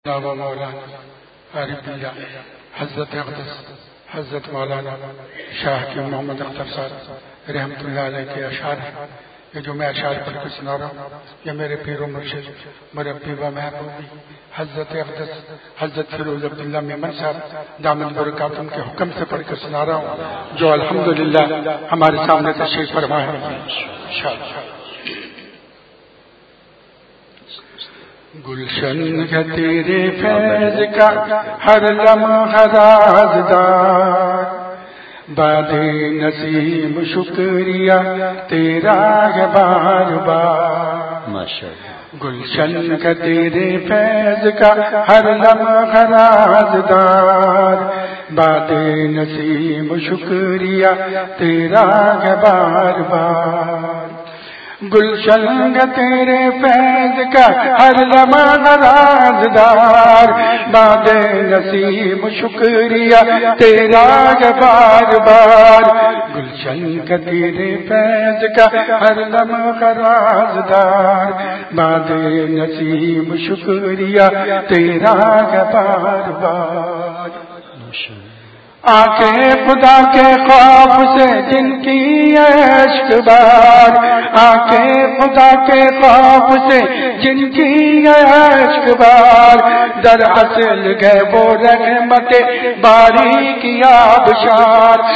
مولانا عارف اللہ حضرت اقدس حضرت مولانا شاہ کی محمد اختر صاحب رحمۃ اللہ علیہ کے اشعار ہیں. یہ جو میں اشعار پڑھ کے سنا رہا ہوں یہ میرے پیر و مرشد مربی و محبوبی حضرت اقدس حضرت فیروز عبداللہ میمن صاحب دامن برکاتم کے حکم سے پڑھ کے سنا رہا ہوں جو الحمدللہ ہمارے سامنے تشریف فرما ہے. گلشن ہے تیرے فیض کا ہر لمحہ رازدار، باد نسیم شکریہ تیرا ہے بار بار. گلشن ہے تیرے فیض کا ہر لمحہ رازدار، باد نسیم شکریہ تیرا ہے بار بار. گلشن تیرے فیض کا ہر لمحہ رازدار، باد نسیم شکریہ تیرا ہے بار بار. گلشن کا تیرے فیض کا ہر لمحہ رازدار، باد نسیم شکریہ تیرا ہے بار بار. آنکھیں خدا کے خوف سے جن کی اشک بار، آنکھیں خدا کے خوف سے جن کی اشک بار، در اصل گئے وہ رحمت باری کی آبشار.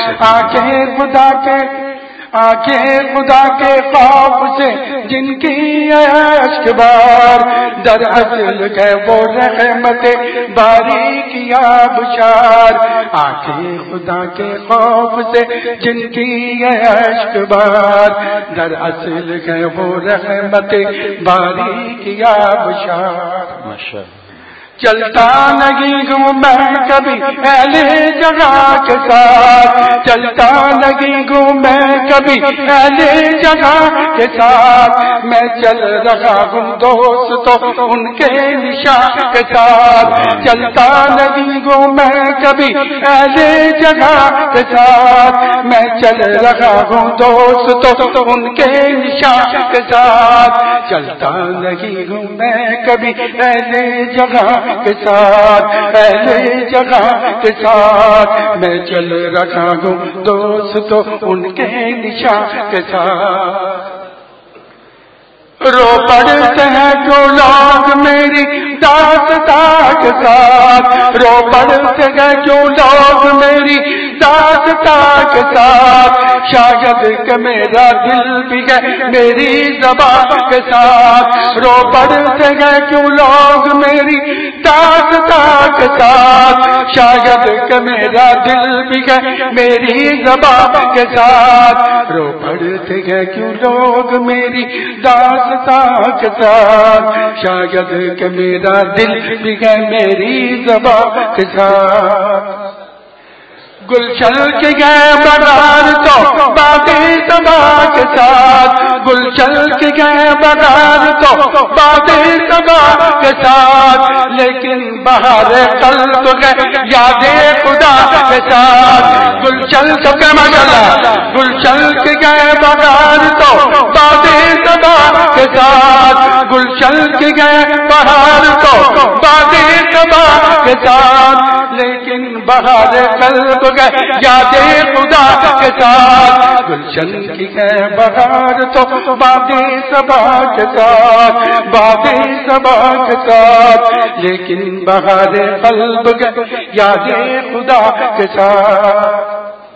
آنکھیں خدا کے خوف سے جن کی اشک بار، در اصل گئے وہ رحمت باری کی آبشار. آنکھیں خدا کے خوف سے جن کی اشک بار، در اصل گئے وہ رحمت باری کی آبشار. چلتا نہیں ہوں میں کبھی اہل جگہ کے ساتھ، چلتا نہیں ہوں میں کبھی اہل جگہ کے ساتھ، میں چل رہا ہوں دوستوں ان کے نشان کے ساتھ. چلتا نہیں ہوں میں کبھی اہل جگہ کے ساتھ، میں چل رہا ہوں دوستوں ان کے نشان کے ساتھ. چلتا نہیں ہوں میں کبھی اہل جگہ کے ساتھ، اہل جگہ کے ساتھ، میں چل رہا ہوں دوستوں ان کے نشان کے ساتھ. رو پڑتے ہیں جو لوگ میری داستان کے ساتھ، رو پڑتے ہیں جو لوگ میری داستان کے ساتھ، شاید کہ میرا دل بھی ہے میری زبان کے ساتھ. رو پڑتے ہیں جو لوگ میری داستان کے ساتھ، شاید کہ میرا دل بھی ہے میری زبان کے ساتھ. رو پڑتے ہیں کیوں لوگ میری داستان کے ساتھ، شاید کہ میرا دل بھی ہے میری زبان کے ساتھ. گلشن کے گئے بغار تو بادیں سبا کے ساتھ، گلشن کے گئے بغار تو بادیں سبا کے ساتھ، لیکن بہار قلب گئے یادیں خدا کے ساتھ. گلشن سب کے ماشاءاللہ، گلشن کے گئے بغار تو بادیں سبا کے ساتھ، گلشن کے گئے بہار تو بادیں سبا کے ساتھ، لیکن بہار قلب گئے یادیں خدا کے ساتھ. گلشن کی گئے بہار تو بادیں سبا کے ساتھ، بادیں سبا کے ساتھ، لیکن بہار قلب گئے یادیں خدا کے ساتھ.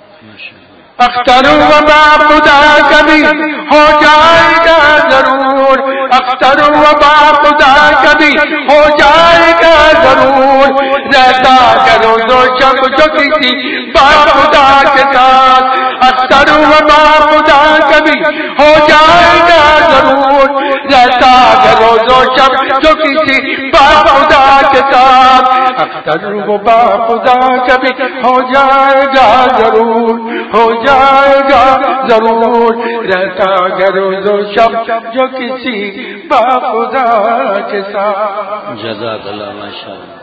اختر وبا خدا کبھی ہو جائے گا ضرور، اختر وبا خدا کبھی ہو جائے گا ضرور، رہتا کرو جو شب جو کسی با خدا کے ساتھ. اختر وبا خدا کبھی ہو جائے گا ضرور، رہتا کرو جو شب جو کسی با خدا کے ساتھ. اختر وبا خدا کبھی ہو جائے گا ضرور، ہو جائے گا ضرور، رہتا کرو جو شب جو کسی با خدا کے ساتھ. جزاک اللہ ماشاءاللہ.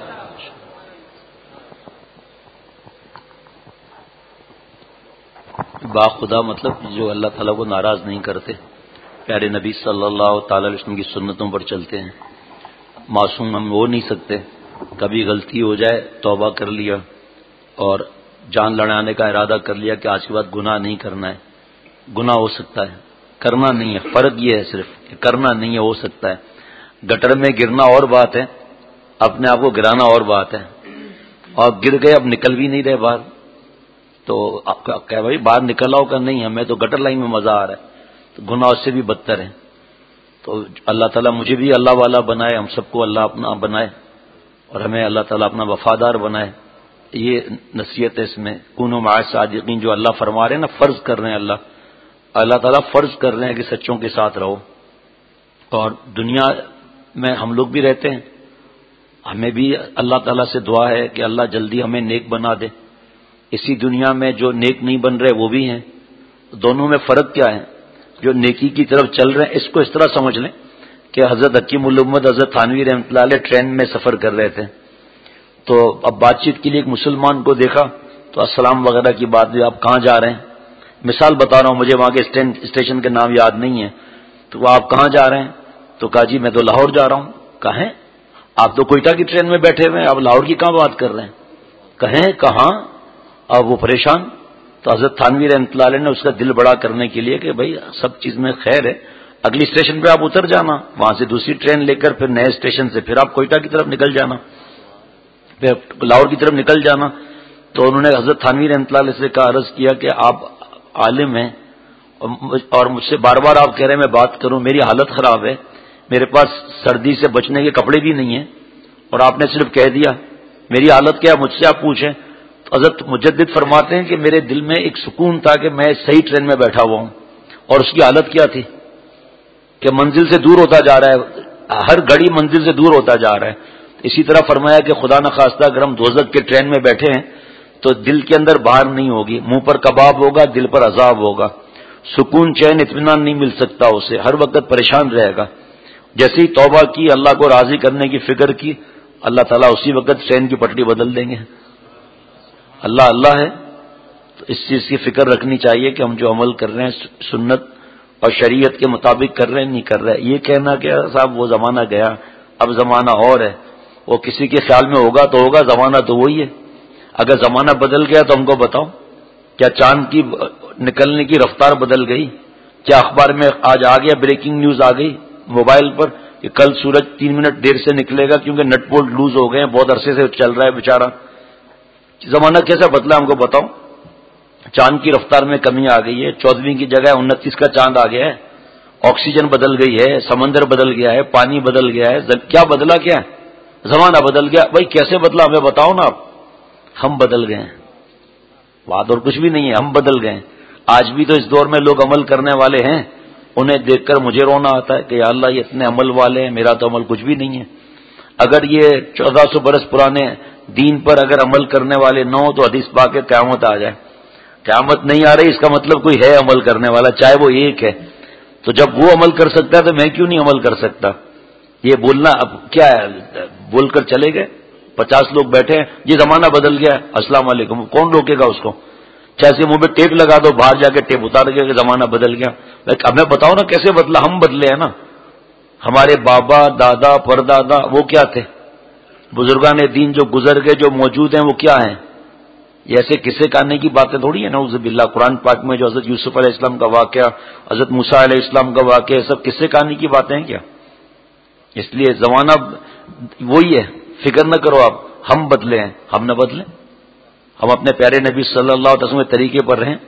با خدا مطلب جو اللہ تعالیٰ کو ناراض نہیں کرتے، پیارے نبی صلی اللہ تعالی علیہ وسلم کی سنتوں پر چلتے ہیں. معصوم ہم ہو نہیں سکتے کبھی غلطی ہو جائے توبہ کر لیا اور جان لڑانے کا ارادہ کر لیا کہ آج کے بعد گناہ نہیں کرنا ہے. گناہ ہو سکتا ہے, کرنا نہیں ہے. فرق یہ ہے صرف کہ کرنا نہیں ہے, ہو سکتا ہے. گٹر میں گرنا اور بات ہے, اپنے آپ کو گرانا اور بات ہے. اور گر گئے, اب نکل بھی نہیں رہے باہر, تو کہ بھائی باہر نکل آؤ, کا نہیں ہمیں تو گٹر لائن میں مزہ آ رہا ہے. تو گناہ اس سے بھی بدتر ہے. تو اللہ تعالیٰ مجھے بھی اللہ والا بنائے, ہم سب کو اللہ اپنا بنائے, اور ہمیں اللہ تعالیٰ اپنا وفادار بنائے. یہ نصیحت ہے اس میں. کونوا مع الصادقین, جو اللہ فرما رہے ہیں نا, فرض کر رہے ہیں اللہ تعالیٰ فرض کر رہے ہیں کہ سچوں کے ساتھ رہو. اور دنیا میں ہم لوگ بھی رہتے ہیں, ہمیں بھی اللہ تعالیٰ سے دعا ہے کہ اللہ جلدی ہمیں نیک بنا دے. اسی دنیا میں جو نیک نہیں بن رہے وہ بھی ہیں. دونوں میں فرق کیا ہے؟ جو نیکی کی طرف چل رہے ہیں, اس کو اس طرح سمجھ لیں کہ حضرت حکیم الامت حضرت تھانوی رحمۃ اللہ علیہ ٹرین میں سفر کر رہے تھے, تو اب بات چیت کے لیے ایک مسلمان کو دیکھا تو السلام وغیرہ کی بات ہوئی. آپ کہاں جا رہے ہیں؟ مثال بتا رہا ہوں, مجھے وہاں کے اسٹیشن کے نام یاد نہیں ہے. تو وہ آپ کہاں جا رہے ہیں؟ تو کہا جی میں تو لاہور جا رہا ہوں. کہیں آپ تو کوئٹہ کی ٹرین میں بیٹھے ہوئے ہیں, آپ لاہور کی کہاں بات کر رہے ہیں؟ کہیں کہاں؟ اب وہ پریشان. تو حضرت تھانوی رحمۃ اللہ علیہ نے اس کا دل بڑا کرنے کے لیے کہ بھائی سب چیز میں خیر ہے, اگلی اسٹیشن پہ آپ اتر جانا, وہاں سے دوسری ٹرین لے کر پھر نئے اسٹیشن سے پھر آپ کوئٹہ کی طرف نکل جانا, پھر لاہور کی طرف نکل جانا. تو انہوں نے حضرت تھانوی رحمۃ اللہ علیہ سے عرض کیا کہ آپ عالم ہیں اور مجھ سے بار بار آپ کہہ رہے ہیں میں بات کروں, میری حالت خراب ہے, میرے پاس سردی سے بچنے کے کپڑے بھی نہیں ہیں, اور آپ نے صرف کہہ دیا میری حالت کیا, مجھ سے آپ پوچھیں. تو حضرت مجدد فرماتے ہیں کہ میرے دل میں ایک سکون تھا کہ میں صحیح ٹرین میں بیٹھا ہوا ہوں, اور اس کی حالت کیا تھی کہ منزل سے دور ہوتا جا رہا ہے, ہر گھڑی منزل سے دور ہوتا جا رہا ہے. اسی طرح فرمایا کہ خدا نخواستہ اگر ہم دوزخ کے ٹرین میں بیٹھے ہیں تو دل کے اندر باہر نہیں ہوگی, منہ پر کباب ہوگا, دل پر عذاب ہوگا, سکون چین اطمینان نہیں مل سکتا اسے, ہر وقت پریشان رہے گا. جیسے ہی توبہ کی, اللہ کو راضی کرنے کی فکر کی, اللہ تعالیٰ اسی وقت ٹرین کی پٹری بدل دیں گے. اللہ ہے. تو اس چیز کی فکر رکھنی چاہیے کہ ہم جو عمل کر رہے ہیں سنت اور شریعت کے مطابق کر رہے ہیں نہیں کر رہے. یہ کہنا کہ صاحب وہ زمانہ گیا اب زمانہ اور ہے, وہ کسی کے خیال میں ہوگا تو ہوگا, زمانہ تو وہی ہے. اگر زمانہ بدل گیا تو ہم کو بتاؤ, کیا چاند کی نکلنے کی رفتار بدل گئی؟ کیا اخبار میں آج آ گیا, بریکنگ نیوز آ گئی موبائل پر کہ کل سورج 3 منٹ دیر سے نکلے گا کیونکہ نٹ بولٹ لوز ہو گئے ہیں, بہت عرصے سے چل رہا ہے بیچارہ. زمانہ کیسا بدلا ہم کو بتاؤ. چاند کی رفتار میں کمی آ گئی ہے, 14ویں کی جگہ 29 کا چاند آ گیا ہے, آکسیجن بدل گئی ہے, سمندر بدل گیا ہے, پانی بدل گیا ہے. کیا بدلا؟ کیا زمانہ بدل گیا. بھائی کیسے بدلا ہمیں بتاؤ نا آپ. ہم بدل گئے ہیں, بات اور کچھ بھی نہیں ہے, ہم بدل گئے ہیں. آج بھی تو اس دور میں لوگ عمل کرنے والے ہیں, انہیں دیکھ کر مجھے رونا آتا ہے کہ یا اللہ یہ اتنے عمل والے ہیں, میرا تو عمل کچھ بھی نہیں ہے. اگر یہ 1400 برس پرانے دین پر اگر عمل کرنے والے نہ ہو تو حدیث پاک ہے قیامت آ جائے. قیامت نہیں آ رہی, اس کا مطلب کوئی ہے عمل کرنے والا, چاہے وہ ایک ہے. تو جب وہ عمل کر سکتا ہے تو میں کیوں نہیں عمل کر سکتا؟ یہ بولنا اب کیا ہے, بول کر چلے گئے, 50 لوگ بیٹھے ہیں, یہ زمانہ بدل گیا, السلام علیکم. کون روکے گا اس کو؟ چاہے منہ پہ ٹیپ لگا دو, باہر جا کے ٹیپ اتار کے کہ زمانہ بدل گیا. اب میں بتاؤ نا کیسے بدلا. ہم بدلے ہیں نا. ہمارے بابا دادا پردادا وہ کیا تھے؟ بزرگان دین جو گزر گئے, جو موجود ہیں وہ کیا ہیں؟ یہ ایسے قصے کہانی کی باتیں تھوڑی ہیں. نعوذ باللہ. قرآن پاک میں جو حضرت یوسف علیہ السلام کا واقعہ, حضرت موسیٰ علیہ السلام کا واقعہ, سب قصے کہانی کی باتیں ہیں کیا؟ اس لیے زمانہ وہی ہے, فکر نہ کرو آپ. ہم بدلے ہیں, ہم نہ بدلیں. ہم اپنے پیارے نبی صلی اللہ علیہ وسلم کے طریقے پر رہیں.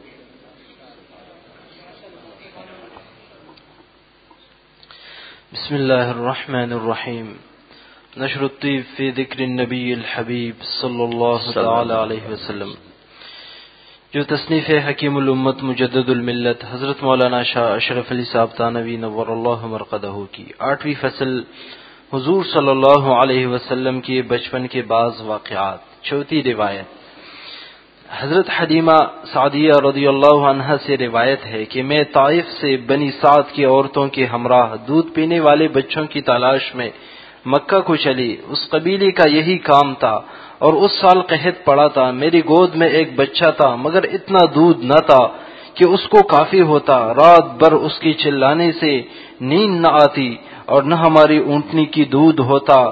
بسم اللہ الرحمن الرحیم. نشر الطیب فی ذکر النبی الحبیب صلی اللہ تعالی علیہ وسلم, جو تصنیف حکیم الامت مجدد الملت حضرت مولانا شاہ اشرف علی صاحب تھانوی نور اللہ مرقدہ کی 8ویں فصل حضور صلی اللہ علیہ وسلم کے بچپن کے بعض واقعات. چوتھی روایت. حضرت حلیمہ سعدیہ رضی اللہ عنہ سے روایت ہے کہ میں طائف سے بنی سعد کی عورتوں کے ہمراہ دودھ پینے والے بچوں کی تلاش میں مکہ کو چلی. اس قبیلے کا یہی کام تھا اور اس سال قحط پڑا تھا. میری گود میں ایک بچہ تھا مگر اتنا دودھ نہ تھا کہ اس کو کافی ہوتا. رات بھر اس کی چلانے سے نیند نہ آتی اور نہ ہماری اونٹنی کی دودھ ہوتا.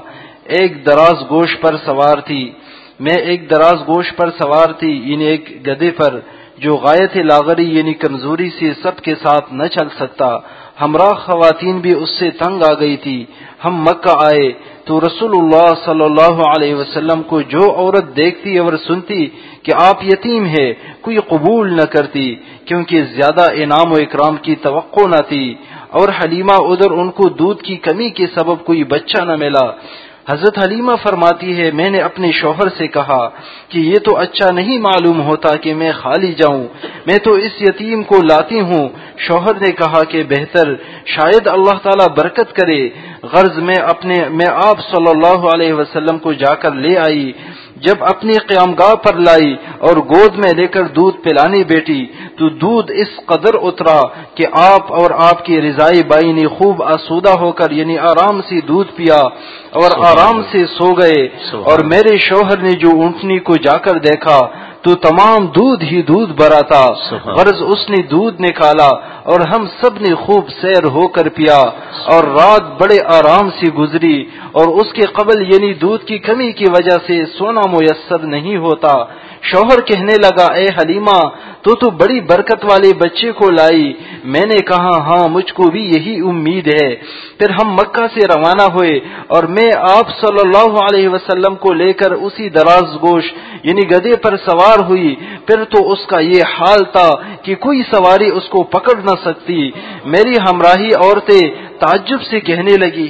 ایک دراز گوش پر سوار تھی میں ایک دراز گوش پر سوار تھی یعنی ایک گدھے پر جو غایت لاغری یعنی کمزوری سے سب کے ساتھ نہ چل سکتا. ہمراہ خواتین بھی اس سے تنگ آ گئی تھی. ہم مکہ آئے تو رسول اللہ صلی اللہ علیہ وسلم کو جو عورت دیکھتی اور سنتی کہ آپ یتیم ہے کوئی قبول نہ کرتی کیونکہ زیادہ انعام و اکرام کی توقع نہ تھی. اور حلیمہ ادھر ان کو دودھ کی کمی کے سبب کوئی بچہ نہ ملا. حضرت حلیمہ فرماتی ہے میں نے اپنے شوہر سے کہا کہ یہ تو اچھا نہیں معلوم ہوتا کہ میں خالی جاؤں, میں تو اس یتیم کو لاتی ہوں. شوہر نے کہا کہ بہتر, شاید اللہ تعالی برکت کرے. غرض میں آپ صلی اللہ علیہ وسلم کو جا کر لے آئی. جب اپنی قیامگاہ پر لائی اور گود میں لے کر دودھ پلانے بیٹھی تو دودھ اس قدر اترا کہ آپ اور آپ کی رضائی بائی نے خوب آسودہ ہو کر یعنی آرام سے دودھ پیا اور آرام سے سو گئے. اور میرے شوہر نے جو اونٹنی کو جا کر دیکھا تو تمام دودھ ہی دودھ بھرا تھا. غرض اس نے دودھ نکالا اور ہم سب نے خوب سیر ہو کر پیا اور رات بڑے آرام سے گزری. اور اس کے قبل یعنی دودھ کی کمی کی وجہ سے سونا میسر نہیں ہوتا. شوہر کہنے لگا اے حلیمہ تو بڑی برکت والے بچے کو لائی. میں نے کہا ہاں مجھ کو بھی یہی امید ہے. پھر ہم مکہ سے روانہ ہوئے اور میں آپ صلی اللہ علیہ وسلم کو لے کر اسی دراز گوش یعنی گدھے پر سوار ہوئی. پھر تو اس کا یہ حال تھا کہ کوئی سواری اس کو پکڑ نہ سکتی. میری ہمراہی عورتیں تعجب سے کہنے لگی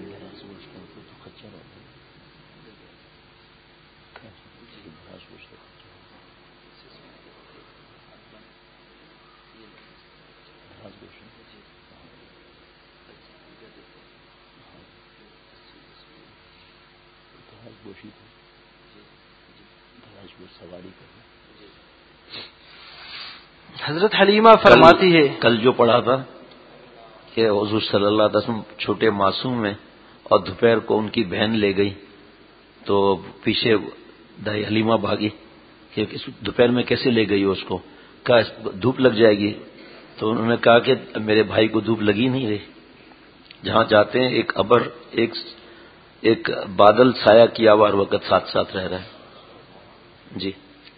حضرت حلیمہ فرماتی ہے کل جو پڑھا تھا کہ حضور صلی اللہ علیہ وسلم چھوٹے معصوم میں اور دوپہر کو ان کی بہن لے گئی تو پیچھے دائی حلیمہ بھاگی کہ دوپہر میں کیسے لے گئی اس کو, کہا دھوپ لگ جائے گی. تو انہوں نے کہا کہ میرے بھائی کو دھوپ لگی نہیں رہی. جہاں جاتے ہیں ایک ابر ایک بادل سایہ کیا ہوا ہر وقت ساتھ ساتھ رہ رہا ہے. جی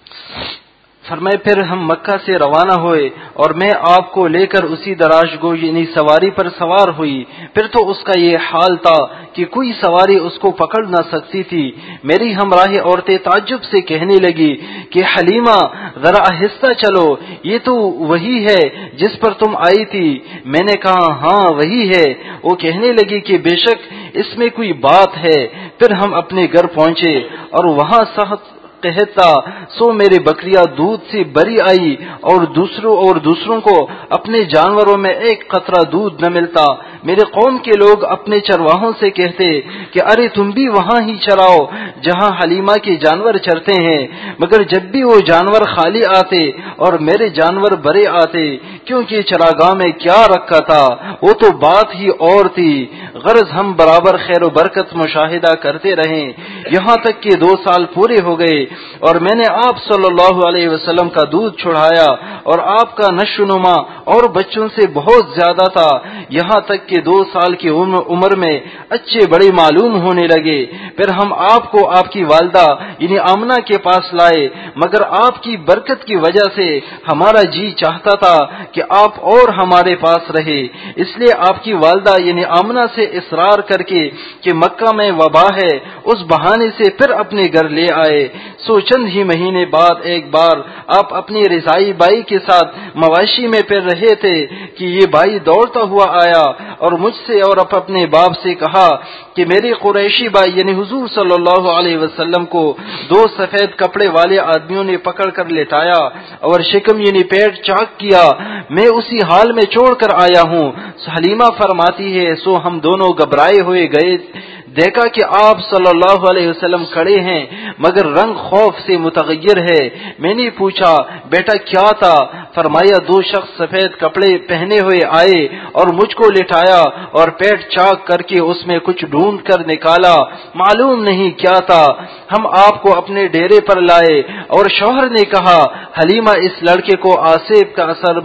فرمائے پھر ہم مکہ سے روانہ ہوئے اور میں آپ کو لے کر اسی دراز گو یعنی سواری پر سوار ہوئی. پھر تو اس کا یہ حال تھا کہ کوئی سواری اس کو پکڑ نہ سکتی تھی. میری ہمراہ عورتیں تعجب سے کہنے لگی کہ حلیمہ ذرا آہستہ چلو, یہ تو وہی ہے جس پر تم آئی تھی. میں نے کہا ہاں وہی ہے. وہ کہنے لگی کہ بے شک اس میں کوئی بات ہے. پھر ہم اپنے گھر پہنچے اور وہاں سخت کہتا سو میرے بکریاں دودھ سے بری آئی اور دوسروں کو اپنے جانوروں میں ایک قطرہ دودھ نہ ملتا. میرے قوم کے لوگ اپنے چرواہوں سے کہتے کہ ارے تم بھی وہاں ہی چراؤ جہاں حلیمہ کے جانور چرتے ہیں. مگر جب بھی وہ جانور خالی آتے اور میرے جانور برے آتے کیونکہ چراگاہ میں کیا رکھا تھا وہ تو بات ہی اور تھی. غرض ہم برابر خیر و برکت مشاہدہ کرتے رہے یہاں تک کہ 2 سال پورے ہو گئے اور میں نے آپ صلی اللہ علیہ وسلم کا دودھ چھڑایا اور آپ کا نشو نما اور بچوں سے بہت زیادہ تھا. یہاں تک کہ 2 سال کی عمر میں اچھے بڑے معلوم ہونے لگے. پھر ہم آپ کو آپ کی والدہ یعنی آمنہ کے پاس لائے مگر آپ کی برکت کی وجہ سے ہمارا جی چاہتا تھا کہ آپ اور ہمارے پاس رہے. اس لیے آپ کی والدہ یعنی آمنہ سے اصرار کر کے کہ مکہ میں وبا ہے اس بہانے سے پھر اپنے گھر لے آئے. سو چند ہی مہینے بعد ایک بار آپ اپنی رضائی بائی کے ساتھ مواشی میں پھر رہے تھے کہ یہ بھائی دوڑتا ہوا آیا اور مجھ سے اور اپنے باپ سے کہا کہ میری قریشی بھائی یعنی حضور صلی اللہ علیہ وسلم کو 2 سفید کپڑے والے آدمیوں نے پکڑ کر لٹایا اور شکم یعنی پیٹ چاک کیا. میں اسی حال میں چھوڑ کر آیا ہوں. حلیمہ فرماتی ہے سو ہم دونوں گھبرائے ہوئے گئے. دیکھا کہ آپ صلی اللہ علیہ وسلم کھڑے ہیں مگر رنگ خوف سے متغیر ہے. میں نے پوچھا بیٹا کیا تھا؟ فرمایا 2 شخص سفید کپڑے پہنے ہوئے آئے اور مجھ کو لٹایا اور پیٹ چاک کر کے اس میں کچھ ڈھونڈ کر نکالا. معلوم نہیں کیا تھا. ہم آپ کو اپنے ڈیرے پر لائے اور شوہر نے کہا حلیمہ اس لڑکے کو آسیب کا اثر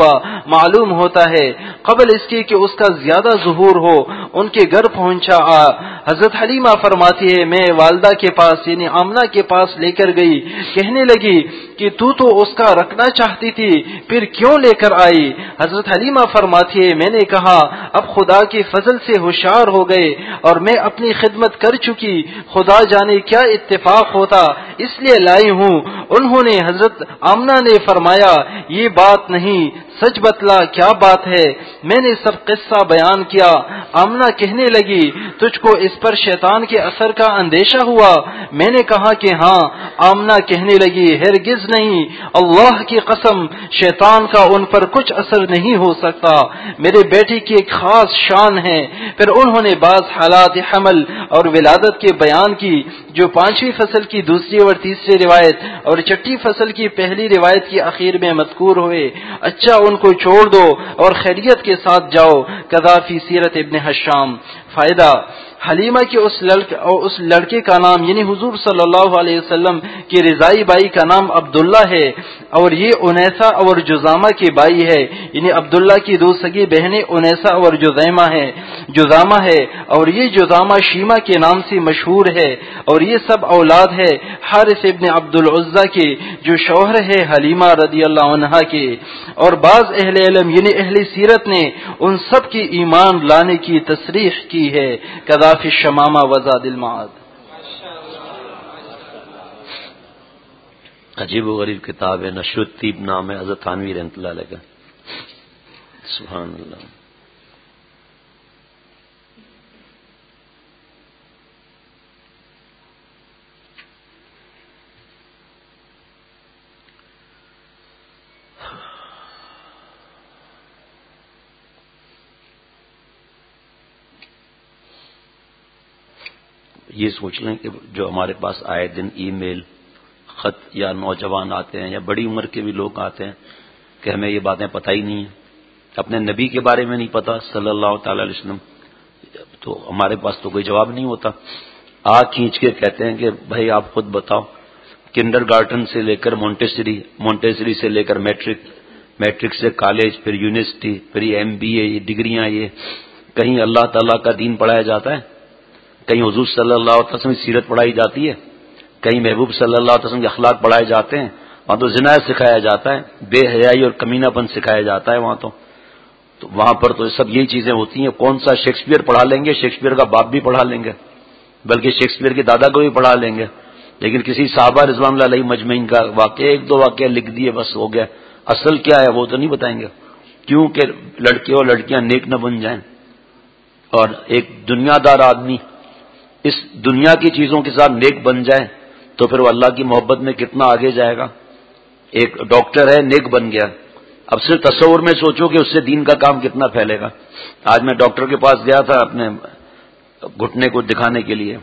معلوم ہوتا ہے. قبل اس کے کہ اس کا زیادہ ظہور ہو ان کے گھر پہنچا حضرت حلیمہ فرماتی ہے میں والدہ کے پاس یعنی آمنہ کے پاس لے کر گئی، کہنے لگی کہ تو اس کا رکھنا چاہتی تھی، پھر کیوں لے کر آئی؟ حضرت حلیمہ فرماتی ہے میں نے کہا اب خدا کے فضل سے ہوشیار ہو گئے اور میں اپنی خدمت کر چکی، خدا جانے کیا اتفاق ہوتا اس لیے لائی ہوں۔ انہوں نے حضرت آمنہ نے فرمایا یہ بات نہیں، سچ بتلا کیا بات ہے؟ میں نے سب قصہ بیان کیا۔ آمنہ کہنے لگی تجھ کو اس پر شیطان کے اثر کا اندیشہ ہوا؟ میں نے کہا کہ ہاں۔ آمنہ کہنے لگی ہرگز نہیں، اللہ کی قسم شیطان کا ان پر کچھ اثر نہیں ہو سکتا، میرے بیٹی کی ایک خاص شان ہے۔ پھر انہوں نے بعض حالات حمل اور ولادت کے بیان کی جو 5ویں فصل کی دوسری اور تیسری روایت اور 6ٹھی فصل کی پہلی روایت کی اخیر میں مذکور ہوئے۔ اچھا ان کو چھوڑ دو اور خیریت کے ساتھ جاؤ۔ کذا فی سیرت ابن حشام۔ فائدہ، حلیمہ کے اس لڑکے کا نام یعنی حضور صلی اللہ علیہ وسلم کی رضائی بائی کا نام عبداللہ ہے، اور یہ انیسہ اور جزامہ کے بائی ہے، یعنی عبداللہ کی دو سگی بہنیں انیسہ اور جزامہ ہے، اور یہ جزامہ شیمہ کے نام سے مشہور ہے، اور یہ سب اولاد ہے حارث ابن عبد العزہ کے جو شوہر ہے حلیمہ رضی اللہ عنہا کے۔ اور بعض اہل علم یعنی اہل سیرت نے ان سب کی ایمان لانے کی تصریح کی ہے۔ کذافی الشمامہ وزاد المعاد۔ عجیب و غریب کتاب ہے، نشر الطیب نام ہے، حضرت تھانوی رحمۃ اللہ علیہ کا۔ سبحان اللہ۔ یہ سوچ لیں کہ جو ہمارے پاس آئے دن ای میل خط یا نوجوان آتے ہیں یا بڑی عمر کے بھی لوگ آتے ہیں کہ ہمیں یہ باتیں پتہ ہی نہیں ہیں، اپنے نبی کے بارے میں نہیں پتا صلی اللہ تعالی علیہ وسلم، تو ہمارے پاس تو کوئی جواب نہیں ہوتا۔ آنکھ کھینچ کے کہتے ہیں کہ بھائی آپ خود بتاؤ، کنڈر گارٹن سے لے کر مونٹیسری سے لے کر میٹرک سے کالج، پھر یونیورسٹی، پھر یہ MBA، یہ ڈگریاں، یہ کہیں اللہ تعالیٰ کا دین پڑھایا جاتا ہے؟ کہیں حضور صلی اللہ علیہ وسلم کی سیرت پڑھائی جاتی ہے؟ کہیں محبوب صلی اللہ علیہ وسلم کے اخلاق پڑھائے جاتے ہیں؟ وہاں تو زنا سکھایا جاتا ہے، بے حیائی اور کمینہ پن سکھایا جاتا ہے وہاں تو وہاں پر تو سب یہی چیزیں ہوتی ہیں۔ کون سا شیکسپیئر پڑھا لیں گے، شیکسپیئر کا باپ بھی پڑھا لیں گے، بلکہ شیکسپیئر کے دادا کو بھی پڑھا لیں گے، لیکن کسی صحابہ رضوان اللہ علیہ مجمعین کا واقعہ 1-2 واقعہ لکھ دیے بس ہو گیا، اصل کیا ہے وہ تو نہیں بتائیں گے، کیونکہ لڑکے اور لڑکیاں نیک نہ بن جائیں۔ اور ایک دنیا دار آدمی اس دنیا کی چیزوں کے ساتھ نیک بن جائے تو پھر وہ اللہ کی محبت میں کتنا آگے جائے گا۔ ایک ڈاکٹر ہے نیک بن گیا، اب صرف تصور میں سوچو کہ اس سے دین کا کام کتنا پھیلے گا۔ آج میں ڈاکٹر کے پاس گیا تھا اپنے گھٹنے کو دکھانے کے لیے،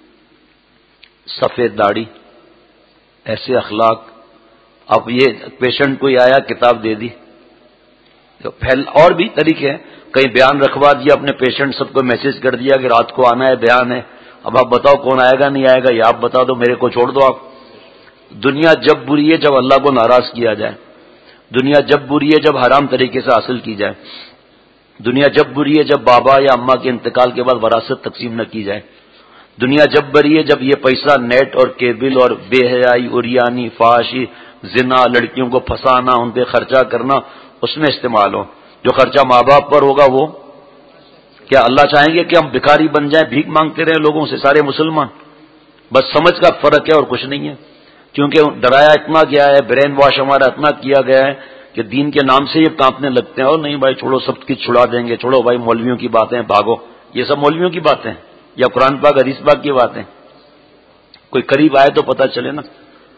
سفید داڑھی، ایسے اخلاق، اب یہ پیشنٹ کوئی آیا کتاب دے دی، اور بھی طریقے ہیں، کہیں بیان رکھوا دیا اپنے پیشنٹ سب کو میسج کر دیا کہ رات کو آنا ہے بیان ہے، اب آپ بتاؤ کون آئے گا نہیں آئے گا، یہ آپ بتا دو، میرے کو چھوڑ دو آپ۔ دنیا جب بری ہے جب اللہ کو ناراض کیا جائے، دنیا جب بری ہے جب حرام طریقے سے حاصل کی جائے، دنیا جب بری ہے جب بابا یا اماں کے انتقال کے بعد وراثت تقسیم نہ کی جائے، دنیا جب بری ہے جب یہ پیسہ نیٹ اور کیبل اور بے حیائی، عریانی، فحاشی، زنا، لڑکیوں کو پھنسانا، ان پہ خرچہ کرنا اس میں استعمال ہو۔ جو خرچہ ماں باپ پر ہوگا وہ کیا اللہ چاہیں گے کہ ہم بھکاری بن جائیں، بھیک مانگتے رہیں لوگوں سے سارے مسلمان؟ بس سمجھ کا فرق ہے اور کچھ نہیں ہے، کیونکہ ڈرایا اتنا گیا ہے، برین واش ہمارا اتنا کیا گیا ہے کہ دین کے نام سے یہ کانپنے لگتے ہیں، اور نہیں بھائی چھوڑو سب کی چھڑا دیں گے، چھوڑو بھائی مولویوں کی باتیں بھاگو، یہ سب مولویوں کی باتیں یا قرآن پاک حدیث پاک کی باتیں؟ کوئی قریب آئے تو پتہ چلے نا۔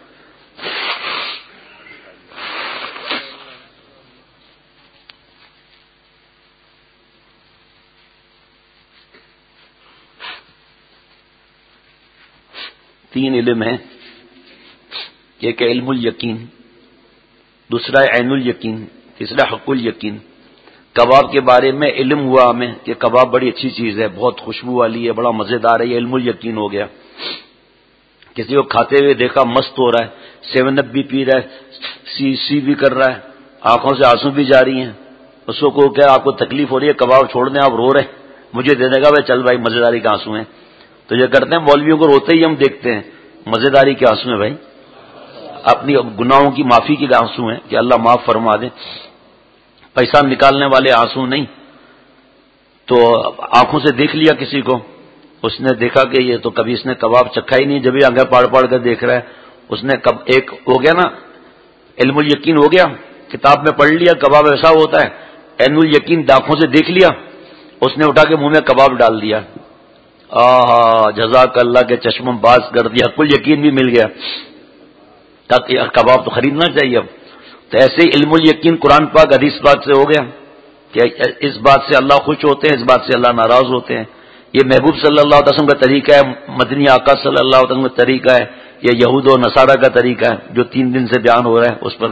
تین علم ہیں، ایک علم الیقین، دوسرا عین الیقین، تیسرا حق الیقین۔ کباب کے بارے میں علم ہوا ہمیں کہ کباب بڑی اچھی چیز ہے، بہت خوشبو والی ہے، بڑا مزیدار ہے، یہ علم الیقین ہو گیا۔ کسی کو کھاتے ہوئے دیکھا مست ہو رہا ہے، 7 اپ بھی پی رہا ہے، سی بھی کر رہا ہے، آنکھوں سے آنسو بھی جاری ہیں، اس کو کہا آپ کو تکلیف ہو رہی ہے کباب چھوڑ دیں، آپ رو رہے ہیں، مجھے دے دے گا بھائی چل بھائی مزیداری کے آنسو ہیں. تو یہ کرتے ہیں مولویوں کو روتے ہی ہم دیکھتے ہیں. مزیداری کے آنسو ہیں بھائی, اپنی گناہوں کی معافی کے آنسو ہیں کہ اللہ معاف فرما دے. پیسہ نکالنے والے آنسو نہیں. تو آنکھوں سے دیکھ لیا کسی کو, اس نے دیکھا کہ یہ تو کبھی اس نے کباب چکھا ہی نہیں, جب بھی آنکھیں پاڑ پاڑ کر دیکھ رہا ہے. اس نے کب ایک ہو گیا نا علم الیقین ہو گیا, کتاب میں پڑھ لیا کباب ایسا ہوتا ہے. عین الیقین آنکھوں سے دیکھ لیا, اس نے اٹھا کے منہ میں کباب ڈال دیا. آہا جزاک اللہ کے چشمم باز کر دیا, کل یقین بھی مل گیا. تاکہ کباب تو خریدنا چاہیے اب. تو ایسے ہی علم الیقین قرآن پاک حدیث پاک سے ہو گیا کہ اس بات سے اللہ خوش ہوتے ہیں, اس بات سے اللہ ناراض ہوتے ہیں. یہ محبوب صلی اللہ علیہ وسلم کا طریقہ ہے, مدنی آقا صلی اللہ علیہ وسلم کا طریقہ ہے, یہ یہود و نصارہ کا طریقہ ہے جو 3 دن سے بیان ہو رہا ہے اس پر.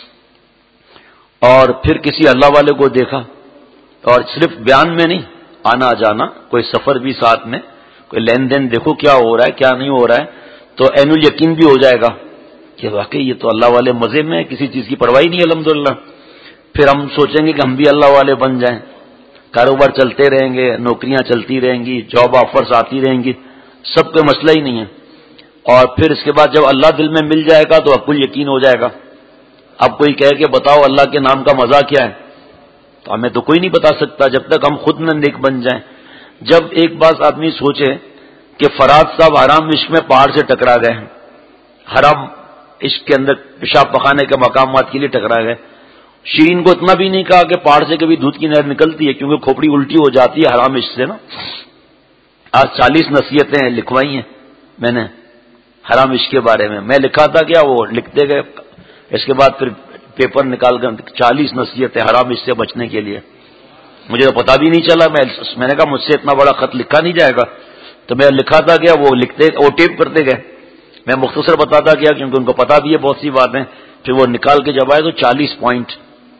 اور پھر کسی اللہ والے کو دیکھا, اور صرف بیان میں نہیں, آنا جانا, کوئی سفر بھی ساتھ میں, کوئی لین دین دیکھو کیا ہو رہا ہے کیا نہیں ہو رہا ہے, تو عین الیقین بھی ہو جائے گا کہ واقعی یہ تو اللہ والے مزے میں, کسی چیز کی پرواہ نہیں الحمدللہ. پھر ہم سوچیں گے کہ ہم بھی اللہ والے بن جائیں, کاروبار چلتے رہیں گے, نوکریاں چلتی رہیں گی, جاب آفرز آتی رہیں گی, سب کوئی مسئلہ ہی نہیں ہے. اور پھر اس کے بعد جب اللہ دل میں مل جائے گا تو اب کل یقین ہو جائے گا. اب کوئی کہے کہ بتاؤ اللہ کے نام کا مزہ کیا ہے, تو ہمیں تو کوئی نہیں بتا سکتا جب تک ہم خود نہ نیک بن جائیں. جب ایک بات آدمی سوچے کہ فرات صاحب حرام عشق میں پہاڑ سے ٹکرا گئے, حرام عشق کے اندر پیشاب پخانے کے مقامات کے لیے ٹکرا گئے. شیرین کو اتنا بھی نہیں کہا کہ پہاڑ سے کبھی دودھ کی نہر نکلتی ہے, کیونکہ کھوپڑی الٹی ہو جاتی ہے حرام عشق سے نا. آج 40 نصیحتیں لکھوائی ہیں میں نے حرام عشق کے بارے میں. میں لکھا تھا کیا, وہ لکھتے گئے, اس کے بعد پھر پیپر نکال کر 40 نصیحتیں حرام عشق سے بچنے کے لیے. مجھے تو پتا بھی نہیں چلا, میں نے کہا مجھ سے اتنا بڑا خط لکھا نہیں جائے گا, تو میں لکھا تھا کیا, وہ لکھتے وہ ٹیپ کرتے گئے. میں مختصر بتاتا کیا کیونکہ ان کو پتا بھی ہے بہت سی باتیں. پھر وہ نکال کے جب آئے تو 40 پوائنٹ.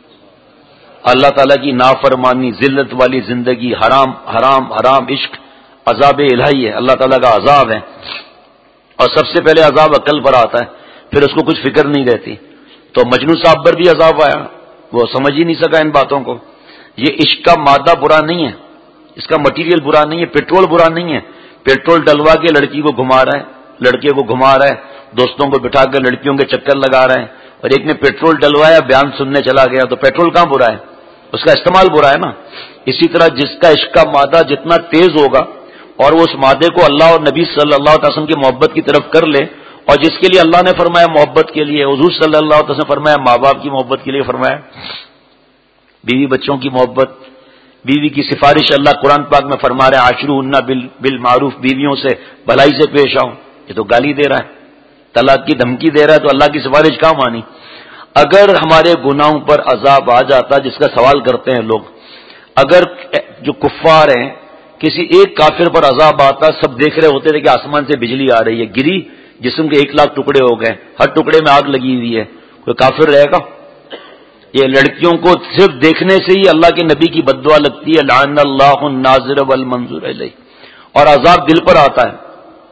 اللہ تعالیٰ کی نافرمانی, ذلت والی زندگی, حرام حرام حرام عشق عذاب الہی ہے, اللہ تعالیٰ کا عذاب ہے. اور سب سے پہلے عذاب عقل پر آتا ہے, پھر اس کو کچھ فکر نہیں رہتی. تو مجنو صاحب پر بھی عذاب آیا, وہ سمجھ ہی نہیں سکا ان باتوں کو. یہ عشق کا مادہ برا نہیں ہے, اس کا مٹیریل برا نہیں ہے, پیٹرول برا نہیں ہے. پیٹرول ڈلوا کے لڑکی کو گھما رہا ہے, لڑکے کو گھما رہا ہے, دوستوں کو بٹھا کر لڑکیوں کے چکر لگا رہے ہیں. اور ایک نے پیٹرول ڈلوایا, بیان سننے چلا گیا, تو پیٹرول کہاں برا ہے, اس کا استعمال برا ہے نا. اسی طرح جس کا عشق کا مادہ جتنا تیز ہوگا اور وہ اس مادے کو اللہ اور نبی صلی اللہ علیہ وسلم کی محبت کی طرف کر لے, اور جس کے لیے اللہ نے فرمایا محبت کے لیے, حضور صلی اللہ علیہ وسلم نے فرمایا ماں باپ کی محبت کے لیے فرمایا, بیوی بچوں کی محبت, بیوی کی سفارش اللہ قرآن پاک میں فرما رہے ہیں عاشروہن بالمعروف, بیویوں سے بھلائی سے پیش آؤ. یہ تو گالی دے رہا ہے, طلاق کی دھمکی دے رہا ہے, تو اللہ کی سفارش کہاں مانی. اگر ہمارے گناہوں پر عذاب آ جاتا, جس کا سوال کرتے ہیں لوگ, اگر جو کفار ہیں کسی ایک کافر پر عذاب آتا, سب دیکھ رہے ہوتے تھے کہ آسمان سے بجلی آ رہی ہے, گری, جسم کے 1 لاکھ ٹکڑے ہو گئے, ہر ٹکڑے میں آگ لگی ہوئی ہے, کوئی کافر رہے گا؟ یہ لڑکیوں کو صرف دیکھنے سے ہی اللہ کے نبی کی بد دعا لگتی ہے, لعن اللہ الناظر والمنظور الیہ, اور عذاب دل پر آتا ہے.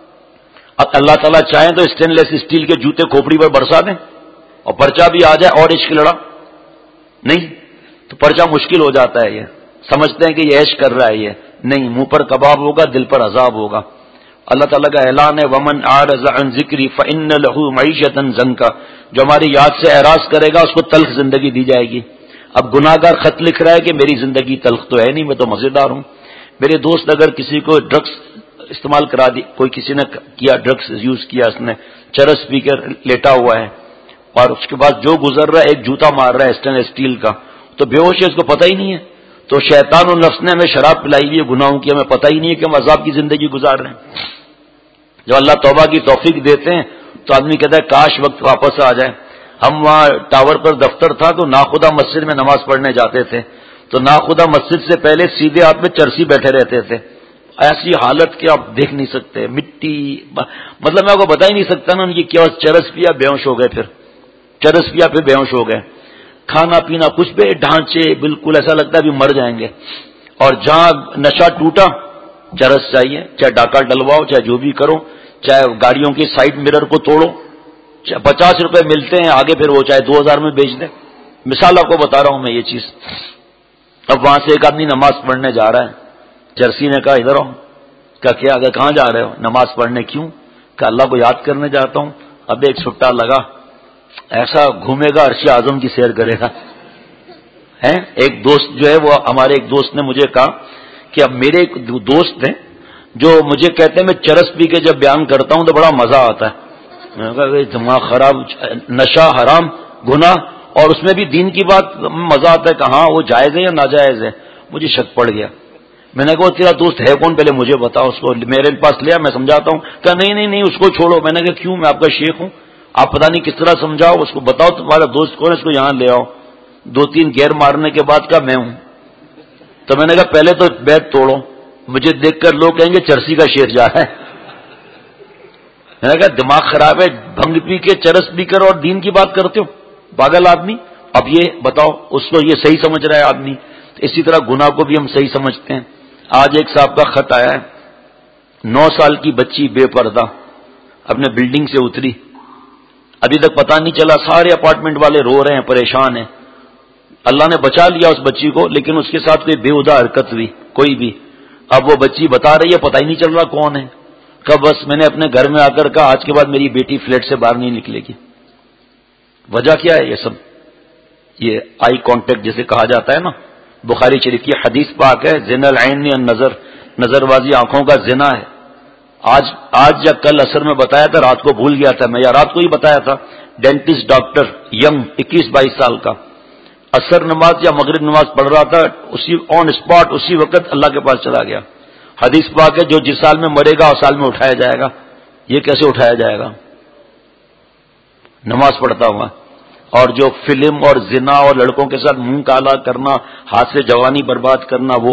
اللہ تعالیٰ چاہیں تو اسٹین لیس اسٹیل کے جوتے کھوپڑی پر برسا دیں اور پرچہ بھی آ جائے اور عشق لڑا نہیں, تو پرچہ مشکل ہو جاتا ہے. یہ سمجھتے ہیں کہ یہ عیش کر رہا ہے, یہ نہیں, منہ پر کباب ہوگا, دل پر عذاب ہوگا. اللہ تعالیٰ کا اعلان ہے ومن اعرض عن ذکری فإن له معیشۃ ضنکا, جو ہماری یاد سے اعراض کرے گا اس کو تلخ زندگی دی جائے گی. اب گناہگار خط لکھ رہا ہے کہ میری زندگی تلخ تو ہے نہیں, میں تو مزیدار ہوں. میرے دوست اگر کسی کو ڈرگس استعمال کرا دی, کوئی کسی نے کیا ڈرگس یوز کیا, اس نے چرس پی کر لیٹا ہوا ہے, اور اس کے بعد جو گزر رہا ہے ایک جوتا مار رہا ہے اسٹینلیس اسٹیل کا, تو بے ہوش ہے, اس کو پتہ ہی نہیں ہے. تو شیطان و نفس نے ہمیں شراب پلائی ہوئی ہے گناہوں کی, ہمیں پتہ ہی نہیں ہے کہ ہم عذاب کی زندگی گزار رہے ہیں. جب اللہ توبہ کی توفیق دیتے ہیں تو آدمی کہتا ہے کاش وقت واپس آ جائے. ہم وہاں ٹاور پر دفتر تھا تو ناخدا مسجد میں نماز پڑھنے جاتے تھے, تو ناخدا مسجد سے پہلے سیدھے ہاتھ میں چرسی بیٹھے رہتے تھے. ایسی حالت کہ آپ دیکھ نہیں سکتے, مٹی, مطلب میں آپ کو بتا ہی نہیں سکتا نا ان کی کیا. چرس پیا بے ہوش ہو گئے, پھر چرس پیا پھر بے ہوش ہو گئے. کھانا پینا کچھ بھی ڈھانچے, بالکل ایسا لگتا ہے ابھی مر جائیں گے. اور جہاں نشہ ٹوٹا چرس چاہیے, چاہے ڈاکہ ڈلواؤ, چاہے جو بھی کرو, چاہے گاڑیوں کی سائڈ مرر کو توڑو, 50 روپے ملتے ہیں آگے, پھر وہ چاہے 2000 میں بیچ دیں. مثال آپ کو بتا رہا ہوں میں یہ چیز. اب وہاں سے ایک آدمی نماز پڑھنے جا رہا ہے, چرسی نے کہا ادھر آؤ. کیا اگر کہاں جا رہے ہو؟ نماز پڑھنے. کیوں؟ کہ اللہ کو یاد کرنے جاتا ہوں. اب ایک چھٹا لگا، ایسا گھومے گا عرش اعظم کی سیر کرے گا. ایک دوست جو ہے وہ ہمارے ایک دوست نے مجھے کہا کہ اب میرے ایک دوست ہیں جو مجھے کہتے ہیں میں چرس پی کے جب بیان کرتا ہوں تو بڑا مزہ آتا ہے. میں نے کہا دماغ خراب، نشہ حرام گناہ، اور اس میں بھی دین کی بات مزہ آتا ہے کہ ہاں وہ جائز ہے یا ناجائز ہے. مجھے شک پڑ گیا. میں نے کہا تیرا دوست ہے کون پہلے مجھے بتاؤ. اس کو میرے پاس لیا، میں سمجھاتا ہوں. کہا نہیں اس کو چھوڑو. میں نے کہا کیوں؟ میں آپ کا شیخ ہوں، آپ پتہ نہیں کس طرح سمجھاؤ. اس کو بتاؤ تمہارا دوست کون ہے، اس کو یہاں لے آؤ. 2-3 گیر مارنے کے بعد کہا میں ہوں. تو میں نے کہا پہلے تو بیت توڑو، مجھے دیکھ کر لوگ کہیں گے چرسی کا شیر جا رہا ہے. میں نے کہا دماغ خراب ہے، بھنگ پی کے چرس پی کر اور دین کی بات کرتے ہو، پاگل آدمی. اب یہ بتاؤ اس کو یہ صحیح سمجھ رہا ہے آدمی. اسی طرح گناہ کو بھی ہم صحیح سمجھتے ہیں. آج ایک صاحب کا خط آیا ہے، 9 سال کی بچی بے پردہ اپنے بلڈنگ سے اتری، ابھی تک پتہ نہیں چلا. سارے اپارٹمنٹ والے رو رہے ہیں، پریشان ہیں. اللہ نے بچا لیا اس بچی کو، لیکن اس کے ساتھ کوئی بےہودہ حرکت ہوئی کوئی بھی. اب وہ بچی بتا رہی ہے پتہ ہی نہیں چل رہا کون ہے. کب بس میں نے اپنے گھر میں آ کر کہا آج کے بعد میری بیٹی فلیٹ سے باہر نہیں نکلے گی. وجہ کیا ہے؟ یہ سب یہ آئی کانٹیکٹ جسے کہا جاتا ہے نا، بخاری شریف کی حدیث پاک ہے، زنا العین النظر، نظر بازی آنکھوں کا زنا ہے. آج یا کل اثر میں بتایا تھا، رات کو بھول گیا تھا میں، یا رات کو ہی بتایا تھا. ڈینٹسٹ ڈاکٹر ینگ 21-22 سال کا اثر نماز یا مغرب نماز پڑھ رہا تھا، اسی آن اسپاٹ اسی وقت اللہ کے پاس چلا گیا. حدیث پاک ہے جو جس سال میں مرے گا اس سال میں اٹھایا جائے گا. یہ کیسے اٹھایا جائے گا؟ نماز پڑھتا ہوا. اور جو فلم اور زنا اور لڑکوں کے ساتھ منہ کالا کرنا، ہاتھ سے جوانی برباد کرنا، وہ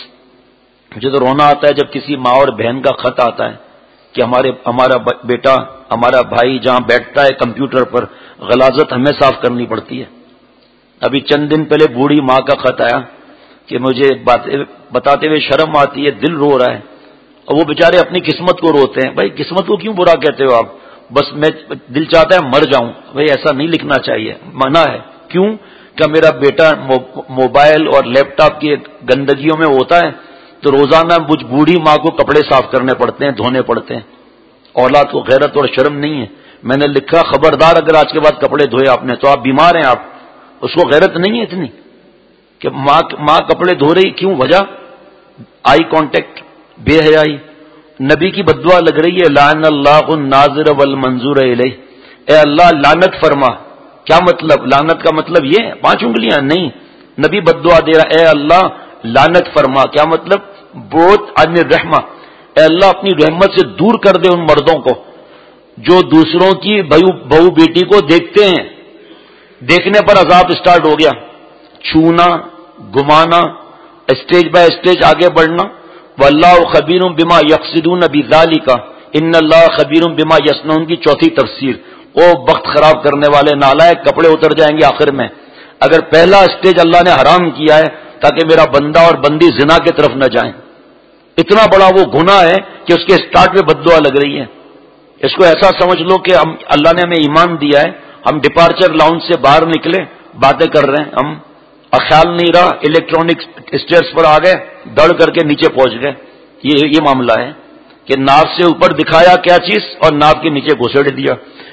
مجھے تو رونا آتا ہے جب کسی ماں اور بہن کا خط آتا ہے کہ ہمارا بیٹا، ہمارا بھائی جہاں بیٹھتا ہے کمپیوٹر پر، غلاظت ہمیں صاف کرنی پڑتی ہے. ابھی چند دن پہلے بوڑھی ماں کا خط آیا کہ مجھے بتاتے ہوئے شرم آتی ہے، دل رو رہا ہے. اور وہ بیچارے اپنی قسمت کو روتے ہیں. بھائی قسمت کو کیوں برا کہتے ہو آپ؟ بس میں دل چاہتا ہے مر جاؤں. بھائی ایسا نہیں لکھنا چاہیے، منع ہے. کیوں؟ کہ میرا بیٹا موبائل اور لیپ ٹاپ کی گندگیوں میں ہوتا ہے تو روزانہ مجھ بوڑھی ماں کو کپڑے صاف کرنے پڑتے ہیں، دھونے پڑتے ہیں. اولاد کو غیرت اور شرم نہیں ہے. میں نے لکھا خبردار اگر آج کے بعد کپڑے دھوئے آپ نے تو آپ بیمار ہیں. آپ اس کو غیرت نہیں ہے اتنی کہ ماں کپڑے دھو رہی؟ کیوں؟ وجہ آئی کانٹیکٹ، بے حیائی. نبی کی بددعا لگ رہی ہے، لعن اللہ الناظر والمنظور الیہ. اے اللہ لعنت فرما. کیا مطلب؟ لعنت کا مطلب یہ 5 انگلیاں نہیں. نبی بددعا دے رہا، اے اللہ لعنت فرما. کیا مطلب؟ بہت عن الرحمہ، اے اللہ اپنی رحمت سے دور کر دے ان مردوں کو جو دوسروں کی بہو بیٹی کو دیکھتے ہیں. دیکھنے پر عذاب اسٹارٹ ہو گیا، چھونا، گھمانا، اسٹیج بائی اسٹیج آگے بڑھنا. واللہ خبیر بما یقصدون بذالک ان اللہ خبیر بما یصنعون کی 4تھی تفسیر. وہ وقت خراب کرنے والے نالائق، کپڑے اتر جائیں گے آخر میں. اگر پہلا اسٹیج اللہ نے حرام کیا ہے تاکہ میرا بندہ اور بندی زنا کی طرف نہ جائیں. اتنا بڑا وہ گناہ ہے کہ اس کے اسٹارٹ میں بددعا لگ رہی ہے. اس کو ایسا سمجھ لو کہ اللہ نے ہمیں ایمان دیا ہے، ہم ڈپارچر لاؤنج سے باہر نکلے، باتیں کر رہے ہیں ہم، خیال نہیں رہا الیکٹرانک اسٹیئرس پر آ گئے، دڑ کر کے نیچے پہنچ گئے. یہ معاملہ ہے کہ ناف سے اوپر دکھایا کیا چیز اور ناف کے نیچے گھسڑ دیا.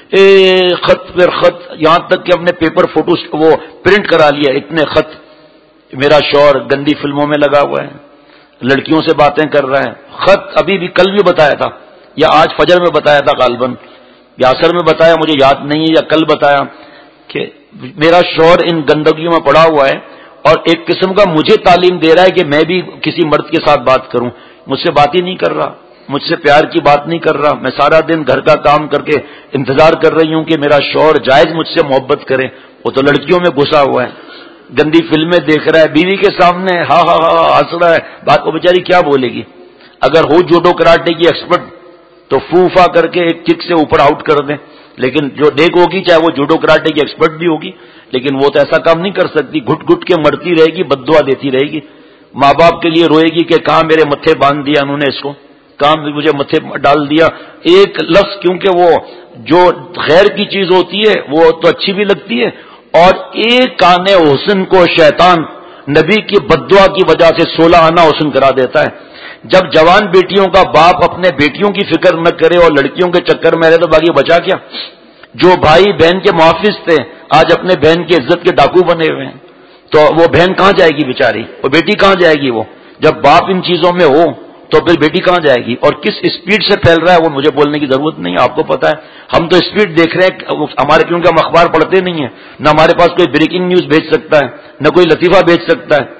خط پر خط، یہاں تک کہ ہم نے پیپر فوٹو وہ پرنٹ کرا لیا. اتنے خط. میرا شوہر گندی فلموں میں لگا ہوا ہے، لڑکیوں سے باتیں کر رہا ہے. خط ابھی بھی کل بھی بتایا تھا یا آج فجر میں بتایا تھا غالباً، یا اثر میں بتایا مجھے یاد نہیں ہے، یا کل بتایا کہ میرا شوہر ان گندگیوں میں پڑا ہوا ہے اور ایک قسم کا مجھے تعلیم دے رہا ہے کہ میں بھی کسی مرد کے ساتھ بات کروں. مجھ سے بات ہی نہیں کر رہا، مجھ سے پیار کی بات نہیں کر رہا. میں سارا دن گھر کا کام کر کے انتظار کر رہی ہوں کہ میرا شوہر جائز مجھ سے محبت کرے. وہ تو لڑکیوں میں گھسا ہوا ہے، گندی فلمیں دیکھ رہا ہے، بیوی کے سامنے ہاں ہاں ہاں ہنس رہا ہے. بات کو بیچاری کیا بولے گی؟ اگر ہو جوڈو کراٹے کی ایکسپرٹ تو فوفا کر کے ایک کک سے اوپر آؤٹ کر دیں. لیکن جو دیکھ ہوگی چاہے وہ جوڈو کراٹے کی ایکسپرٹ بھی ہوگی، لیکن وہ تو ایسا کام نہیں کر سکتی. گھٹ گھٹ کے مرتی رہے گی، بددعا دیتی رہے گی. ماں باپ کے لیے روئے گی کہ کہاں میرے متھے باندھ دیا انہوں نے، اس کو کہاں مجھے متھے ڈال دیا. ایک لفظ، کیونکہ وہ جو خیر کی چیز ہوتی ہے وہ تو اچھی بھی لگتی ہے، اور ایک کان حسن کو شیطان نبی کی بددعا کی وجہ سے 16 آنا حسن کرا دیتا ہے. جب جوان بیٹیوں کا باپ اپنے بیٹیوں کی فکر نہ کرے اور لڑکیوں کے چکر میں رہے تو باقی بچا کیا؟ جو بھائی بہن کے محافظ تھے آج اپنے بہن کی عزت کے ڈاکو بنے ہوئے ہیں، تو وہ بہن کہاں جائے گی بیچاری؟ اور بیٹی کہاں جائے گی؟ وہ جب باپ ان چیزوں میں ہو تو پھر بیٹی کہاں جائے گی؟ اور کس اسپیڈ سے پھیل رہا ہے وہ مجھے بولنے کی ضرورت نہیں، آپ کو پتا ہے. ہم تو اسپیڈ دیکھ رہے ہیں ہمارے، کیونکہ ہم اخبار پڑھتے نہیں ہیں، نہ ہمارے پاس کوئی بریکنگ نیوز بھیج سکتا ہے، نہ کوئی لطیفہ بھیج سکتا ہے.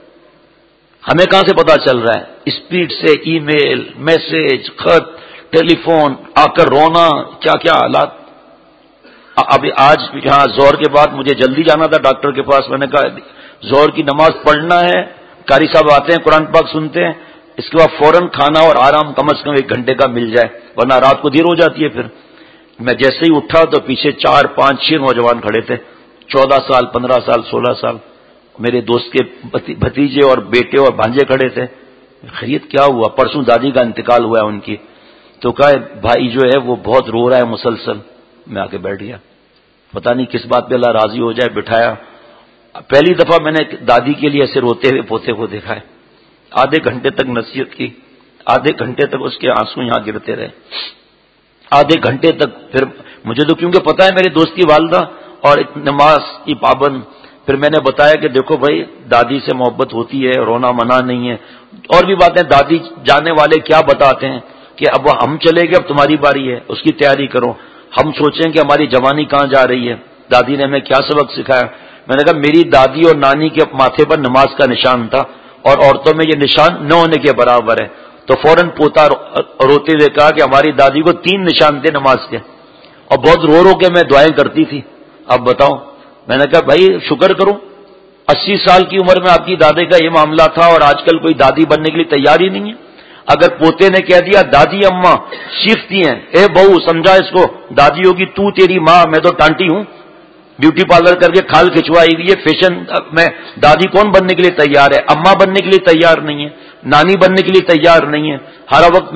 ہمیں کہاں سے پتا چل رہا ہے؟ اسپیڈ سے ای میل، میسج، خط، ٹیلی فون، آ کر رونا، کیا کیا حالات. ابھی آج یہاں زہر کے بعد مجھے جلدی جانا تھا ڈاکٹر کے پاس. میں نے کہا زہر کی نماز پڑھنا ہے، قاری صاحب آتے ہیں قرآن پاک سنتے ہیں، اس کے بعد فوراً کھانا اور آرام کم از کم 1 گھنٹے کا مل جائے ورنہ رات کو دیر ہو جاتی ہے. پھر میں جیسے ہی اٹھا تو پیچھے 4 5 6 نوجوان کھڑے تھے، 14 سال 15 سال 16 سال، میرے دوست کے بھتیجے اور بیٹے اور بھانجے کھڑے تھے. خیریت کیا ہوا؟ پرسوں دادی کا انتقال ہوا ہے ان کی. تو کہا بھائی جو ہے وہ بہت رو رہا ہے مسلسل. میں آ کے بیٹھ گیا، پتہ نہیں کس بات پہ اللہ راضی ہو جائے. بٹھایا، پہلی دفعہ میں نے دادی کے لیے ایسے روتے ہوئے پوتے کو دیکھا ہے. آدھے گھنٹے تک نصیحت کی، آدھے گھنٹے تک اس کے آنسو یہاں گرتے رہے، آدھے گھنٹے تک. پھر مجھے تو کیونکہ پتا ہے میری دوست کی والدہ اور نماز کی پابند، پھر میں نے بتایا کہ دیکھو بھائی دادی سے محبت ہوتی ہے، رونا منع نہیں ہے. اور بھی باتیں دادی جانے والے کیا بتاتے ہیں کہ اب ہم چلے گئے، اب تمہاری باری ہے، اس کی تیاری کرو. ہم سوچیں کہ ہماری جوانی کہاں جا رہی ہے. دادی نے ہمیں کیا سبق سکھایا؟ میں نے کہا میری دادی اور نانی کے ماتھے پر نماز کا نشان تھا اور عورتوں میں یہ نشان نہ ہونے کے برابر ہے. تو فوراً پوتا روتے ہوئے کہا کہ ہماری دادی کو 3 نشان تھے نماز کے، اور بہت رو رو کے میں دعائیں کرتی تھی. اب بتاؤ. میں نے کہا بھائی شکر کرو، 80 سال کی عمر میں آپ کی دادے کا یہ معاملہ تھا اور آج کل کوئی دادی بننے کے لیے تیار ہی نہیں ہے. اگر پوتے نے کہہ دیا دادی اماں شیختی ہیں، اے بہو سمجھا اس کو، دادی ہوگی تو تیری ماں، میں تو ٹانٹی ہوں، بیوٹی پارلر کر کے کھال کھچوائی ہوئی ہے، فیشن میں دادی کون بننے کے لیے تیار ہے؟ اماں بننے کے لیے تیار نہیں ہے، نانی بننے کے لیے تیار نہیں ہے. ہر وقت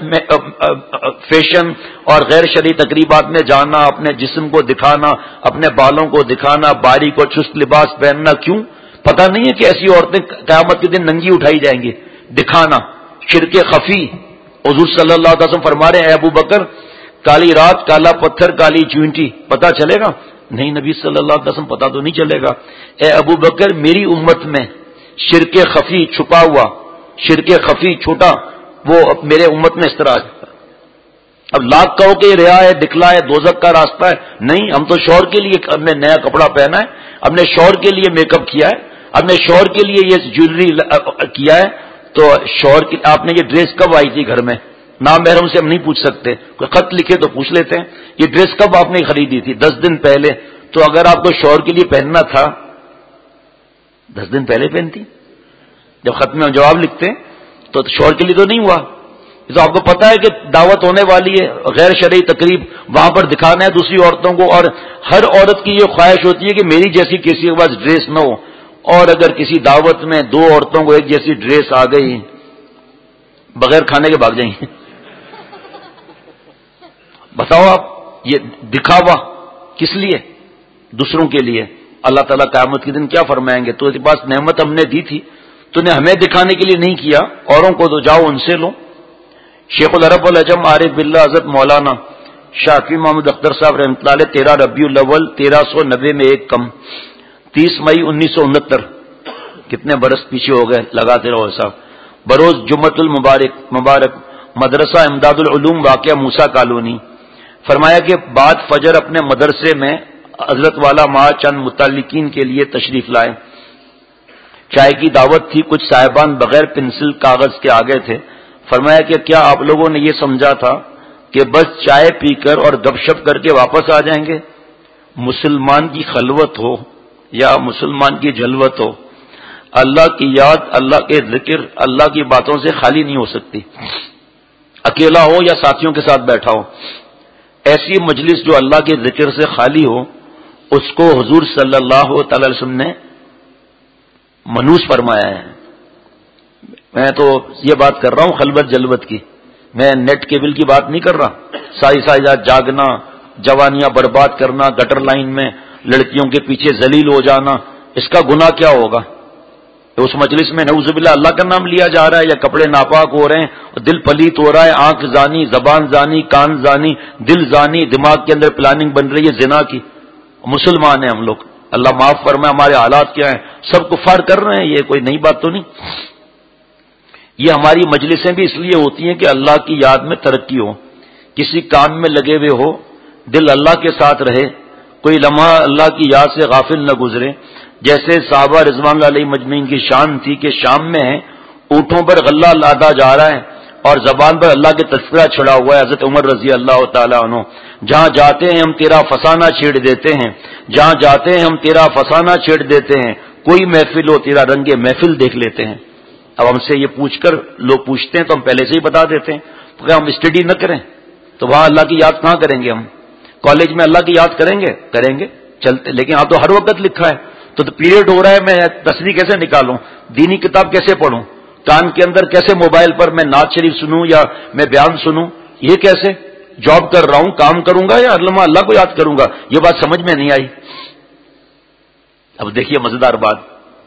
فیشن اور غیر شرعی تقریبات میں جانا، اپنے جسم کو دکھانا، اپنے بالوں کو دکھانا، باریک اور چست لباس پہننا. کیوں؟ پتہ نہیں ہے کہ ایسی عورتیں قیامت کے دن ننگی اٹھائی جائیں گی. دکھانا شرک خفی. حضور صلی اللہ علیہ وسلم فرما رہے ہیں اے ابو بکر کالی رات، کالا پتھر، کالی چونٹی، پتہ چلے گا؟ نہیں نبی صلی اللہ علیہ وسلم پتہ تو نہیں چلے گا. اے ابو بکر میری امت میں شرک خفی چھپا ہوا، شرک خفی چھوٹا، وہ میرے امت میں اس طرح. اب لاکھ کہو کہ یہ ریا ہے، دکھلا ہے، دوزخ کا راستہ ہے. نہیں، ہم تو شوہر کے لیے ہم نے نیا کپڑا پہنا ہے، اپنے شوہر کے لیے میک اپ کیا ہے، اپنے شوہر کے لیے یہ جویلری کیا ہے. تو شوہر کی آپ نے یہ ڈریس کب آئی تھی گھر میں؟ نام محرم سے ہم نہیں پوچھ سکتے، کوئی خط لکھے تو پوچھ لیتے ہیں یہ ڈریس کب آپ نے خریدی تھی؟ 10 دن پہلے. تو اگر آپ کو شوہر کے لیے پہننا تھا 10 دن پہلے پہنتی. جب خط میں جواب لکھتے تو شوہر کے لیے تو نہیں ہوا. تو آپ کو پتا ہے کہ دعوت ہونے والی ہے، غیر شرعی تقریب، وہاں پر دکھانا ہے دوسری عورتوں کو. اور ہر عورت کی یہ خواہش ہوتی ہے کہ میری جیسی کسی کے پاس ڈریس نہ ہو. اور اگر کسی دعوت میں 2 عورتوں کو ایک جیسی ڈریس آ گئی، بغیر کھانے کے بھاگ جائیں گے. بتاؤ آپ، یہ دکھاوا کس لیے؟ دوسروں کے لیے. اللہ تعالیٰ قیامت کے دن کیا فرمائیں گے؟ تو پاس نعمت ہم نے دی تھی، تو نے ہمیں دکھانے کے لیے نہیں کیا، اوروں کو تو جاؤ ان سے لو. شیخ العرب العجم عارف باللہ حضرت مولانا شافی محمد اختر صاحب رحمۃ اللہ علیہ 13 ربیع الاول 1390 میں ایک کم 30 مئی 1969، کتنے برس پیچھے ہو گئے، لگاتے رہو صاحب. بروز جمعۃ المبارک مدرسہ امداد العلوم واقعہ موسیٰ کالونی. فرمایا کہ بعد فجر اپنے مدرسے میں حضرت والا ماں چند متعلقین کے لیے تشریف لائے. چائے کی دعوت تھی، کچھ صاحبان بغیر پنسل کاغذ کے آگے تھے. فرمایا کہ کیا آپ لوگوں نے یہ سمجھا تھا کہ بس چائے پی کر اور گپ شپ کر کے واپس آ جائیں گے؟ مسلمان کی خلوت ہو یا مسلمان کی جلوت ہو، اللہ کی یاد، اللہ کے ذکر، اللہ کی باتوں سے خالی نہیں ہو سکتی. اکیلا ہو یا ساتھیوں کے ساتھ بیٹھا ہو، ایسی مجلس جو اللہ کے ذکر سے خالی ہو، اس کو حضور صلی اللہ تعالی علیہ وسلم نے منوس فرمایا ہے. میں تو یہ بات کر رہا ہوں خلوت جلوت کی، میں نیٹ کیبل کی بات نہیں کر رہا. ساری رات جاگنا، جوانیاں برباد کرنا، گٹر لائن میں لڑکیوں کے پیچھے ذلیل ہو جانا، اس کا گناہ کیا ہوگا؟ اس مجلس میں نعوذ باللہ اللہ کا نام لیا جا رہا ہے، یا کپڑے ناپاک ہو رہے ہیں، دل پلیت ہو رہا ہے، آنکھ زانی، زبان زانی، کان زانی، دل زانی، دماغ کے اندر پلاننگ بن رہی ہے زنا کی. مسلمان ہیں ہم لوگ، اللہ معاف فرمائے ہمارے حالات کیا ہیں، سب کفار کر رہے ہیں، یہ کوئی نئی بات تو نہیں. یہ ہماری مجلسیں بھی اس لیے ہوتی ہیں کہ اللہ کی یاد میں ترقی ہو، کسی کام میں لگے ہوئے ہو، دل اللہ کے ساتھ رہے، کوئی لمحہ اللہ کی یاد سے غافل نہ گزرے. جیسے صحابہ رضوان اللہ علیہ مجمعین کی شان تھی کہ شام میں اونٹوں پر غلہ لادا جا رہا ہے اور زبان پر اللہ کے تذکرہ چھڑا ہوا ہے. حضرت عمر رضی اللہ تعالیٰ عنہ، جہاں جاتے ہیں ہم تیرا فسانہ چھیڑ دیتے ہیں، جہاں جاتے ہیں ہم تیرا فسانہ چھیڑ دیتے ہیں، کوئی محفل ہو تیرا رنگ محفل دیکھ لیتے ہیں. اب ہم سے یہ پوچھ کر لوگ پوچھتے ہیں تو ہم پہلے سے ہی بتا دیتے ہیں. تو کیا ہم اسٹڈی نہ کریں تو وہاں اللہ کی یاد کہاں کریں گے؟ ہم کالج میں اللہ کی یاد کریں گے چلتے، لیکن ہاں تو ہر وقت لکھا ہے. تو پیریڈ ہو رہا ہے، میں تصریح کیسے نکالوں؟ دینی کتاب کیسے پڑھوں؟ کان کے اندر کیسے موبائل پر میں نعت شریف سنوں یا میں بیان سنوں؟ یہ کیسے؟ جاب کر رہا ہوں، کام کروں گا یا اللہ کو یاد کروں گا؟ یہ بات سمجھ میں نہیں آئی. اب دیکھیے مزیدار بات،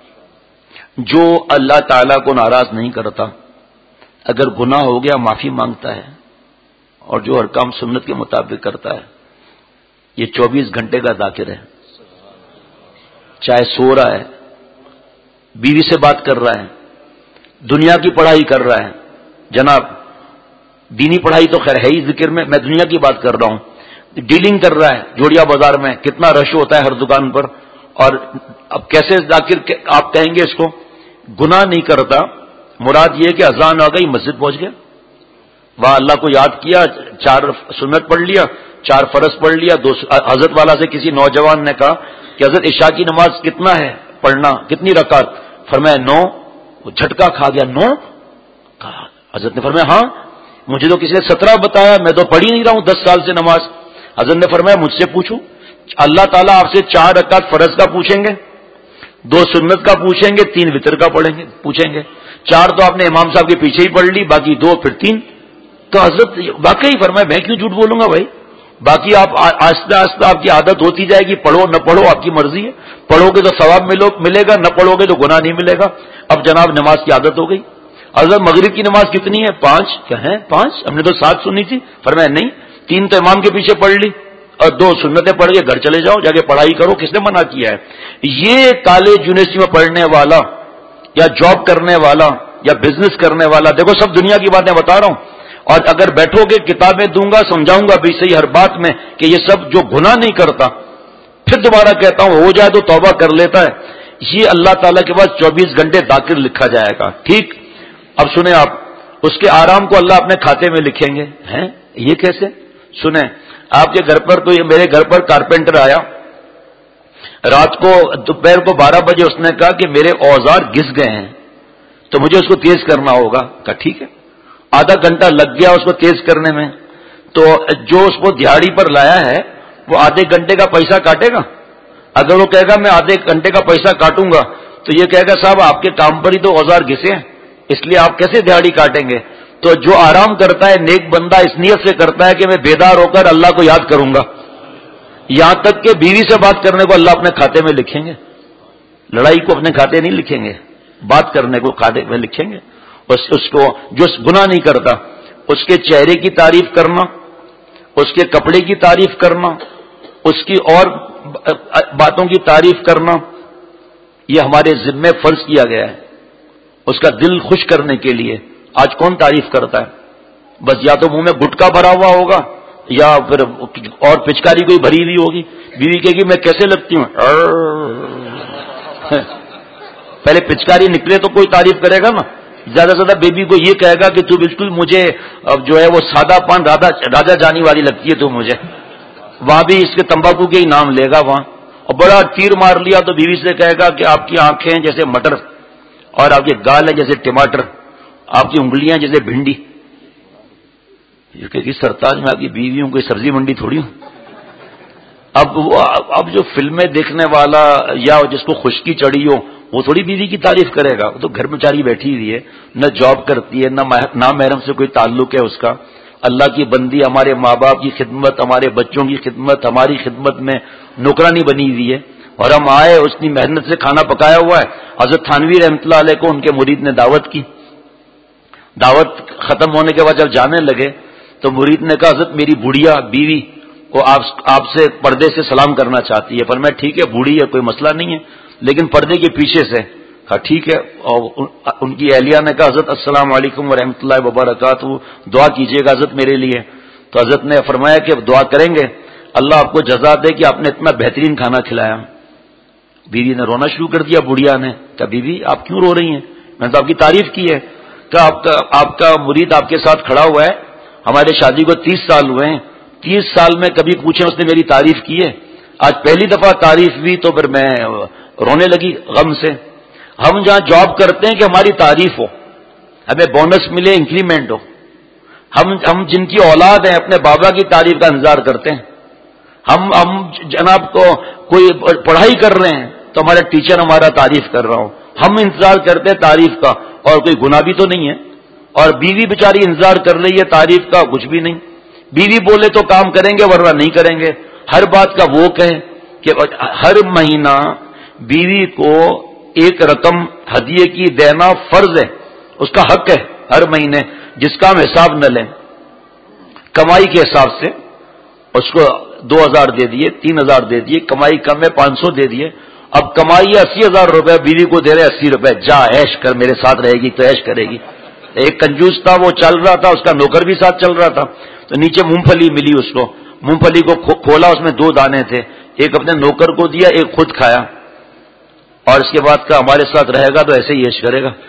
جو اللہ تعالیٰ کو ناراض نہیں کرتا، اگر گناہ ہو گیا معافی مانگتا ہے اور جو ہر کام سنت کے مطابق کرتا ہے، یہ 24 گھنٹے کا ذاکر ہے. چاہے سو رہا ہے، بیوی سے بات کر رہا ہے، دنیا کی پڑھائی کر رہا ہے. جناب دینی پڑھائی تو خیر ہے ہی ذکر میں دنیا کی بات کر رہا ہوں. ڈیلنگ کر رہا ہے جوڑیا بازار میں، کتنا رش ہوتا ہے ہر دکان پر. اور اب کیسے ذاکر آپ کہیں گے اس کو؟ گناہ نہیں کرتا، مراد یہ کہ اذان آ گئی مسجد پہنچ گیا، وہاں اللہ کو یاد کیا، 4 سنت پڑھ لیا، 4 فرض پڑھ لیا. حضرت والا سے کسی نوجوان نے کہا کہ حضرت عشاء کی نماز کتنا ہے پڑھنا، کتنی رکعت؟ فرمایا 9. وہ جھٹکا کھا گیا. 9؟ کہا. حضرت نے فرمایا ہاں، مجھے تو کسی نے 17 بتایا، میں تو پڑھ ہی نہیں رہا ہوں 10 سال سے نماز. حضرت نے فرمایا مجھ سے پوچھو. اللہ تعالیٰ آپ سے 4 رکعت فرض کا پوچھیں گے، 2 سنت کا پوچھیں گے، 3 وتر کا پوچھیں گے. 4 تو آپ نے امام صاحب کے پیچھے ہی پڑھ لی، باقی 2 پھر 3. تو حضرت واقعی فرمایا میں کیوں جھوٹ بولوں گا بھائی؟ باقی آپ آہستہ آہستہ آپ کی عادت ہوتی جائے گی، پڑھو نہ پڑھو آپ کی مرضی ہے. پڑھو گے تو ثواب ملے گا، نہ پڑھو گے تو گناہ نہیں ملے گا. اب جناب نماز کی عادت ہو گئی. حضرت مغرب کی نماز کتنی ہے؟ 5. کیا ہے 5؟ ہم نے تو 7 سنی تھی. فرمایا نہیں، 3 تو امام کے پیچھے پڑھ لی اور 2 سنتیں پڑھ کے گھر چلے جاؤ، جا کے پڑھائی کرو. کس نے منع کیا ہے؟ یہ کالج یونیورسٹی میں پڑھنے والا یا جاب کرنے والا یا بزنس کرنے والا، دیکھو سب دنیا کی باتیں بتا رہا ہوں، اور اگر بیٹھو گے کتابیں دوں گا، سمجھاؤں گا بھی صحیح ہر بات میں کہ یہ سب جو گناہ نہیں کرتا، پھر دوبارہ کہتا ہوں ہو جائے تو توبہ کر لیتا ہے، یہ اللہ تعالیٰ کے پاس 24 گھنٹے ذاکر لکھا جائے گا. ٹھیک، اب سنیں آپ، اس کے آرام کو اللہ اپنے کھاتے میں لکھیں گے. ہیں یہ کیسے؟ سنیں، آپ کے گھر پر کوئی، میرے گھر پر کارپینٹر آیا رات کو، دوپہر کو 12 بجے، اس نے کہا کہ میرے اوزار گھس گئے ہیں تو مجھے اس کو تیز کرنا ہوگا. کہا ٹھیک ہے. آدھا گھنٹہ لگ گیا اس کو تیز کرنے میں. تو جو اس کو دیہڑی پر لایا ہے وہ آدھے گھنٹے کا پیسہ کاٹے گا؟ اگر وہ کہے گا میں آدھے گھنٹے کا پیسہ کاٹوں گا تو یہ کہے گا صاحب آپ کے کام پر ہی تو اوزار گھسے ہیں، اس لیے آپ کیسے دیہڑی کاٹیں گے؟ تو جو آرام کرتا ہے نیک بندہ اس نیت سے کرتا ہے کہ میں بیدار ہو کر اللہ کو یاد کروں گا. یہاں تک کہ بیوی سے بات کرنے کو اللہ اپنے کھاتے میں لکھیں گے، لڑائی کو اپنے کھاتے نہیں لکھیں گے، بات کرنے کو کھاتے میں لکھیں گے. اس کو جو گناہ نہیں کرتا اس کے چہرے کی تعریف کرنا، اس کے کپڑے کی تعریف کرنا، اس کی اور باتوں کی تعریف کرنا، یہ ہمارے ذمے فرض کیا گیا ہے اس کا دل خوش کرنے کے لیے. آج کون تعریف کرتا ہے؟ بس یا تو منہ میں گٹکا بھرا ہوا ہوگا یا پھر اور پچکاری کوئی بھری ہوئی ہوگی. بیوی کہے گی میں کیسے لگتی ہوں، پہلے پچکاری نکلے تو کوئی تعریف کرے گا نا. زیادہ سے زیادہ بیبی کو یہ کہے گا کہ تو بالکل مجھے جو ہے وہ سادہ پان راجا جانی والی لگتی ہے تو مجھے. وہاں بھی اس کے تمباکو کے ہی نام لے گا وہاں. اور بڑا تیر مار لیا تو بیوی سے کہے گا کہ آپ کی آنکھیں جیسے مٹر اور آپ کے گال ہیں جیسے ٹماٹر، آپ کی انگلیاں جیسے بھنڈی. یہ کہ سرتاج میں آپ کی بیوی ہوں، کوئی سبزی منڈی تھوڑی ہوں. اب جو فلمیں دیکھنے والا یا جس کو خشکی چڑھی ہو وہ تھوڑی بیوی کی تعریف کرے گا. وہ تو گھر بیچاری بیٹھی ہوئی ہے، نہ جاب کرتی ہے، نہ محرم سے کوئی تعلق ہے اس کا. اللہ کی بندی، ہمارے ماں باپ کی خدمت، ہمارے بچوں کی خدمت، ہماری خدمت میں نوکرانی بنی ہوئی ہے. اور ہم آئے، اس کی محنت سے کھانا پکایا ہوا ہے. حضرت تھانوی رحمۃ اللہ علیہ کو ان کے مرید نے دعوت کی. دعوت ختم ہونے کے بعد جب جانے لگے تو مرید نے کہا حضرت میری بڑھیا بیوی وہ آپ سے پردے سے سلام کرنا چاہتی ہے. فرمایا ٹھیک ہے، بوڑھی ہے کوئی مسئلہ نہیں ہے، لیکن پردے کے پیچھے سے. کہا ٹھیک ہے. اور ان کی اہلیہ نے کہا حضرت السلام علیکم ورحمۃ اللہ وبرکاتہ، دعا کیجیے گا حضرت میرے لیے. تو حضرت نے فرمایا کہ دعا کریں گے اللہ آپ کو جزا دے کہ آپ نے اتنا بہترین کھانا کھلایا. بیوی نے رونا شروع کر دیا. بڑھیا نے کہا بیوی آپ کیوں رو رہی ہیں؟ میں نے تو آپ کی تعریف کی ہے. کہ آپ کا مرید آپ کے ساتھ کھڑا ہوا ہے، ہمارے شادی کو 30 سال ہوئے ہیں، 30 سال میں کبھی پوچھیں اس نے میری تعریف کی ہے؟ آج پہلی دفعہ تعریف ہوئی تو پھر میں رونے لگی غم سے. ہم جہاں جاب کرتے ہیں کہ ہماری تعریف ہو، ہمیں بونس ملے، انکریمنٹ ہو. ہم جن کی اولاد ہیں اپنے بابا کی تعریف کا انتظار کرتے ہیں. ہم جناب کو کوئی پڑھائی کر رہے ہیں تو ہمارا ٹیچر ہمارا تعریف کر رہا ہو، ہم انتظار کرتے ہیں تعریف کا. اور کوئی گناہ بھی تو نہیں ہے. اور بیوی بیچاری انتظار کر رہی ہے تعریف کا، کچھ بھی نہیں. بیوی بولے تو کام کریں گے ورنہ نہیں کریں گے. ہر بات کا وہ کہیں کہ ہر مہینہ بیوی کو ایک رقم ہدیے کی دینا فرض ہے، اس کا حق ہے ہر مہینے، جس کا ہم حساب نہ لیں کمائی کے حساب سے. اس کو 2000 دے دیے، 3000 دے دیے، کمائی کم ہے 500 دے دیے. اب کمائی 80,000 روپے، بیوی کو دے رہے 80 روپے، جا عیش کر، میرے ساتھ رہے گی تو عیش کرے گی. ایک کنجوس تھا وہ چل رہا تھا، اس کا نوکر بھی ساتھ چل رہا تھا. تو نیچے مونگ پھلی ملی اس کو، مونگ پھلی کو کھولا، اس میں 2 دانے تھے، ایک اپنے نوکر کو دیا، ایک خود کھایا. اور اس کے بعد کا ہمارے ساتھ رہے گا تو ایسے ہی عیش کرے گا.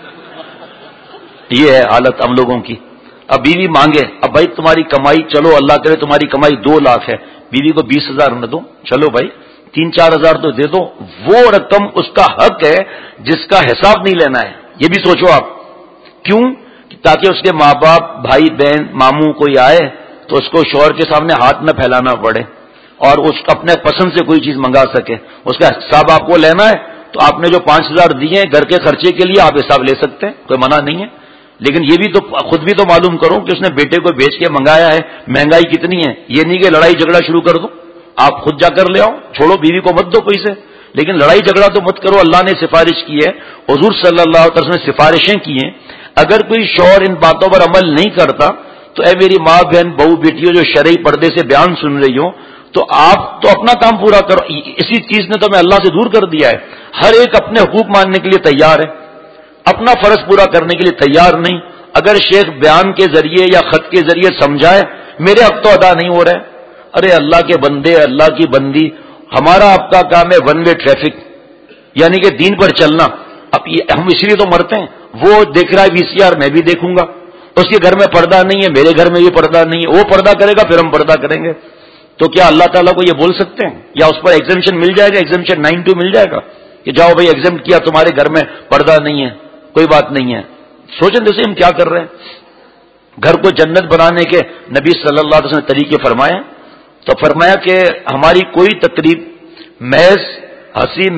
یہ ہے حالت ہم لوگوں کی. اب بیوی مانگے، اب بھائی تمہاری کمائی، چلو اللہ کرے تمہاری کمائی 2 لاکھ ہے، بیوی کو 20,000 نہ دو، چلو بھائی 3-4 ہزار تو دے دو. وہ رقم اس کا حق ہے جس کا حساب نہیں لینا ہے. یہ بھی سوچو آپ کیوں؟ تاکہ اس کے ماں باپ، بھائی بہن، ماموں کوئی آئے تو اس کو شوہر کے سامنے ہاتھ نہ پھیلانا پڑے اور اس اپنے پسند سے کوئی چیز منگا سکے. اس کا حساب آپ کو لینا ہے تو آپ نے جو 5,000 دیے گھر کے خرچے کے لیے آپ حساب لے سکتے ہیں، کوئی منع نہیں ہے. لیکن یہ بھی تو خود بھی تو معلوم کرو کہ اس نے بیٹے کو بیچ کے منگایا ہے، مہنگائی کتنی ہے. یہ نہیں کہ لڑائی جھگڑا شروع کر دو، آپ خود جا کر لے آؤ، چھوڑو بیوی کو مت دو کوئی سے، لیکن لڑائی جھگڑا تو مت کرو. اللہ نے سفارش کی ہے، حضور صلی اللہ علیہ وسلم نے سفارشیں کی ہیں. اگر کوئی شوہر ان باتوں پر عمل نہیں کرتا تو اے میری ماں بہن بہو بیٹیوں جو شرعی پردے سے بیان سن رہی ہو، تو آپ تو اپنا کام پورا کرو. اسی چیز نے تو ہمیں اللہ سے دور کر دیا ہے. ہر ایک اپنے حقوق ماننے کے لیے تیار ہے، اپنا فرض پورا کرنے کے لیے تیار نہیں. اگر شیخ بیان کے ذریعے یا خط کے ذریعے سمجھائے میرے حق تو ادا نہیں ہو رہے. ارے اللہ کے بندے، اللہ کی بندی، ہمارا آپ کا کام ہے ون وے ٹریفک، یعنی کہ دین پر چلنا. اب ہم اس لیے تو مرتے ہیں. وہ دیکھ رہا ہے VCR، میں بھی دیکھوں گا. اس کے گھر میں پردہ نہیں ہے، میرے گھر میں بھی پردہ نہیں ہے. وہ پردہ کرے گا پھر ہم پردہ کریں گے. تو کیا اللہ تعالیٰ کو یہ بول سکتے ہیں؟ یا اس پر ایگزمپشن مل جائے گا، ایگزمپشن 9(2) مل جائے گا کہ جاؤ بھائی ایگزمپٹ کیا، تمہارے گھر میں پردہ نہیں ہے، کوئی بات نہیں ہے. سوچیں جیسے ہم کیا کر رہے ہیں. گھر کو جنت بنانے کے نبی صلی اللہ علیہ وسلم نے طریقے فرمائے. تو فرمایا کہ ہماری کوئی تقریب محض ہنسی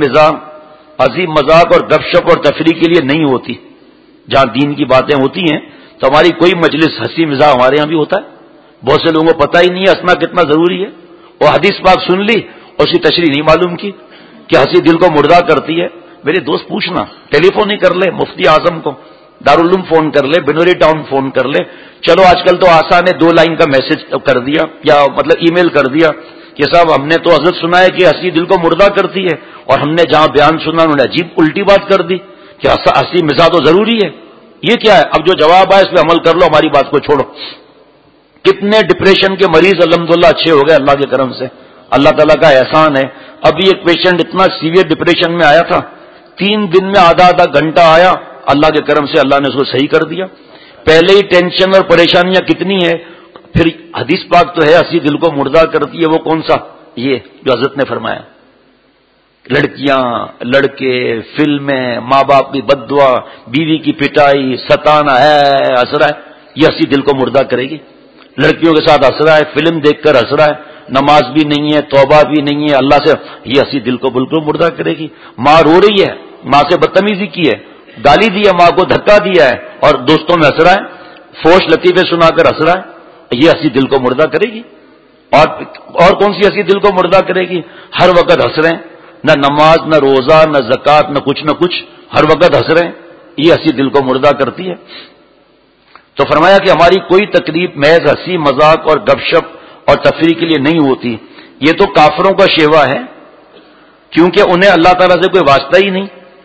مذاق اور گپ شپ اور تفریح کے لیے نہیں ہوتی. جہاں دین کی باتیں ہوتی ہیں تو ہماری کوئی مجلس ہنسی مذاق ہمارے یہاں بھی ہوتا ہے. بہت سے لوگوں کو پتہ ہی نہیں ہے ہنسنا کتنا ضروری ہے. وہ حدیث پاک سن لی اور اس کی تشریح نہیں معلوم کی کہ ہنسی دل کو مردہ کرتی ہے. میرے دوست پوچھنا، ٹیلی فون ہی کر لے مفتی اعظم کو، دارالعلوم فون کر لے، بنوری ٹاؤن فون کر لے. چلو آج کل تو آسان ہے، 2 لائن کا میسج کر دیا یا مطلب ای میل کر دیا کہ صاحب ہم نے تو حضرت سنا ہے کہ ہنسی دل کو مردہ کرتی ہے، اور ہم نے جہاں بیان سنا انہوں نے عجیب الٹی بات کر دی کہ ہنسی مزاح تو ضروری ہے. یہ کیا ہے؟ اب جو جواب آئے اس پہ عمل کر لو، ہماری بات کو چھوڑو. کتنے ڈپریشن کے مریض الحمدللہ اچھے ہو گئے اللہ کے کرم سے، اللہ تعالیٰ کا احسان ہے. ابھی ایک پیشنٹ اتنا سیویئر ڈپریشن میں آیا تھا، 3 دن میں آدھا گھنٹہ آیا، اللہ کے کرم سے اللہ نے اس کو صحیح کر دیا. پہلے ہی ٹینشن اور پریشانیاں کتنی ہیں، پھر حدیث پاک تو ہے ہنسی دل کو مردہ کرتی ہے. وہ کون سا؟ یہ جو حضرت نے فرمایا. لڑکیاں، لڑکے، فلمیں، ماں باپ کی بد دعا، بیوی کی پٹائی، ستانا ہے، ہنس رہا ہے، یہ ہنسی دل کو مردہ کرے گی. لڑکیوں کے ساتھ ہنس رہا ہے، فلم دیکھ کر ہنس رہا ہے، نماز بھی نہیں ہے، توبہ بھی نہیں ہے اللہ سے، یہ ہنسی دل کو بالکل مردہ کرے گی. ماں رو رہی ہے، ماں سے بدتمیزی کی ہے، گالی دی ہے، ماں کو دھکا دیا ہے اور دوستوں میں ہنس رہا ہے، فوش لطیفے سنا کر ہنس رہا ہے، یہ ہنسی دل کو مردہ کرے گی. اور کون سی ہنسی دل کو مردہ کرے گی؟ ہر وقت ہنس رہے ہیں، نہ نماز، نہ روزہ، نہ زکوٰۃ، نہ کچھ، ہر وقت ہنس رہے ہیں. یہ ہنسی دل کو مردہ کرتی ہے. تو فرمایا کہ ہماری کوئی تقریب محض ہنسی مذاق اور گپ شپ اور تفریح کے لیے نہیں ہوتی. یہ تو کافروں کا شیوا ہے، کیونکہ انہیں اللہ تعالیٰ سے کوئی واسطہ ہی نہیں.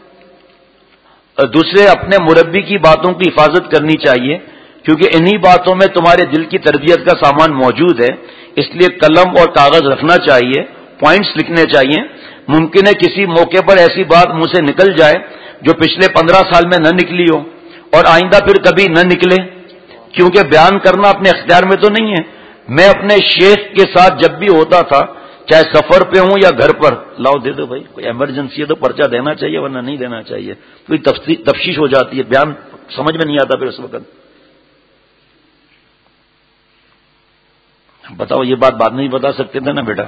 دوسرے، اپنے مربی کی باتوں کی حفاظت کرنی چاہیے، کیونکہ انہی باتوں میں تمہارے دل کی تربیت کا سامان موجود ہے. اس لیے قلم اور کاغذ رکھنا چاہیے، پوائنٹس لکھنے چاہیے. ممکن ہے کسی موقع پر ایسی بات منہ سے نکل جائے جو پچھلے 15 سال میں نہ نکلی ہو اور آئندہ پھر کبھی نہ نکلے، کیونکہ بیان کرنا اپنے اختیار میں تو نہیں ہے. میں اپنے شیخ کے ساتھ جب بھی ہوتا تھا، چاہے سفر پہ ہوں یا گھر پر، لاؤ دے دو بھائی، کوئی ایمرجنسی ہے تو پرچہ دینا چاہیے ورنہ نہیں دینا چاہیے. کوئی تفشیش ہو جاتی ہے، بیان سمجھ میں نہیں آتا پھر اس وقت. بتاؤ یہ بات بعد میں بھی بتا سکتے تھے نا بیٹا.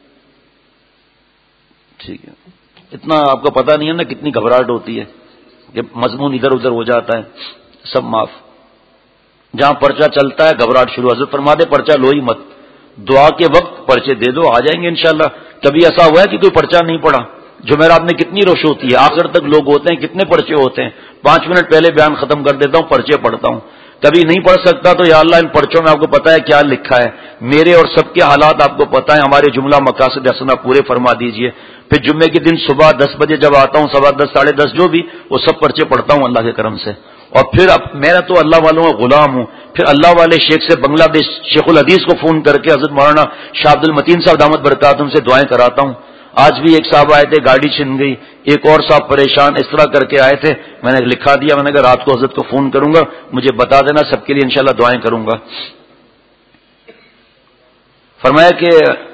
ٹھیک ہے، اتنا آپ کو پتا نہیں ہے نا کتنی گھبراہٹ ہوتی ہے کہ مضمون ادھر ادھر ہو جاتا ہے. سب معاف. جہاں پرچہ چلتا ہے گھبراہٹ شروع. حضرت فرما دے پرچہ لو ہی مت، دعا کے وقت پرچے دے دو، آ جائیں گے انشاءاللہ. کبھی ایسا ہوا ہے کہ کوئی پرچہ نہیں پڑا؟ جمعرات میں کتنی رش ہوتی ہے، آخر تک لوگ ہوتے ہیں، کتنے پرچے ہوتے ہیں. 5 منٹ پہلے بیان ختم کر دیتا ہوں، پرچے پڑھتا ہوں. کبھی نہیں پڑھ سکتا تو یا اللہ ان پرچوں میں آپ کو پتا ہے کیا لکھا ہے. میرے اور سب کے حالات آپ کو پتا ہے، ہمارے جملہ مقاصد حسنہ پورے فرما دیجئے. پھر جمعے کے دن صبح 10 بجے جب آتا ہوں، 10:15 10:30 جو بھی، وہ سب پرچے پڑھتا ہوں اللہ کے کرم سے. اور پھر اب میں تو اللہ والوں کا غلام ہوں. پھر اللہ والے شیخ سے بنگلہ دیش شیخ الحدیث کو فون کر کے حضرت مولانا شاہ عبد المتین صاحب دامت برکاتہم سے دعائیں کراتا ہوں. آج بھی ایک صاحب آئے تھے، گاڑی چھن گئی، ایک اور صاحب پریشان، اس طرح کر کے آئے تھے. میں نے لکھا دیا، میں نے کہا رات کو حضرت کو فون کروں گا، مجھے بتا دینا، سب کے لیے انشاءاللہ دعائیں کروں گا. فرمایا کہ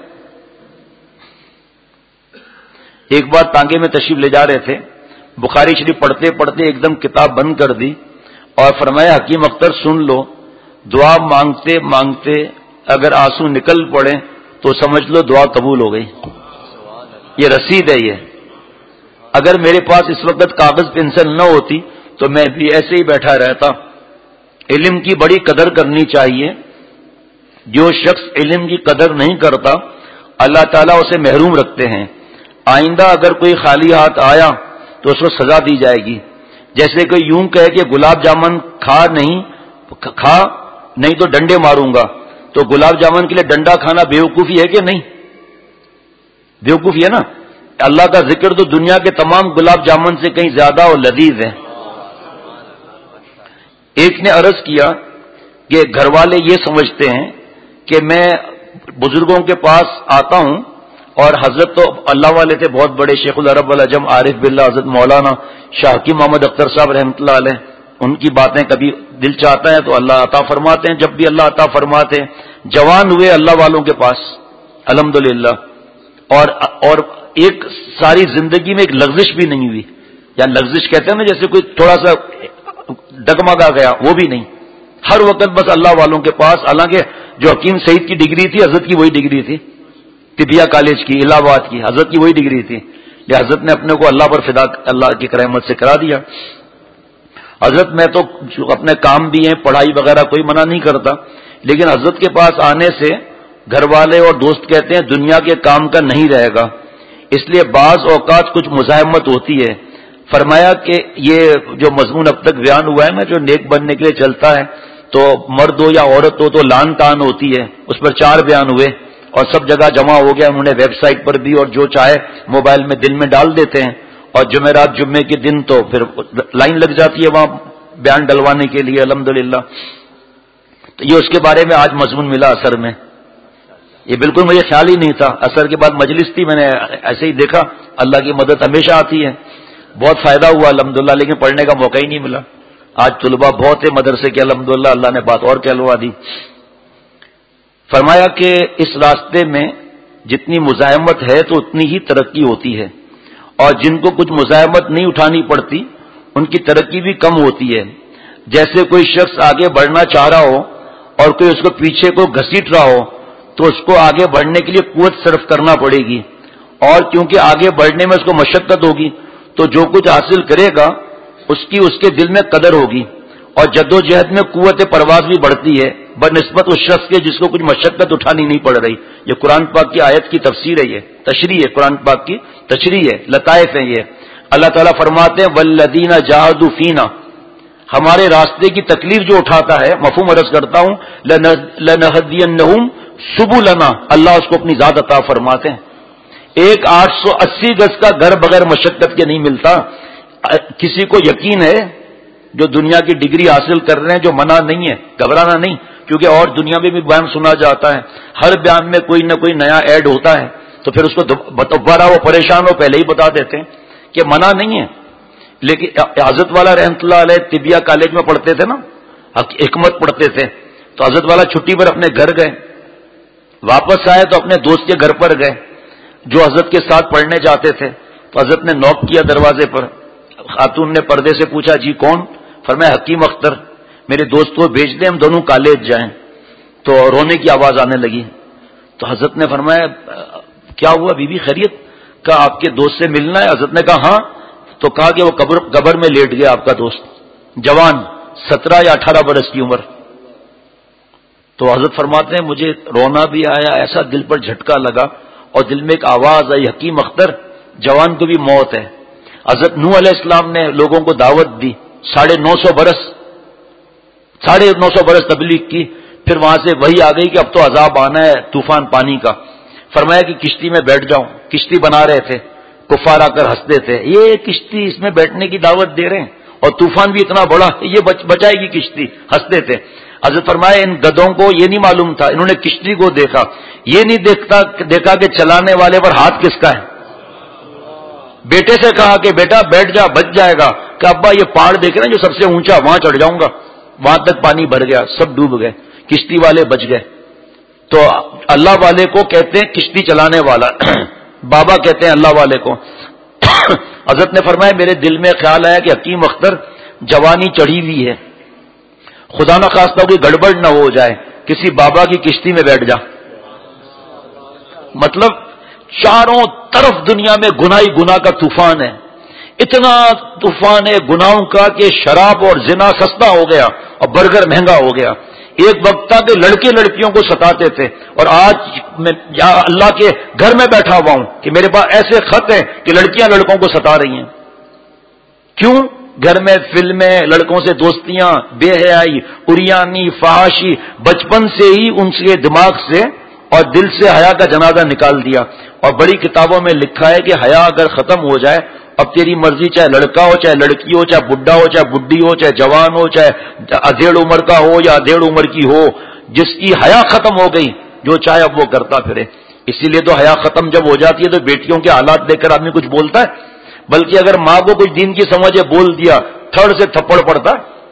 ایک بار ٹانگے میں تشریف لے جا رہے تھے، بخاری شریف پڑھتے پڑھتے ایک دم کتاب بند کر دی اور فرمایا حکیم اختر سن لو، دعا مانگتے مانگتے اگر آنسو نکل پڑے تو سمجھ لو دعا قبول ہو گئی. یہ رسید ہے. یہ اگر میرے پاس اس وقت کاغذ پنسل نہ ہوتی تو میں بھی ایسے ہی بیٹھا رہتا. علم کی بڑی قدر کرنی چاہیے. جو شخص علم کی قدر نہیں کرتا اللہ تعالیٰ اسے محروم رکھتے ہیں. آئندہ اگر کوئی خالی ہاتھ آیا تو اس کو سزا دی جائے گی. جیسے کوئی یوں کہے کہ گلاب جامن کھا نہیں تو ڈنڈے ماروں گا، تو گلاب جامن کے لیے ڈنڈا کھانا بیوقوفی ہے کہ نہیں؟ بیوقوفی ہے نا. اللہ کا ذکر تو دنیا کے تمام گلاب جامن سے کہیں زیادہ اور لذیذ ہے. ایک نے عرض کیا کہ گھر والے یہ سمجھتے ہیں کہ میں بزرگوں کے پاس آتا ہوں، اور حضرت تو اللہ والے تھے بہت بڑے، شیخ العرب والعجم عارف باللہ حضرت مولانا شاہ حکیم محمد اختر صاحب رحمۃ اللہ علیہ. ان کی باتیں کبھی دل چاہتا ہے تو اللہ عطا فرماتے ہیں. جب بھی اللہ عطا فرماتے ہیں، جوان ہوئے اللہ والوں کے پاس الحمدللہ، اور ایک ساری زندگی میں ایک لغزش بھی نہیں ہوئی. یا لغزش کہتے ہیں نا جیسے کوئی تھوڑا سا ڈگمگا گیا، وہ بھی نہیں. ہر وقت بس اللہ والوں کے پاس. حالانکہ جو حکیم سعید کی ڈگری تھی حضرت کی وہی ڈگری تھی، طبیہ کالج کی الہ آباد کی، حضرت کی وہی ڈگری تھی. حضرت نے اپنے کو اللہ پر فدا اللہ کی کرامت سے کرا دیا. حضرت میں تو اپنے کام بھی ہیں، پڑھائی وغیرہ کوئی منع نہیں کرتا، لیکن حضرت کے پاس آنے سے گھر والے اور دوست کہتے ہیں دنیا کے کام کا نہیں رہے گا، اس لیے بعض اوقات کچھ مزاحمت ہوتی ہے. فرمایا کہ یہ جو مضمون اب تک بیان ہوا ہے نا، جو نیک بننے کے لیے چلتا ہے، تو مرد ہو یا عورت ہو تو لان تان ہوتی ہے. اس پر 4 بیان ہوئے اور سب جگہ جمع ہو گیا. انہوں نے ویب سائٹ پر بھی اور جو چاہے موبائل میں دل میں ڈال دیتے ہیں. اور جمعرات جمعے کے دن تو پھر لائن لگ جاتی ہے وہاں بیان ڈلوانے کے لیے الحمدللہ. تو یہ اس کے بارے میں آج مضمون ملا اثر میں. یہ بالکل مجھے خیال ہی نہیں تھا. اثر کے بعد مجلس تھی، میں نے ایسے ہی دیکھا. اللہ کی مدد ہمیشہ آتی ہے، بہت فائدہ ہوا الحمدللہ، لیکن پڑھنے کا موقع ہی نہیں ملا. آج طلباء بہت ہے مدرسے کے الحمدللہ، اللہ نے بات اور کہلوا دی. فرمایا کہ اس راستے میں جتنی مزاحمت ہے تو اتنی ہی ترقی ہوتی ہے، اور جن کو کچھ مزاحمت نہیں اٹھانی پڑتی ان کی ترقی بھی کم ہوتی ہے. جیسے کوئی شخص آگے بڑھنا چاہ رہا ہو اور کوئی اس کو پیچھے کو گھسیٹ رہا ہو تو اس کو آگے بڑھنے کے لیے قوت صرف کرنا پڑے گی، اور کیونکہ آگے بڑھنے میں اس کو مشقت ہوگی تو جو کچھ حاصل کرے گا اس کے دل میں قدر ہوگی. اور جدوجہد میں قوت پرواز بھی بڑھتی ہے بنسبت اس شخص کے جس کو کچھ مشقت اٹھانی نہیں پڑ رہی. یہ قرآن پاک کی آیت کی تفسیر ہے، یہ تشریح ہے، قرآن پاک کی تشریح ہے، لطائف ہیں یہ. اللہ تعالیٰ فرماتے ہیں والذین جاہدوا فینا، ہمارے راستے کی تکلیف جو اٹھاتا ہے، مفہوم عرض کرتا ہوں، لنہدینہم سبلنا، اللہ اس کو اپنی ذات عطا فرماتے ہیں. ایک 880 گز کا گھر بغیر مشقت کے نہیں ملتا. کسی کو یقین ہے جو دنیا کی ڈگری حاصل کر رہے ہیں، جو منع نہیں ہے، گھبرانا نہیں، کیونکہ اور دنیا میں بھی بیان سنا جاتا ہے، ہر بیان میں کوئی نہ کوئی نیا ایڈ ہوتا ہے، تو پھر اس کو دوبارہ وہ پریشان ہو پہلے ہی بتا دیتے ہیں کہ منع نہیں ہے. لیکن حضرت والا رحمۃ اللہ علیہ طبیہ کالج میں پڑھتے تھے نا، حکمت پڑھتے تھے، تو حضرت والا چھٹی پر اپنے گھر گئے، واپس آئے تو اپنے دوست کے گھر پر گئے جو حضرت کے ساتھ پڑھنے جاتے تھے. تو حضرت نے نوک کیا دروازے پر، خاتون نے پردے سے پوچھا جی کون؟ فرمایا حکیم اختر، میرے دوست کو بھیج دیں ہم دونوں کالج جائیں. تو رونے کی آواز آنے لگی. تو حضرت نے فرمایا کیا ہوا بی بی خیریت؟ کہا آپ کے دوست سے ملنا ہے. حضرت نے کہا ہاں. تو کہا کہ وہ قبر میں لیٹ گیا آپ کا دوست، جوان 17 یا 18 برس کی عمر. تو حضرت فرماتے ہیں مجھے رونا بھی آیا، ایسا دل پر جھٹکا لگا اور دل میں ایک آواز آئی حکیم اختر جوان کو بھی موت ہے. حضرت نوح علیہ السلام نے لوگوں کو دعوت دی، 950 برس تبلیغ کی، پھر وہاں سے وہی آ گئی کہ اب تو عذاب آنا ہے طوفان پانی کا. فرمایا کہ کشتی میں بیٹھ جاؤں. کشتی بنا رہے تھے، کفار آ کر ہنستے تھے، یہ کشتی اس میں بیٹھنے کی دعوت دے رہے ہیں اور طوفان بھی اتنا بڑا، یہ بچائے گی کشتی، ہنستے تھے. حضرت فرمایا ان گدوں کو یہ نہیں معلوم تھا، انہوں نے کشتی کو دیکھا، یہ نہیں دیکھا کہ چلانے والے پر ہاتھ کس کا ہے. بیٹے سے کہا کہ بیٹا بیٹھ جا بچ جائے گا، کہ ابا یہ پہاڑ دیکھ رہے ہیں جو سب سے اونچا، وہاں چڑھ جاؤں گا. وہاں تک پانی بھر گیا، سب ڈوب گئے، کشتی والے بچ گئے. تو اللہ والے کو کہتے ہیں کشتی چلانے والا، بابا کہتے ہیں اللہ والے کو. حضرت نے فرمایا میرے دل میں خیال آیا کہ حکیم اختر جوانی چڑھی ہوئی ہے، خدا نہ خواستہ کوئی گڑبڑ نہ ہو جائے، کسی بابا کی کشتی میں بیٹھ جا. مطلب چاروں طرف دنیا میں گناہ ہی گناہ کا طوفان ہے، اتنا طوفان ہے گناہوں کا کہ شراب اور زنا سستا ہو گیا اور برگر مہنگا ہو گیا. ایک وقت تھا کہ لڑکے لڑکیوں کو ستاتے تھے، اور آج میں اللہ کے گھر میں بیٹھا ہوا ہوں کہ میرے پاس ایسے خط ہیں کہ لڑکیاں لڑکوں کو ستا رہی ہیں. کیوں؟ گھر میں فلمیں، لڑکوں سے دوستیاں، بے حیائی، اریانی، فحاشی، بچپن سے ہی ان کے دماغ سے اور دل سے حیا کا جنازہ نکال دیا. اور بڑی کتابوں میں لکھا ہے کہ حیا اگر ختم ہو جائے، اب تیری مرضی، چاہے لڑکا ہو، چاہے لڑکی ہو، چاہے بڈھا ہو، چاہے بڈھی ہو، چاہے جوان ہو، چاہے ادھیڑ عمر کا ہو یا ادھیڑ عمر کی ہو، جس کی حیا ختم ہو گئی جو چاہے اب وہ کرتا پھرے. اسی لیے تو حیا ختم جب ہو جاتی ہے تو بیٹیوں کے حالات دیکھ کر آدمی کچھ بولتا ہے، بلکہ اگر ماں کو کچھ دین کی سمجھے بول دیا تھڑ سے تھپڑ پڑتا.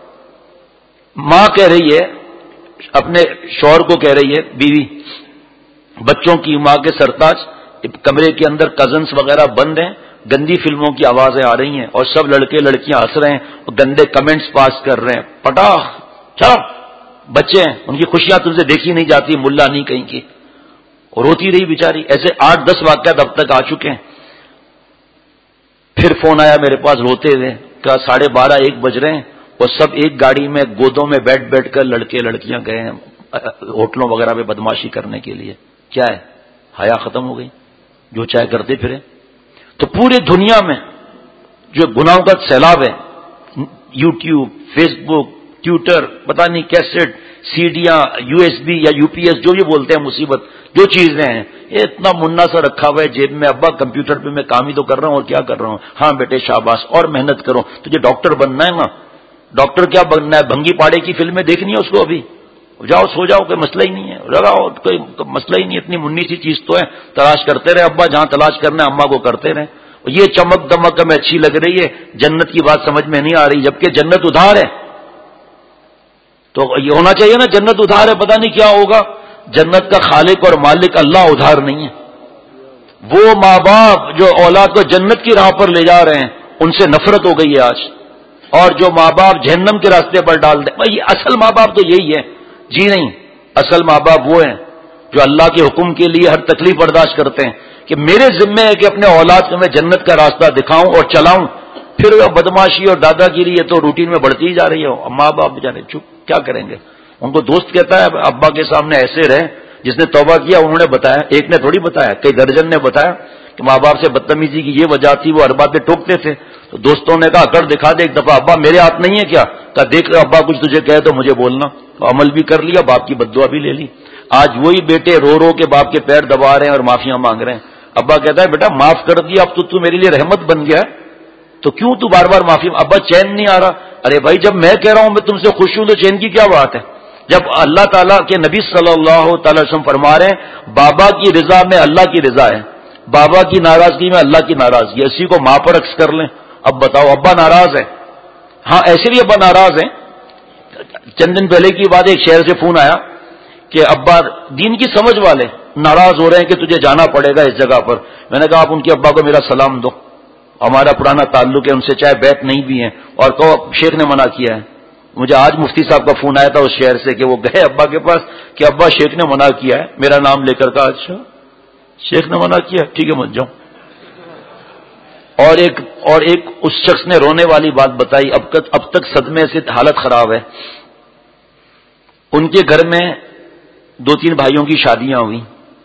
ماں کہہ رہی ہے اپنے شوہر کو، کہہ رہی ہے بیوی، بچوں کی ماں کے سرتاج کمرے کے اندر کزنس وغیرہ بند ہیں، گندی فلموں کی آوازیں آ رہی ہیں اور سب لڑکے لڑکیاں ہنس رہے ہیں اور گندے کمنٹس پاس کر رہے ہیں. پٹاخ چلو، بچے ہیں، ان کی خوشیاں تم سے دیکھی نہیں جاتی، ملا نہیں کہیں کی. اور روتی رہی بیچاری. ایسے 8-10 واقعات اب تک آ چکے ہیں. پھر فون آیا میرے پاس روتے ہوئے، کہا 12:30-1 بج رہے ہیں اور سب ایک گاڑی میں گودوں میں بیٹھ بیٹھ کر لڑکے لڑکیاں گئے ہیں ہوٹلوں وغیرہ پہ بدماشی کرنے کے لیے. کیا ہے؟ حیا ختم ہو گئی، جو چاہے کرتے پھرے. تو پورے دنیا میں جو گناہوں کا سیلاب ہے، یوٹیوب، فیس بک، ٹویٹر، پتہ نہیں کیسٹ، سیڈیاں، USB یا UPS جو بھی بولتے ہیں، مصیبت جو چیزیں ہیں، یہ اتنا منا سا رکھا ہوا ہے جیب میں. ابا کمپیوٹر پہ میں کام ہی تو کر رہا ہوں اور کیا کر رہا ہوں. ہاں بیٹے شاباش، اور محنت کرو، تجھے ڈاکٹر بننا ہے نا. ڈاکٹر کیا بننا ہے؟ بھنگی پاڑے کی فلمیں دیکھنی ہے اس کو؟ ابھی جاؤ سو جاؤ، کوئی مسئلہ ہی نہیں ہے، لگاؤ، کوئی مسئلہ ہی نہیں. اتنی منی سی چیز تو ہے، تلاش کرتے رہے ابا، جہاں تلاش کرنا ہے اماں کو کرتے رہے. یہ چمک دمک ہمیں اچھی لگ رہی ہے، جنت کی بات سمجھ میں نہیں آ رہی، جبکہ جنت ادھار ہے. تو یہ ہونا چاہیے نا، جنت ادھار ہے، پتہ نہیں کیا ہوگا. جنت کا خالق اور مالک اللہ ادھار نہیں ہے. وہ ماں باپ جو اولاد کو جنت کی راہ پر لے جا رہے ہیں، ان سے نفرت ہو گئی ہے آج. اور جو ماں باپ جہنم کے راستے پر ڈال دیں، بھائی اصل ماں باپ تو یہی ہے. جی نہیں، اصل ماں باپ وہ ہیں جو اللہ کے حکم کے لیے ہر تکلیف برداشت کرتے ہیں کہ میرے ذمہ ہے کہ اپنے اولاد کو میں جنت کا راستہ دکھاؤں اور چلاؤں. پھر بدماشی اور دادا گیری یہ تو روٹین میں بڑھتی ہی جا رہی ہے. ماں باپ جانے چپ کیا کریں گے. ان کو دوست کہتا ہے ابا کے سامنے ایسے رہیں. جس نے توبہ کیا انہوں نے بتایا, ایک نے تھوڑی بتایا, کئی درجن نے بتایا کہ ماں باپ سے بدتمیزی کی یہ وجہ تھی, وہ ہر بات پہ ٹوکتے تھے. تو دوستوں نے کہا اکڑ دکھا دے ایک دفعہ, ابا میرے ہاتھ نہیں ہے کیا, کہا دیکھ ابا کچھ تجھے کہے تو مجھے بولنا. تو عمل بھی کر لیا, باپ کی بد دعا بھی لے لی. آج وہی بیٹے رو رو کے باپ کے پیر دبا رہے ہیں اور معافیاں مانگ رہے ہیں. ابا کہتا ہے بیٹا معاف کر دیا, اب تو میرے لیے رحمت بن گیا, تو کیوں تو بار بار معافی. ابا چین نہیں آ رہا. ارے بھائی جب میں کہہ رہا ہوں میں تم سے خوش ہوں تو چین کی کیا بات ہے. جب اللہ تعالیٰ کے نبی صلی اللہ تعالی وسلم فرما رہے ہیں بابا کی رضا میں اللہ کی رضا ہے, بابا کی ناراضگی میں اللہ کی ناراضگی, اسی کو ماں پر عکس کر لیں. اب بتاؤ ابا ناراض ہے, ہاں ایسے بھی ابا ناراض ہیں. چند دن پہلے کی بات, ایک شہر سے فون آیا کہ ابا دین کی سمجھ والے ناراض ہو رہے ہیں کہ تجھے جانا پڑے گا اس جگہ پر. میں نے کہا آپ ان کے ابا کو میرا سلام دو, ہمارا پرانا تعلق ہے ان سے, چاہے بیت نہیں بھی ہیں, اور کہو شیخ نے منع کیا ہے. مجھے آج مفتی صاحب کا فون آیا تھا اس شہر سے کہ وہ گئے ابا کے پاس کہ ابا شیخ نے منع کیا ہے, میرا نام لے کر. کہا اچھا شیخ نے منع کیا, ٹھیک ہے مت جاؤ. اور ایک اس شخص نے رونے والی بات بتائی, اب تک صدمے سے حالت خراب ہے. ان کے گھر میں 2-3 بھائیوں کی شادیاں ہوئی,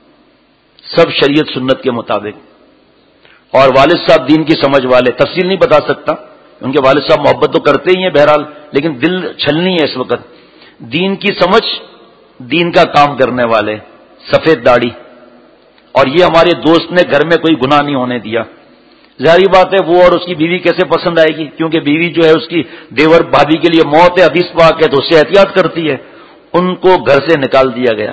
سب شریعت سنت کے مطابق, اور والد صاحب دین کی سمجھ والے. تفصیل نہیں بتا سکتا, ان کے والد صاحب محبت تو کرتے ہی ہیں بہرحال, لیکن دل چھلنی ہے اس وقت. دین کی سمجھ, دین کا کام کرنے والے, سفید داڑھی. اور یہ ہمارے دوست نے گھر میں کوئی گناہ نہیں ہونے دیا. ظاہری بات ہے وہ اور اس کی بیوی کیسے پسند آئے گی, کیونکہ بیوی جو ہے اس کی دیور بھابھی کے لیے موت ہے, حدیث پاک ہے, تو اس سے احتیاط کرتی ہے. ان کو گھر سے نکال دیا گیا.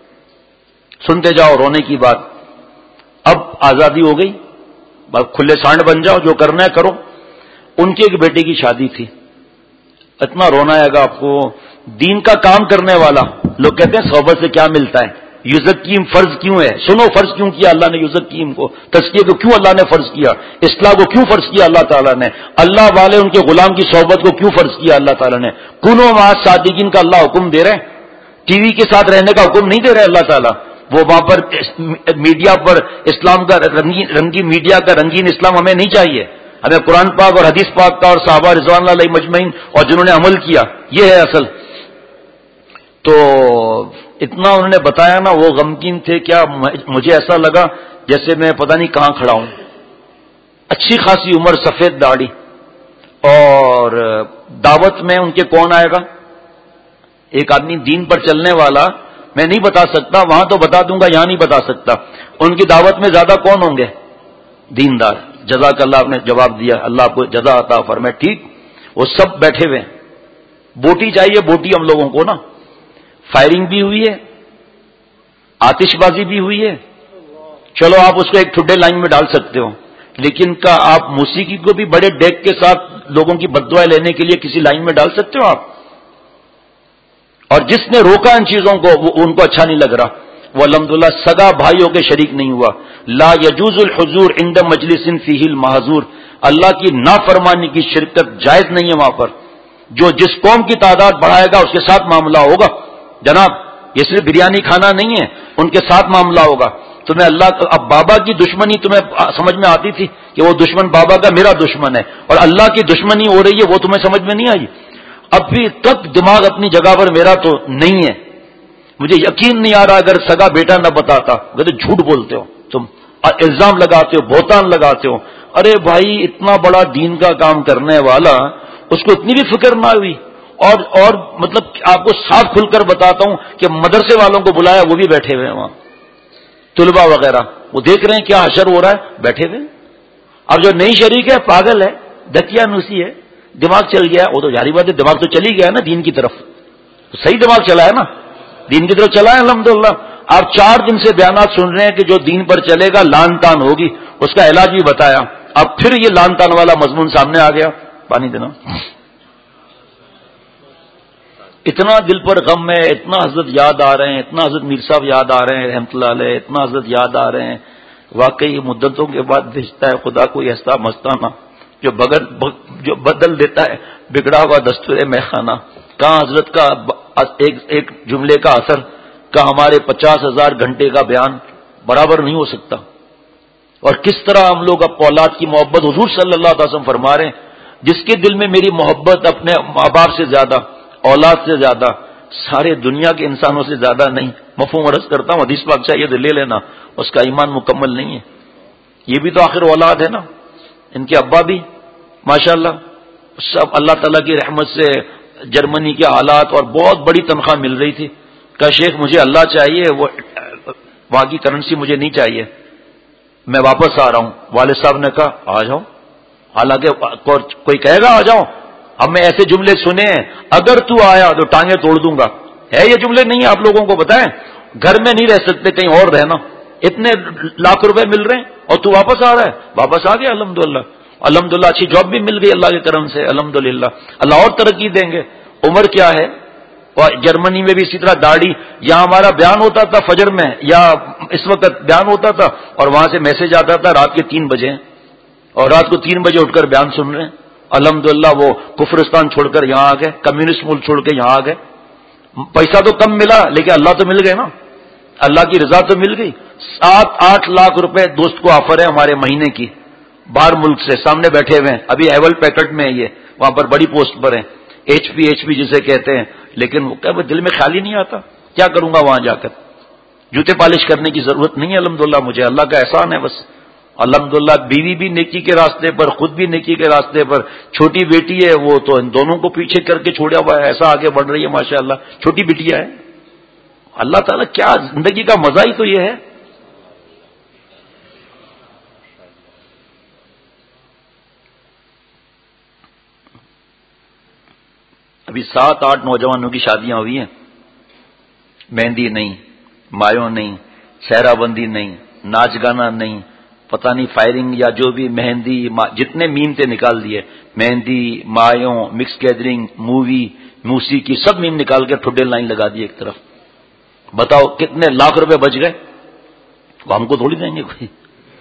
سنتے جاؤ رونے کی بات. اب آزادی ہو گئی, کھلے سانڈ بن جاؤ, جو کرنا ہے کرو. ان کے ایک بیٹے کی شادی تھی, اتنا رونا آئے گا آپ کو. دین کا کام کرنے والا, لوگ کہتے ہیں صحبت سے کیا ملتا ہے, یزکیم فرض کیوں ہے. سنو فرض کیوں کیا اللہ نے یزکیم کو, تزکیے کو کیوں اللہ نے فرض کیا, اصلاح کو کیوں فرض کیا اللہ تعالیٰ نے, اللہ والے ان کے غلام کی صحبت کو کیوں فرض کیا اللہ تعالیٰ نے. کنو مع صادقین کا اللہ حکم دے رہے ہیں, ٹی وی کے ساتھ رہنے کا حکم نہیں دے رہے اللہ تعالیٰ. وہ وہاں پر میڈیا پر اسلام کا رنگین میڈیا کا رنگین اسلام ہمیں نہیں چاہیے. ہمیں قرآن پاک اور حدیث پاک کا اور صحابہ رضوان اللہ علیہ مجمعین اور جنہوں نے عمل کیا, یہ ہے اصل. تو اتنا انہوں نے بتایا نا, وہ غمگین تھے. کیا مجھے ایسا لگا جیسے میں پتہ نہیں کہاں کھڑا ہوں. اچھی خاصی عمر, سفید داڑھی, اور دعوت میں ان کے کون آئے گا, ایک آدمی دین پر چلنے والا. میں نہیں بتا سکتا, وہاں تو بتا دوں گا, یہاں نہیں بتا سکتا. ان کی دعوت میں زیادہ کون ہوں گے, دیندار. جزاک اللہ, آپ نے جواب دیا, اللہ آپ کو جزا عطا فرمائے. ٹھیک, وہ سب بیٹھے ہوئے. بوٹی چاہیے, بوٹی ہم لوگوں کو نا. فائرنگ بھی ہوئی ہے, آتش بازی بھی ہوئی ہے. چلو آپ اس کو ایک ٹھڈے لائن میں ڈال سکتے ہو, لیکن کا آپ موسیقی کو بھی بڑے ڈیک کے ساتھ لوگوں کی بددعائیں لینے کے لیے کسی لائن میں ڈال سکتے ہو آپ. اور جس نے روکا ان چیزوں کو, وہ ان کو اچھا نہیں لگ رہا. وہ الحمدللہ سگا بھائیوں کے شریک نہیں ہوا. لا یجوز الحضور عند مجلس فیہ المحظور, اللہ کی نافرمانی کی شرکت جائز نہیں ہے وہاں پر. جو جس قوم کی تعداد بڑھائے گا اس کے ساتھ معاملہ ہوگا. جناب یہ صرف بریانی کھانا نہیں ہے, ان کے ساتھ معاملہ ہوگا. تمہیں اللہ, اب بابا کی دشمنی تمہیں سمجھ میں آتی تھی کہ وہ دشمن بابا کا میرا دشمن ہے, اور اللہ کی دشمنی ہو رہی ہے, وہ تمہیں سمجھ میں نہیں آئی. ابھی تک دماغ اپنی جگہ پر میرا تو نہیں ہے. مجھے یقین نہیں آ رہا اگر سگا بیٹا نہ بتاتا. کہتے جھوٹ بولتے ہو تم, الزام لگاتے ہو, بہتان لگاتے ہو. ارے بھائی اتنا بڑا دین کا کام کرنے والا, اس کو اتنی بھی فکر نہ ہوئی. اور مطلب آپ کو صاف کھل کر بتاتا ہوں کہ مدرسے والوں کو بلایا, وہ بھی بیٹھے ہوئے ہیں وہاں, طلباء وغیرہ, وہ دیکھ رہے ہیں کیا حشر ہو رہا ہے, بیٹھے ہوئے. اب جو نئی شریک ہے پاگل ہے, دکیا نوسی ہے, دماغ چل گیا. وہ تو جاری بات ہے, دماغ تو چلی گیا نا دین کی طرف, صحیح دماغ چلا ہے نا, دین کی طرف چلا ہے الحمدللہ. آپ 4 دن سے بیانات سن رہے ہیں کہ جو دین پر چلے گا لان تان ہوگی, اس کا علاج بھی بتایا. اب پھر یہ لان تان والا مضمون سامنے آ گیا. پانی دینا. اتنا دل پر غم ہے, اتنا حضرت یاد آ رہے ہیں, اتنا حضرت میر صاحب یاد آ رہے ہیں رحمۃ اللہ علیہ, اتنا حضرت یاد آ رہے ہیں. واقعی مدتوں کے بعد بھیجتا ہے خدا کوئی ایسا مستانہ جو بدل دیتا ہے بگڑا ہوا دستور میں خانہ. کہاں حضرت کا ایک جملے کا اثر, کا ہمارے 50,000 گھنٹے کا بیان برابر نہیں ہو سکتا. اور کس طرح ہم لوگ اب اولاد کی محبت حضور صلی اللہ علیہ وسلم فرما رہے ہیں، جس کے دل میں میری محبت اپنے ماں باپ سے زیادہ، اولاد سے زیادہ، سارے دنیا کے انسانوں سے زیادہ نہیں، مفہوم عرض کرتا ہوں، حدیث پاک چاہیے تو لے لینا، اس کا ایمان مکمل نہیں ہے۔ یہ بھی تو آخر اولاد ہے نا، ان کے ابا بھی ماشاءاللہ سب اللہ تعالیٰ کی رحمت سے جرمنی کے حالات اور بہت بڑی تنخواہ مل رہی تھی، کہا شیخ مجھے اللہ چاہیے، وہ وہاں کی کرنسی مجھے نہیں چاہیے، میں واپس آ رہا ہوں۔ والد صاحب نے کہا آ جاؤ، حالانکہ کوئی کہے گا آ جاؤ، ہم میں ایسے جملے سنے ہیں، اگر تو آیا تو ٹانگیں توڑ دوں گا، ہے یہ جملے نہیں آپ لوگوں کو بتائیں، گھر میں نہیں رہ سکتے کہیں اور رہنا، اتنے لاکھ روپے مل رہے ہیں اور تو واپس آ رہا ہے، واپس آ گیا الحمدللہ، الحمدللہ اچھی جاب بھی مل گئی اللہ کے کرم سے، الحمدللہ اللہ اور ترقی دیں گے۔ عمر کیا ہے، اور جرمنی میں بھی اسی طرح داڑھی، یہاں ہمارا بیان ہوتا تھا فجر میں یا اس وقت بیان ہوتا تھا اور وہاں سے میسج آتا تھا رات کے 3 بجے، اور رات کو 3 بجے اٹھ کر بیان سن رہے ہیں، الحمدللہ وہ کفرستان چھوڑ کر یہاں آ گئے، کمیونسٹ ملک چھوڑ کے یہاں آ گئے، پیسہ تو کم ملا لیکن اللہ تو مل گئے نا، اللہ کی رضا تو مل گئی۔ 7-8 لاکھ روپے دوست کو آفر ہے ہمارے مہینے کی، باہر ملک سے، سامنے بیٹھے ہوئے ہیں، ابھی ایول پیکٹ میں ہے، یہ وہاں پر بڑی پوسٹ پر ہیں، ایچ پی جسے کہتے ہیں، لیکن وہ دل میں خیال ہی نہیں آتا کیا کروں گا وہاں جا کر، جوتے پالش کرنے کی ضرورت نہیں ہے الحمدللہ مجھے، اللہ کا احسان ہے بس الحمدللہ، بیوی بھی نیکی کے راستے پر، خود بھی نیکی کے راستے پر، چھوٹی بیٹی ہے وہ تو ان دونوں کو پیچھے کر کے چھوڑا ہوا ہے، ایسا آگے بڑھ رہی ہے ماشاءاللہ، چھوٹی بیٹیاں ہے، اللہ تعالیٰ کیا زندگی کا مزہ ہی تو یہ ہے۔ ابھی 7-8 نوجوانوں کی شادیاں ہوئی ہیں، مہندی نہیں، مایوں نہیں، صحرا بندی نہیں، ناچ گانا نہیں، پتہ نہیں فائرنگ یا جو بھی مہندی جتنے میم تھے نکال دیے، مہندی، مایوں، مکس گیدرنگ، مووی، موسیقی، سب میم نکال کے ٹھڈے لائن لگا دی ایک طرف، بتاؤ کتنے لاکھ روپے بچ گئے، وہ ہم کو تھوڑی دیں گے کوئی۔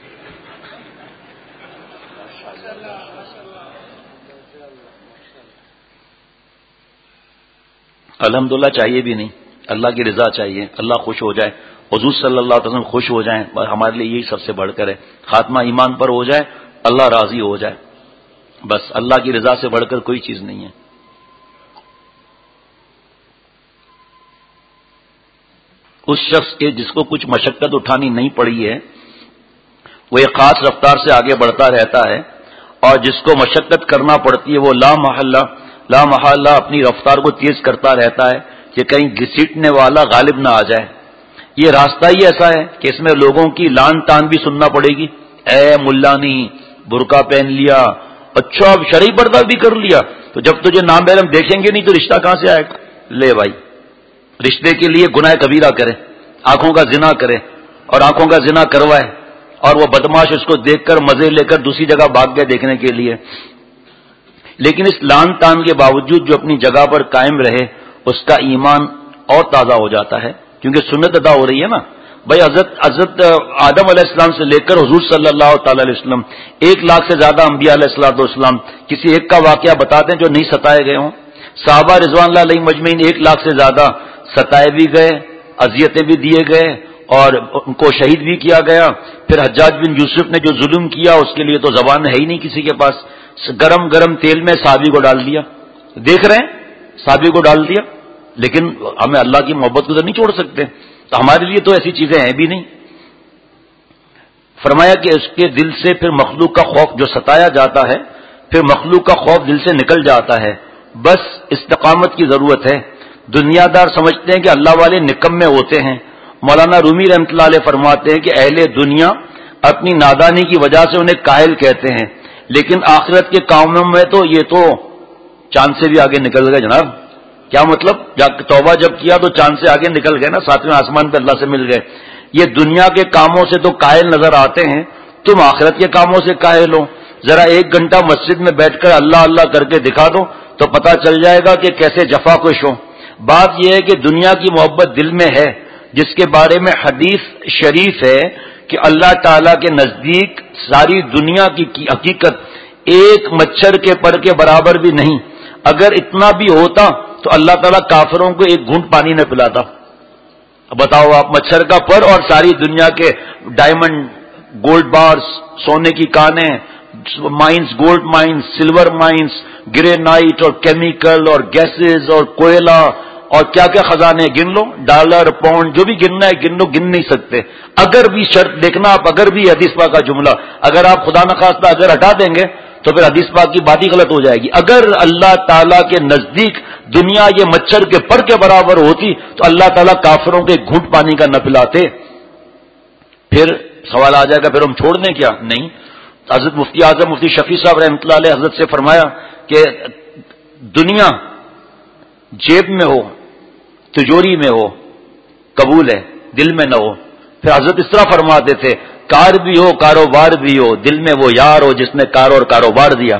الحمدللہ چاہیے بھی نہیں، اللہ کی رضا چاہیے، اللہ خوش ہو جائے، حضور صلی اللہ علیہ وسلم خوش ہو جائیں، ہمارے لیے یہی سب سے بڑھ کر ہے، خاتمہ ایمان پر ہو جائے، اللہ راضی ہو جائے، بس اللہ کی رضا سے بڑھ کر کوئی چیز نہیں ہے۔ اس شخص کے جس کو کچھ مشقت اٹھانی نہیں پڑی ہے وہ ایک خاص رفتار سے آگے بڑھتا رہتا ہے، اور جس کو مشقت کرنا پڑتی ہے وہ لا محالہ اپنی رفتار کو تیز کرتا رہتا ہے کہ کہیں گھسیٹنے والا غالب نہ آ جائے۔ یہ راستہ ہی ایسا ہے کہ اس میں لوگوں کی لان تان بھی سننا پڑے گی، اے ملانی برقع پہن لیا، اچھا اب شرعی پردہ بھی کر لیا، تو جب تجھے نام بیرم دیکھیں گے نہیں تو رشتہ کہاں سے آئے گا؟ لے بھائی، رشتے کے لیے گناہ کبیرہ کرے، آنکھوں کا زنا کرے اور آنکھوں کا زنا کروائے، اور وہ بدماش اس کو دیکھ کر مزے لے کر دوسری جگہ بھاگ گئے دیکھنے کے لیے، لیکن اس لان تان کے باوجود جو اپنی جگہ پر قائم رہے اس کا ایمان اور تازہ ہو جاتا ہے، کیونکہ سنت ادا ہو رہی ہے نا بھائی۔ حضرت آدم علیہ السلام سے لے کر حضور صلی اللہ تعالی علیہ وسلم 1 لاکھ سے زیادہ انبیاء علیہ السلام کسی ایک کا واقعہ بتاتے ہیں جو نہیں ستائے گئے ہوں، صحابہ رضوان اللہ علیہ مجمعین 1 لاکھ سے زیادہ ستائے بھی گئے، اذیتیں بھی دیے گئے اور ان کو شہید بھی کیا گیا۔ پھر حجاج بن یوسف نے جو ظلم کیا اس کے لیے تو زبان ہے ہی نہیں کسی کے پاس، گرم گرم تیل میں صحابی کو ڈال دیا، دیکھ رہے ہیں صحابی کو ڈال دیا، لیکن ہمیں اللہ کی محبت کو تو نہیں چھوڑ سکتے، تو ہمارے لیے تو ایسی چیزیں ہیں بھی نہیں۔ فرمایا کہ اس کے دل سے پھر مخلوق کا خوف جو ستایا جاتا ہے، پھر مخلوق کا خوف دل سے نکل جاتا ہے، بس استقامت کی ضرورت ہے۔ دنیا دار سمجھتے ہیں کہ اللہ والے نکمے ہوتے ہیں، مولانا رومی رحمۃ اللہ علیہ فرماتے ہیں کہ اہل دنیا اپنی نادانی کی وجہ سے انہیں کاہل کہتے ہیں، لیکن آخرت کے کاموں میں تو یہ تو چاند سے بھی آگے نکل گئے جناب۔ کیا مطلب؟ توبہ جب کیا تو چاند سے آگے نکل گئے نا، 7ویں آسمان پہ اللہ سے مل گئے۔ یہ دنیا کے کاموں سے تو قائل نظر آتے ہیں، تم آخرت کے کاموں سے قائل ہو۔ ذرا 1 گھنٹہ مسجد میں بیٹھ کر اللہ اللہ کر کے دکھا دو تو پتہ چل جائے گا کہ کیسے جفا کش ہو۔ بات یہ ہے کہ دنیا کی محبت دل میں ہے، جس کے بارے میں حدیث شریف ہے کہ اللہ تعالیٰ کے نزدیک ساری دنیا کی حقیقت ایک مچھر کے پر کے برابر بھی نہیں۔ اگر اتنا بھی ہوتا تو اللہ تعالیٰ کافروں کو 1 گھونٹ پانی نہ پلاتا۔ بتاؤ آپ، مچھر کا پر اور ساری دنیا کے ڈائمنڈ گولڈ بارز، سونے کی کانیں، mines, gold mines, silver mines, granite اور کیمیکل اور گیسز اور کوئلہ اور کیا کیا خزانے گن لو، ڈالر، پاؤنڈ، جو بھی گننا ہے گن لو، گن نہیں سکتے. اگر بھی شرط دیکھنا آپ، اگر بھی حدیث پاک کا جملہ اگر آپ خدا نخواستہ اگر ہٹا دیں گے تو پھر حدیث پاک کی بات ہی غلط ہو جائے گی. اگر اللہ تعالیٰ کے نزدیک دنیا یہ مچھر کے پر کے برابر ہوتی تو اللہ تعالیٰ کافروں کے گھونٹ پانی کا نہ پلاتے. پھر سوال آ جائے گا پھر ہم چھوڑ دیں کیا؟ نہیں. حضرت مفتی اعظم مفتی شفیع صاحب رحمۃ اللہ علیہ حضرت سے فرمایا کہ دنیا جیب میں ہو، تجوری میں ہو قبول ہے، دل میں نہ ہو. پھر حضرت اس طرح فرماتے تھے کار بھی ہو کاروبار بھی ہو، دل میں وہ یار ہو جس نے کار اور کاروبار دیا.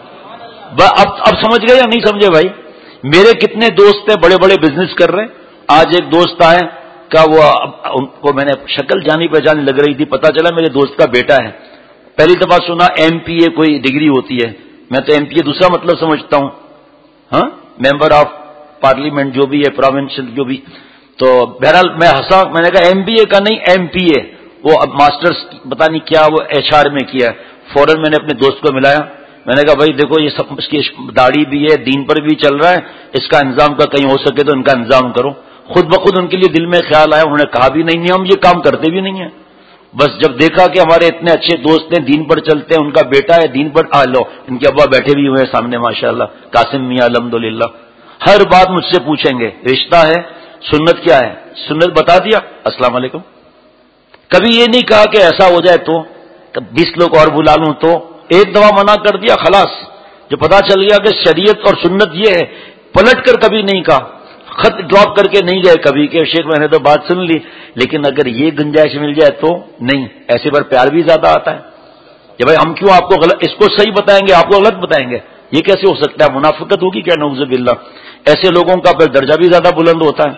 اب سمجھ گئے یا نہیں سمجھے بھائی؟ میرے کتنے دوست ہیں بڑے بڑے بزنس کر رہے ہیں. آج ایک دوست آئے کا وہ ان کو میں نے شکل جانی پہچانی لگ رہی تھی، پتا چلا میرے دوست کا بیٹا ہے. پہلی دفعہ سنا ایم پی اے کوئی ڈگری ہوتی ہے. میں تو ایم پی اے دوسرا مطلب سمجھتا ہوں، ہاں ممبر آف پارلیمنٹ جو بھی ہے، پروونشل جو بھی. تو بہرحال میں ہنسا، میں نے کہا ایم بی اے کا نہیں ایم پی اے، وہ اب ماسٹرز پتا نہیں کیا وہ ایچ آر میں کیا ہے. فوراً میں نے اپنے دوست کو ملایا، میں نے کہا بھائی دیکھو یہ سب اس کی داڑھی بھی ہے، دین پر بھی چل رہا ہے، اس کا انتظام کا کہیں ہو سکے تو ان کا انتظام کرو. خود بخود ان کے لیے دل میں خیال آیا، انہوں نے کہا بھی نہیں ہم یہ کام کرتے بھی نہیں ہیں. بس جب دیکھا کہ ہمارے اتنے اچھے دوست ہیں دین پر چلتے ہیں، ان کا بیٹا ہے دین پر لو ان کے ابا بیٹھے بھی ہوئے ہیں سامنے ماشاءاللہ قاسم میاں الحمدللہ، ہر بات مجھ سے پوچھیں گے رشتہ ہے، سنت کیا ہے، سنت بتا دیا السلام علیکم. کبھی یہ نہیں کہا کہ ایسا ہو جائے تو 20 لوگ اور بلا لوں تو، ایک دفعہ منع کر دیا خلاص. جو پتا چل گیا کہ شریعت اور سنت یہ ہے، پلٹ کر کبھی نہیں کہا، خط ڈراپ کر کے نہیں گئے کبھی کہ شیخ میں نے تو بات سن لی لیکن اگر یہ گنجائش مل جائے تو نہیں. ایسے پر پیار بھی زیادہ آتا ہے کہ بھائی ہم کیوں آپ کو غلط، اس کو صحیح بتائیں گے آپ کو غلط بتائیں گے، یہ کیسے ہو سکتا ہے؟ منافقت ہوگی کیا نعوذ باللہ. ایسے لوگوں کا پھر درجہ بھی زیادہ بلند ہوتا ہے.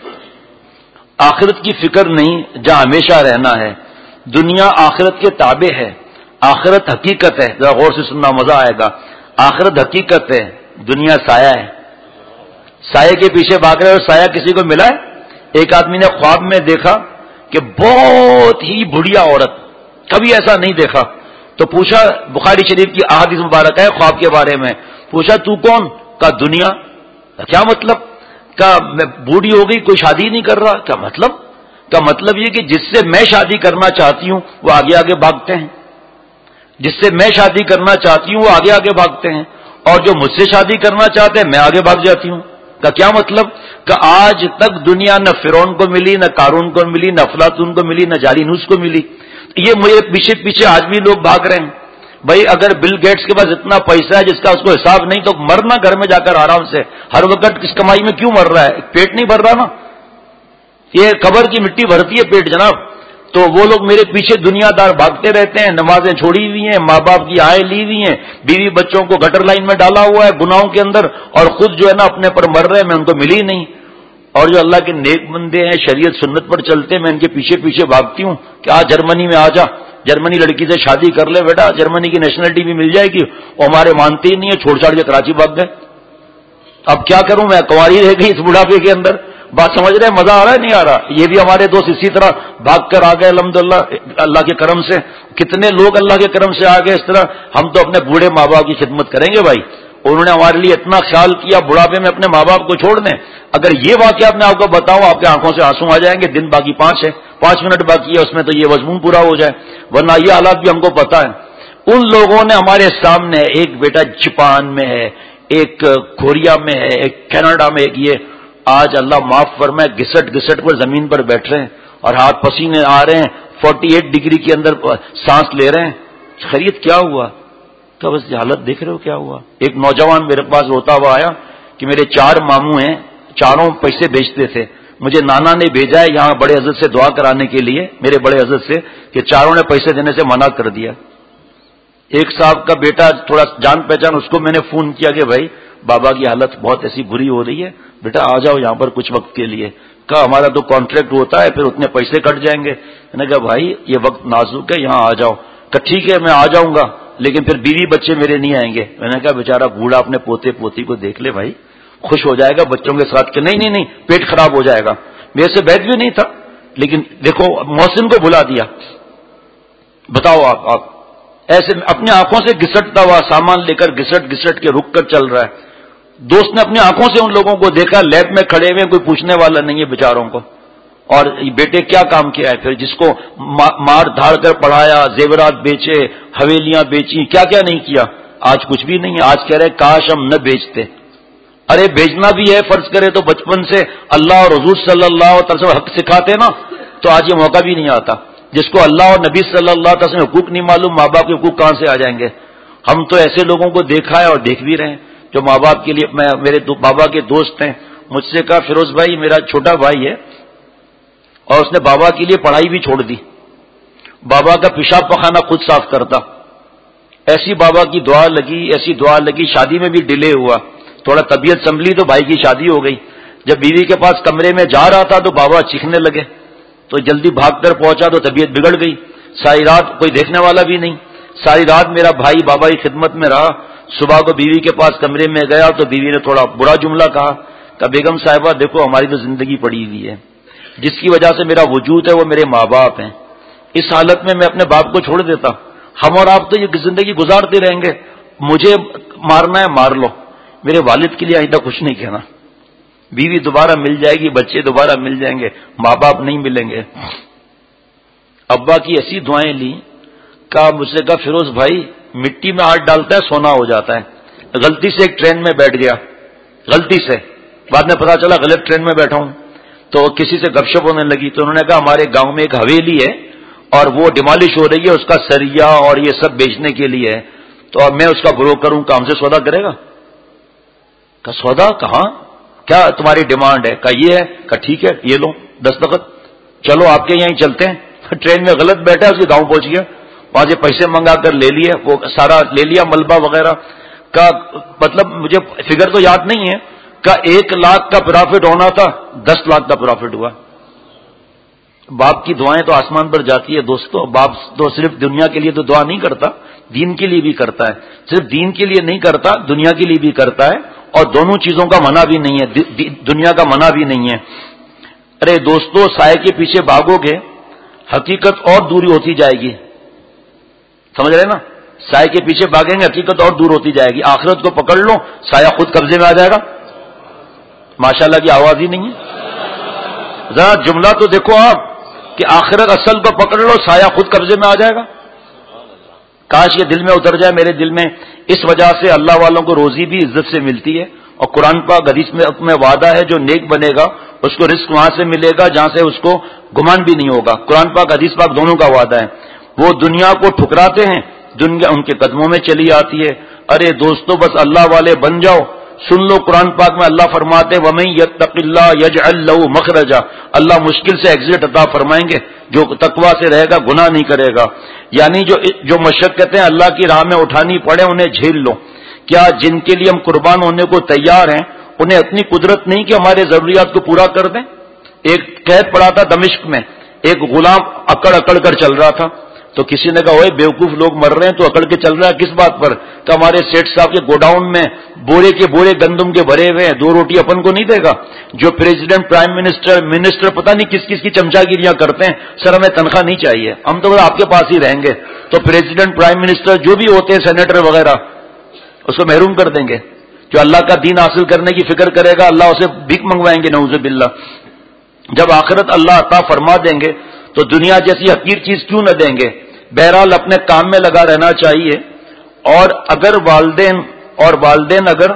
آخرت کی فکر نہیں جہاں ہمیشہ رہنا ہے. دنیا آخرت کے تابع ہے، آخرت حقیقت ہے. ذرا غور سے سننا مزہ آئے گا. آخرت حقیقت ہے، دنیا سایہ ہے. سایہ کے پیچھے بھاگ رہے اور سایہ کسی کو ملا ہے؟ ایک آدمی نے خواب میں دیکھا کہ بہت ہی بڑھیا عورت، کبھی ایسا نہیں دیکھا. تو پوچھا، بخاری شریف کی احادیث مبارک ہے خواب کے بارے میں، پوچھا تو کون؟ کہا دنیا. کیا مطلب؟ کہا میں بوڑھی ہو گئی کوئی شادی نہیں کر رہا. کیا مطلب؟ کا مطلب یہ کہ جس سے میں شادی کرنا چاہتی ہوں وہ آگے آگے بھاگتے ہیں، جس سے میں شادی کرنا چاہتی ہوں وہ آگے آگے بھاگتے ہیں، اور جو مجھ سے شادی کرنا چاہتے ہیں میں آگے بھاگ جاتی ہوں. کا کیا مطلب؟ کہ آج تک دنیا نہ فرعون کو ملی، نہ قارون کو ملی، نہ افلاطون کو ملی، نہ جالینوس کو ملی. یہ مجھے پیچھے پیچھے آج بھی لوگ بھاگ رہے ہیں. بھائی اگر بل گیٹس کے پاس اتنا پیسہ ہے جس کا اس کو حساب نہیں تو مرنا گھر میں جا کر آرام سے. ہر وقت اس کمائی میں کیوں مر رہا ہے؟ پیٹ نہیں بھر رہا نا. یہ قبر کی مٹی بھرتی ہے پیٹ جناب. تو وہ لوگ میرے پیچھے دنیا دار بھاگتے رہتے ہیں، نمازیں چھوڑی ہوئی ہیں، ماں باپ کی آئے لی ہوئی ہیں، بیوی بچوں کو گٹر لائن میں ڈالا ہوا ہے گناہوں کے اندر، اور خود جو ہے نا اپنے پر مر رہے ہیں، میں ان کو ملی نہیں. اور جو اللہ کے نیک بندے ہیں شریعت سنت پر چلتے ہیں میں ان کے پیچھے پیچھے بھاگتی ہوں کہ آج جرمنی میں آ جا، جرمنی لڑکی سے شادی کر لے بیٹا، جرمنی کی نیشنلٹی بھی مل جائے گی. وہ ہمارے مانتے ہی نہیں ہے، چھوڑ چھاڑ کے کراچی بھاگ گئے. اب کیا کروں میں، کنواری رہ گئی اس بڑھاپے کے اندر. بات سمجھ رہے ہیں؟ مزہ آ رہا ہے نہیں آ رہا؟ یہ بھی ہمارے دوست اسی طرح بھاگ کر آ گئے الحمدللہ اللہ کے کرم سے. کتنے لوگ اللہ کے کرم سے آ گئے اس طرح. ہم تو اپنے بوڑھے ماں باپ کی خدمت کریں گے بھائی، انہوں نے ہمارے لیے اتنا خیال کیا، بڑھاپے میں اپنے ماں باپ کو چھوڑ دیں. اگر یہ واقعہ میں آپ کو بتاؤں آپ کی آنکھوں سے آنسو آ جائیں گے. دن باقی 5 ہے، 5 منٹ باقی ہے اس میں تو یہ مضمون پورا ہو جائے، ورنہ یہ حالات بھی ہم کو پتا ہے. ان لوگوں نے ہمارے سامنے، ایک بیٹا جاپان میں ہے، ایک کوریا میں ہے، ایک کینیڈا میں، ایک یہ آج اللہ معاف فرمائے گھسٹ گھسٹ پر زمین پر بیٹھ رہے ہیں اور ہاتھ پسینے آ رہے ہیں، 48 ڈگری کے اندر سانس لے رہے ہیں. خیریت کیا ہوا؟ تو بس حالت دیکھ رہے ہو کیا ہوا. ایک نوجوان میرے پاس روتا ہوا آیا کہ میرے 4 ماموں ہیں، چاروں پیسے بیچتے تھے، مجھے نانا نے بھیجا ہے یہاں بڑے حضرت سے دعا کرانے کے لیے، میرے بڑے حضرت سے، کہ چاروں نے پیسے دینے سے منع کر دیا. ایک صاحب کا بیٹا تھوڑا جان پہچان، اس کو میں نے فون کیا کہ بھائی بابا کی حالت بہت ایسی بری ہو رہی ہے، بیٹا آ جاؤ یہاں پر کچھ وقت کے لیے. کہا ہمارا تو کانٹریکٹ ہوتا ہے پھر اتنے پیسے کٹ جائیں گے. میں نے کہا بھائی یہ وقت نازک ہے، یہاں آ جاؤ. کہ ٹھیک ہے میں آ جاؤں گا لیکن پھر بیوی بچے میرے نہیں آئیں گے. میں نے کہا بیچارہ بوڑھا اپنے پوتے پوتی کو دیکھ لے بھائی، خوش ہو جائے گا بچوں کے ساتھ. کہ نہیں پیٹ خراب ہو جائے گا. میرے سے بیت بھی نہیں تھا لیکن دیکھو محسن کو بلا دیا. بتاؤ آپ ایسے اپنی آنکھوں سے گھسٹتا ہوا سامان لے کر گھسٹ گھسٹ کے رک کر چل رہا ہے. دوست نے اپنی آنکھوں سے ان لوگوں کو دیکھا, لیب میں کھڑے ہوئے, کوئی پوچھنے والا نہیں ہے بیچاروں کو. اور بیٹے کیا کام کیا ہے پھر, جس کو مار دھاڑ کر پڑھایا, زیورات بیچے, حویلیاں بیچی, کیا کیا نہیں کیا. آج کچھ بھی نہیں ہے. آج کہہ رہے کاش ہم نہ بیچتے. ارے بیچنا بھی ہے, فرض کرے تو بچپن سے اللہ اور حضور صلی اللہ علیہ وسلم حق سکھاتے نا, تو آج یہ موقع بھی نہیں آتا. جس کو اللہ اور نبی صلی اللہ علیہ وسلم حقوق نہیں معلوم, ماں باپ کے حقوق کہاں سے آ جائیں گے. ہم تو ایسے لوگوں کو دیکھا ہے اور دیکھ بھی رہے ہیں جو ماں باپ کے لیے, میرے بابا کے دوست ہیں, مجھ سے کہا فیروز بھائی میرا چھوٹا بھائی ہے اور اس نے بابا کے لیے پڑھائی بھی چھوڑ دی. بابا کا پیشاب پخانہ خود صاف کرتا. ایسی بابا کی دعا لگی, ایسی دعا لگی, شادی میں بھی ڈیلے ہوا. تھوڑا طبیعت سنبھلی تو بھائی کی شادی ہو گئی. جب بیوی کے پاس کمرے میں جا رہا تھا تو بابا چیخنے لگے, تو جلدی بھاگ کر پہنچا تو طبیعت بگڑ گئی. ساری رات کوئی دیکھنے والا بھی نہیں. ساری رات میرا بھائی بابا کی خدمت میں رہا. صبح کو بیوی کے پاس کمرے میں گیا تو بیوی نے تھوڑا برا جملہ کہا کہ بیگم صاحبہ دیکھو ہماری تو زندگی پڑی ہوئی ہے, جس کی وجہ سے میرا وجود ہے وہ میرے ماں باپ ہیں. اس حالت میں اپنے باپ کو چھوڑ دیتا. ہم اور آپ تو یہ زندگی گزارتے رہیں گے. مجھے مارنا ہے مار لو, میرے والد کے لیے آئندہ کچھ نہیں کہنا. بیوی دوبارہ مل جائے گی, بچے دوبارہ مل جائیں گے, ماں باپ نہیں ملیں گے. ابا کی ایسی دعائیں لی, کہا مجھ سے کہا فیروز بھائی مٹی میں ہاتھ ڈالتا ہے سونا ہو جاتا ہے. غلطی سے ایک ٹرین میں بیٹھ گیا, غلطی سے, بعد میں پتا چلا غلط ٹرین میں بیٹھا ہوں. تو کسی سے گپ شپ ہونے لگی تو انہوں نے کہا ہمارے گاؤں میں ایک حویلی ہے اور وہ ڈیمالش ہو رہی ہے, اس کا سریا اور یہ سب بیچنے کے لیے ہے, تو اب میں اس کا بروکر ہوں, کام سے سودا کرے گا. کہا سودا کہاں, کیا تمہاری ڈیمانڈ ہے. کہا یہ ہے. کہا ٹھیک ہے یہ لو دستخط, چلو آپ کے یہیں چلتے ہیں. ٹرین میں غلط بیٹھا, اس کے گاؤں پہنچ گیا, وہاں سے پیسے منگا کر لے لیے, وہ سارا لے لیا ملبہ وغیرہ کا. مطلب مجھے فگر تو یاد نہیں ہے کہ 1 لاکھ کا پرافٹ ہونا تھا, 10 لاکھ کا پرافٹ ہوا. باپ کی دعائیں تو آسمان پر جاتی ہے دوستو. باپ تو صرف دنیا کے لیے تو دعا نہیں کرتا, دین کے لیے بھی کرتا ہے. صرف دین کے لیے نہیں کرتا, دنیا کے لیے بھی کرتا ہے, اور دونوں چیزوں کا منع بھی نہیں ہے, دنیا کا منع بھی نہیں ہے. ارے دوستو سائے کے پیچھے بھاگو گے حقیقت اور دوری ہوتی جائے گی. سمجھ رہے نا, سائے کے پیچھے بھاگیں گے حقیقت اور دور ہوتی جائے گی. آخرت کو پکڑ لو سایہ خود قبضے میں آ جائے گا. ماشاءاللہ کی آواز ہی نہیں ہے. ذرا جملہ تو دیکھو آپ کہ آخرت اصل کو پکڑ لو سایہ خود قبضے میں آ جائے گا. کاش یہ دل میں اتر جائے میرے دل میں. اس وجہ سے اللہ والوں کو روزی بھی عزت سے ملتی ہے, اور قرآن پاک حدیث میں وعدہ ہے جو نیک بنے گا اس کو رزق وہاں سے ملے گا جہاں سے اس کو گمان بھی نہیں ہوگا. قرآن پاک حدیث پاک دونوں کا وعدہ ہے. وہ دنیا کو ٹھکراتے ہیں, دنیا ان کے قدموں میں چلی آتی ہے. ارے دوستو بس اللہ والے بن جاؤ. سن لو قرآن پاک میں اللہ فرماتے وَمَن يَتَّقِ اللَّهَ يَجْعَل لَّهُ مَخْرَجًا, اللہ مشکل سے ایگزٹ عطا فرمائیں گے. جو تقوی سے رہے گا گناہ نہیں کرے گا. یعنی جو مشقتیں اللہ کی راہ میں اٹھانی پڑے انہیں جھیل لو. کیا جن کے لیے ہم قربان ہونے کو تیار ہیں انہیں اتنی قدرت نہیں کہ ہمارے ضروریات کو پورا کر دیں؟ ایک قید پڑا تھا دمشق میں, ایک غلام اکڑ اکڑ کر چل رہا تھا. تو کسی نے کہا اوے بیوقوف لوگ مر رہے ہیں تو اکڑ کے چل رہا ہے کس بات پر؟ کہ ہمارے سیٹ صاحب کے گوڈاؤن میں بورے کے بورے گندم کے بھرے ہوئے ہیں, 2 روٹی اپن کو نہیں دے گا. جو پریزیڈنٹ پرائم منسٹر پتہ نہیں کس کس کی چمچا گیریاں کرتے ہیں, سر ہمیں تنخواہ نہیں چاہیے, ہم تو آپ کے پاس ہی رہیں گے. تو پریزیڈنٹ پرائم منسٹر جو بھی ہوتے ہیں سینیٹر وغیرہ اس کو محروم کر دیں گے. جو اللہ کا دین حاصل کرنے کی فکر کرے گا اللہ اسے بھیک منگوائیں گے نعوذ باللہ. جب آخرت اللہ عطا فرما دیں گے تو دنیا جیسی حقیر چیز کیوں نہ دیں گے. بہرحال اپنے کام میں لگا رہنا چاہیے. اور اگر والدین اگر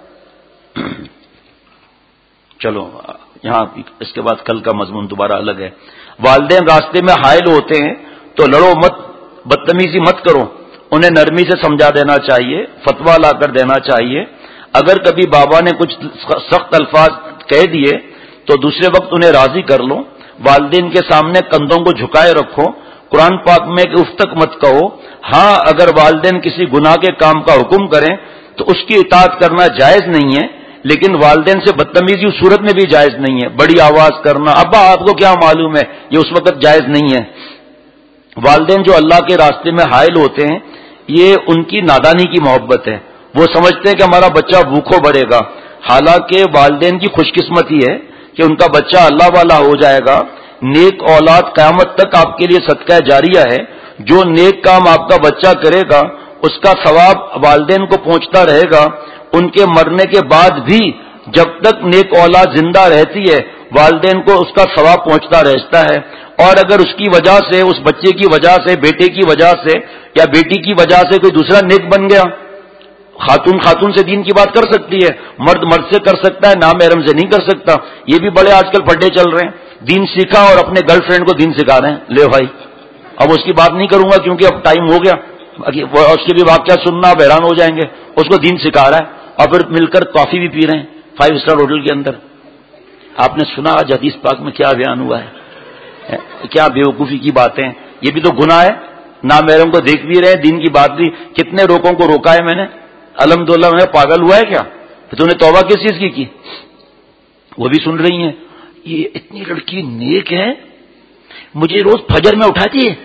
چلو یہاں اس کے بعد کل کا مضمون دوبارہ الگ ہے. والدین راستے میں حائل ہوتے ہیں تو لڑو مت, بدتمیزی مت کرو, انہیں نرمی سے سمجھا دینا چاہیے, فتویٰ لا کر دینا چاہیے. اگر کبھی بابا نے کچھ سخت الفاظ کہہ دیے تو دوسرے وقت انہیں راضی کر لو. والدین کے سامنے کندھوں کو جھکائے رکھو. قرآن پاک میں کہ اف تک مت کہو. ہاں اگر والدین کسی گناہ کے کام کا حکم کریں تو اس کی اطاعت کرنا جائز نہیں ہے, لیکن والدین سے بدتمیزی اس صورت میں بھی جائز نہیں ہے. بڑی آواز کرنا, ابا آپ کو کیا معلوم ہے, یہ اس وقت جائز نہیں ہے. والدین جو اللہ کے راستے میں حائل ہوتے ہیں یہ ان کی نادانی کی محبت ہے. وہ سمجھتے ہیں کہ ہمارا بچہ بھوکھوں بڑھے گا, حالانکہ والدین کی خوش قسمتی ہے کہ ان کا بچہ اللہ والا ہو جائے گا. نیک اولاد قیامت تک آپ کے لیے صدقہ جاریہ ہے. جو نیک کام آپ کا بچہ کرے گا اس کا ثواب والدین کو پہنچتا رہے گا. ان کے مرنے کے بعد بھی جب تک نیک اولاد زندہ رہتی ہے والدین کو اس کا ثواب پہنچتا رہتا ہے. اور اگر اس کی وجہ سے، اس بچے کی وجہ سے، بیٹے کی وجہ سے یا بیٹی کی وجہ سے کوئی دوسرا نیک بن گیا، خاتون سے دین کی بات کر سکتی ہے، مرد سے کر سکتا ہے، نامحرم سے نہیں کر سکتا. یہ بھی بڑے آج کل پھڈے چل رہے ہیں. دین سیکھا اور اپنے گرل فرینڈ کو دین سکھا رہے ہیں. لے بھائی، اب اس کی بات نہیں کروں گا کیونکہ اب ٹائم ہو گیا. اس کے بھی واقعات سننا آپ حیران ہو جائیں گے. اس کو دین سکھا رہا ہے اور پھر مل کر کافی بھی پی رہے ہیں 5 اسٹار ہوٹل کے اندر. آپ نے سنا آج حدیث پاک میں کیا بیان ہوا ہے؟ کیا بیوقوفی کی باتیں. یہ بھی تو گناہ ہے. نامحرم کو دیکھ بھی رہے ہیں، دین کی بات بھی. کتنے روکوں کو روکا ہے میں نے. الحمدللہ میں پاگل ہوا ہے کیا؟ تو نے توبہ کس چیز کی؟ وہ بھی سن رہی ہیں. یہ اتنی لڑکی نیک ہے، مجھے روز فجر میں اٹھاتی ہے.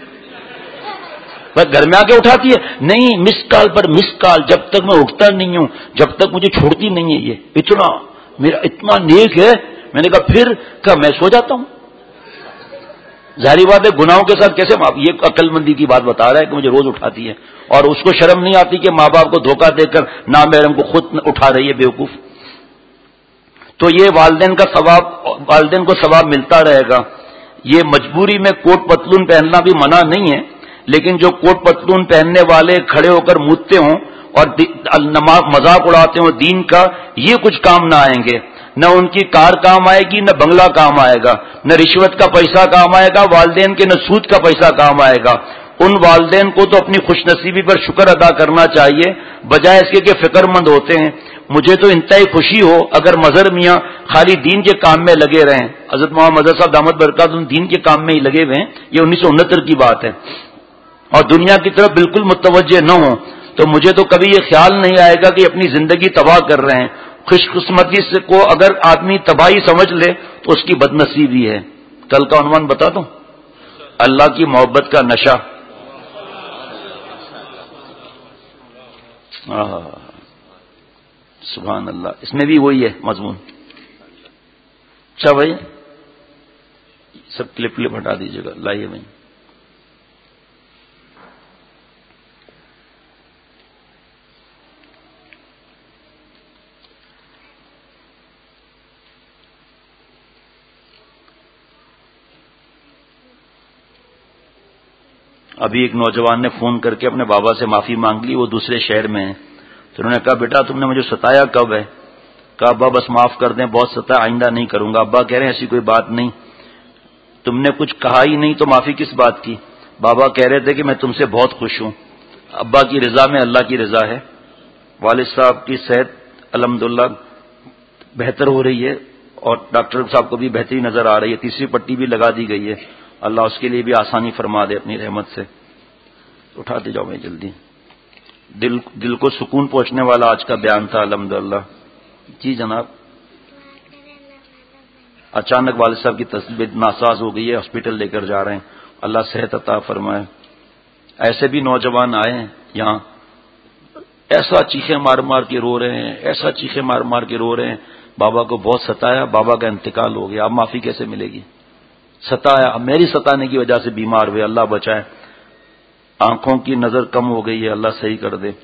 بس گھر میں آ کے اٹھاتی ہے؟ نہیں، مس کال پر مس کال. جب تک میں اٹھتا نہیں ہوں، جب تک مجھے چھوڑتی نہیں ہے. یہ اتنا میرا اتنا نیک ہے. میں نے کہا پھر کہا میں سو جاتا ہوں. ظاہری بات ہے گناہوں کے ساتھ کیسے یہ عقل مندی کی بات بتا رہا ہے کہ مجھے روز اٹھاتی ہے اور اس کو شرم نہیں آتی کہ ماں باپ کو دھوکہ دے کر نامحرم کو خود اٹھا رہی ہے. بیوقوف. تو یہ والدین کو ثواب ملتا رہے گا. یہ مجبوری میں کوٹ پتلون پہننا بھی منع نہیں ہے، لیکن جو کوٹ پتلون پہننے والے کھڑے ہو کر مودتے ہوں اور مذاق اڑاتے ہوں دین کا، یہ کچھ کام نہ آئیں گے. نہ ان کی کار کام آئے گی، نہ بنگلہ کام آئے گا، نہ رشوت کا پیسہ کام آئے گا والدین کے، نہ سود کا پیسہ کام آئے گا. ان والدین کو تو اپنی خوش نصیبی پر شکر ادا کرنا چاہیے بجائے اس کے کہ فکر مند ہوتے ہیں. مجھے تو انتہائی خوشی ہو اگر مظہر میاں خالی دین کے کام میں لگے رہیں. حضرت محمد مظہر صاحب دامت برکاتہ دین کے کام میں ہی لگے ہوئے ہیں. یہ 1969 کی بات ہے. اور دنیا کی طرف بالکل متوجہ نہ ہوں تو مجھے تو کبھی یہ خیال نہیں آئے گا کہ اپنی زندگی تباہ کر رہے ہیں. خوش قسمتی سے کو اگر آدمی تباہی سمجھ لے تو اس کی بدنصیبی ہے. کل کا عنوان بتا دوں، اللہ کی محبت کا نشہ. سبحان اللہ. اس میں بھی وہی ہے مضمون. اچھا بھائی سب کلپ ہٹا دیجیے گا. لائیے بھائی. ابھی ایک نوجوان نے فون کر کے اپنے بابا سے معافی مانگ لی. وہ دوسرے شہر میں ہیں. تو انہوں نے کہا بیٹا تم نے مجھے ستایا کب ہے؟ کہا ابا بس معاف کر دیں، بہت ستایا، آئندہ نہیں کروں گا. ابا کہہ رہے ہیں ایسی کوئی بات نہیں، تم نے کچھ کہا ہی نہیں تو معافی کس بات کی؟ بابا کہہ رہے تھے کہ میں تم سے بہت خوش ہوں. ابا کی رضا میں اللہ کی رضا ہے. والد صاحب کی صحت الحمدللہ بہتر ہو رہی ہے اور ڈاکٹر صاحب کو بھی بہتری نظر آ رہی ہے. تیسری پٹی بھی لگا دی گئی ہے. اللہ اس کے لیے بھی آسانی فرما دے اپنی رحمت سے. اٹھاتے جاؤ میں جلدی. دل کو سکون پہنچنے والا آج کا بیان تھا الحمدللہ. جی جناب. اچانک والد صاحب کی طبیعت ناساز ہو گئی ہے، ہاسپٹل لے کر جا رہے ہیں. اللہ صحت عطا فرمائے. ایسے بھی نوجوان آئے ہیں یہاں، ایسا چیخیں مار مار کے رو رہے ہیں، ایسا چیخیں مار مار کے رو رہے ہیں. بابا کو بہت ستایا، بابا کا انتقال ہو گیا، اب معافی کیسے ملے گی؟ ستایا، میری ستانے کی وجہ سے بیمار ہوئے، اللہ بچائے. آنکھوں کی نظر کم ہو گئی ہے، اللہ صحیح کر دے.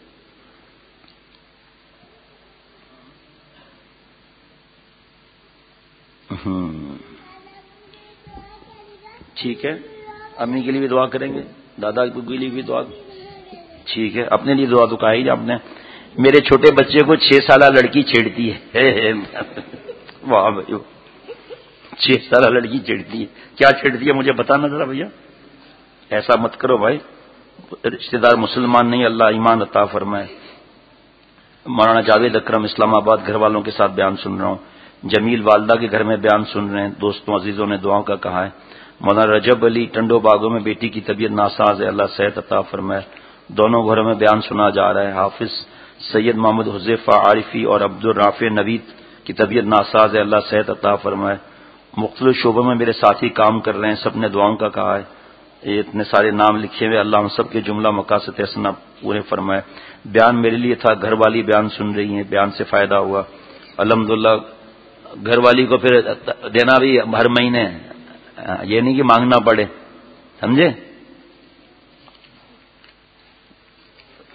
ٹھیک ہے، امی کے لیے بھی دعا کریں گے، دادا کے لیے بھی دعا. ٹھیک ہے، اپنے لیے دعا تو کہا ہی آپ نے. میرے چھوٹے بچے کو 6 سالہ لڑکی چھیڑتی ہے. واہ بھائی، 6 سالہ لڑکی چھیڑتی ہے. کیا چھیڑتی ہے مجھے بتانا ذرا بھیا. ایسا مت کرو بھائی، رشتے دار مسلمان نہیں، اللہ ایمان عطا فرمائے. مولانا جاوید اکرم اسلام آباد گھر والوں کے ساتھ بیان سن رہا ہوں. جمیل والدہ کے گھر میں بیان سن رہے ہیں. دوستوں عزیزوں نے دعاؤں کا کہا ہے. مولانا رجب علی ٹنڈو باغوں میں بیٹی کی طبیعت ناساز ہے، اللہ صحت عطا فرمائے. دونوں گھروں میں بیان سنا جا رہا ہے. حافظ سید محمد حذیفہ عارفی اور عبد الرافع نوید کی طبیعت ناساز ہے، اللہ صحت عطا فرمائے. مختلف شعبوں میں میرے ساتھی کام کر رہے ہیں، سب نے دعاؤں کا کہا ہے. یہ اتنے سارے نام لکھے ہوئے، اللہ ہم سب کے جملہ مقاصد حسنہ پورے فرمائے. بیان میرے لیے تھا، گھر والی بیان سن رہی ہیں، بیان سے فائدہ ہوا الحمدللہ. گھر والی کو پھر دینا بھی ہر مہینے، یہ نہیں کہ مانگنا پڑے، سمجھے.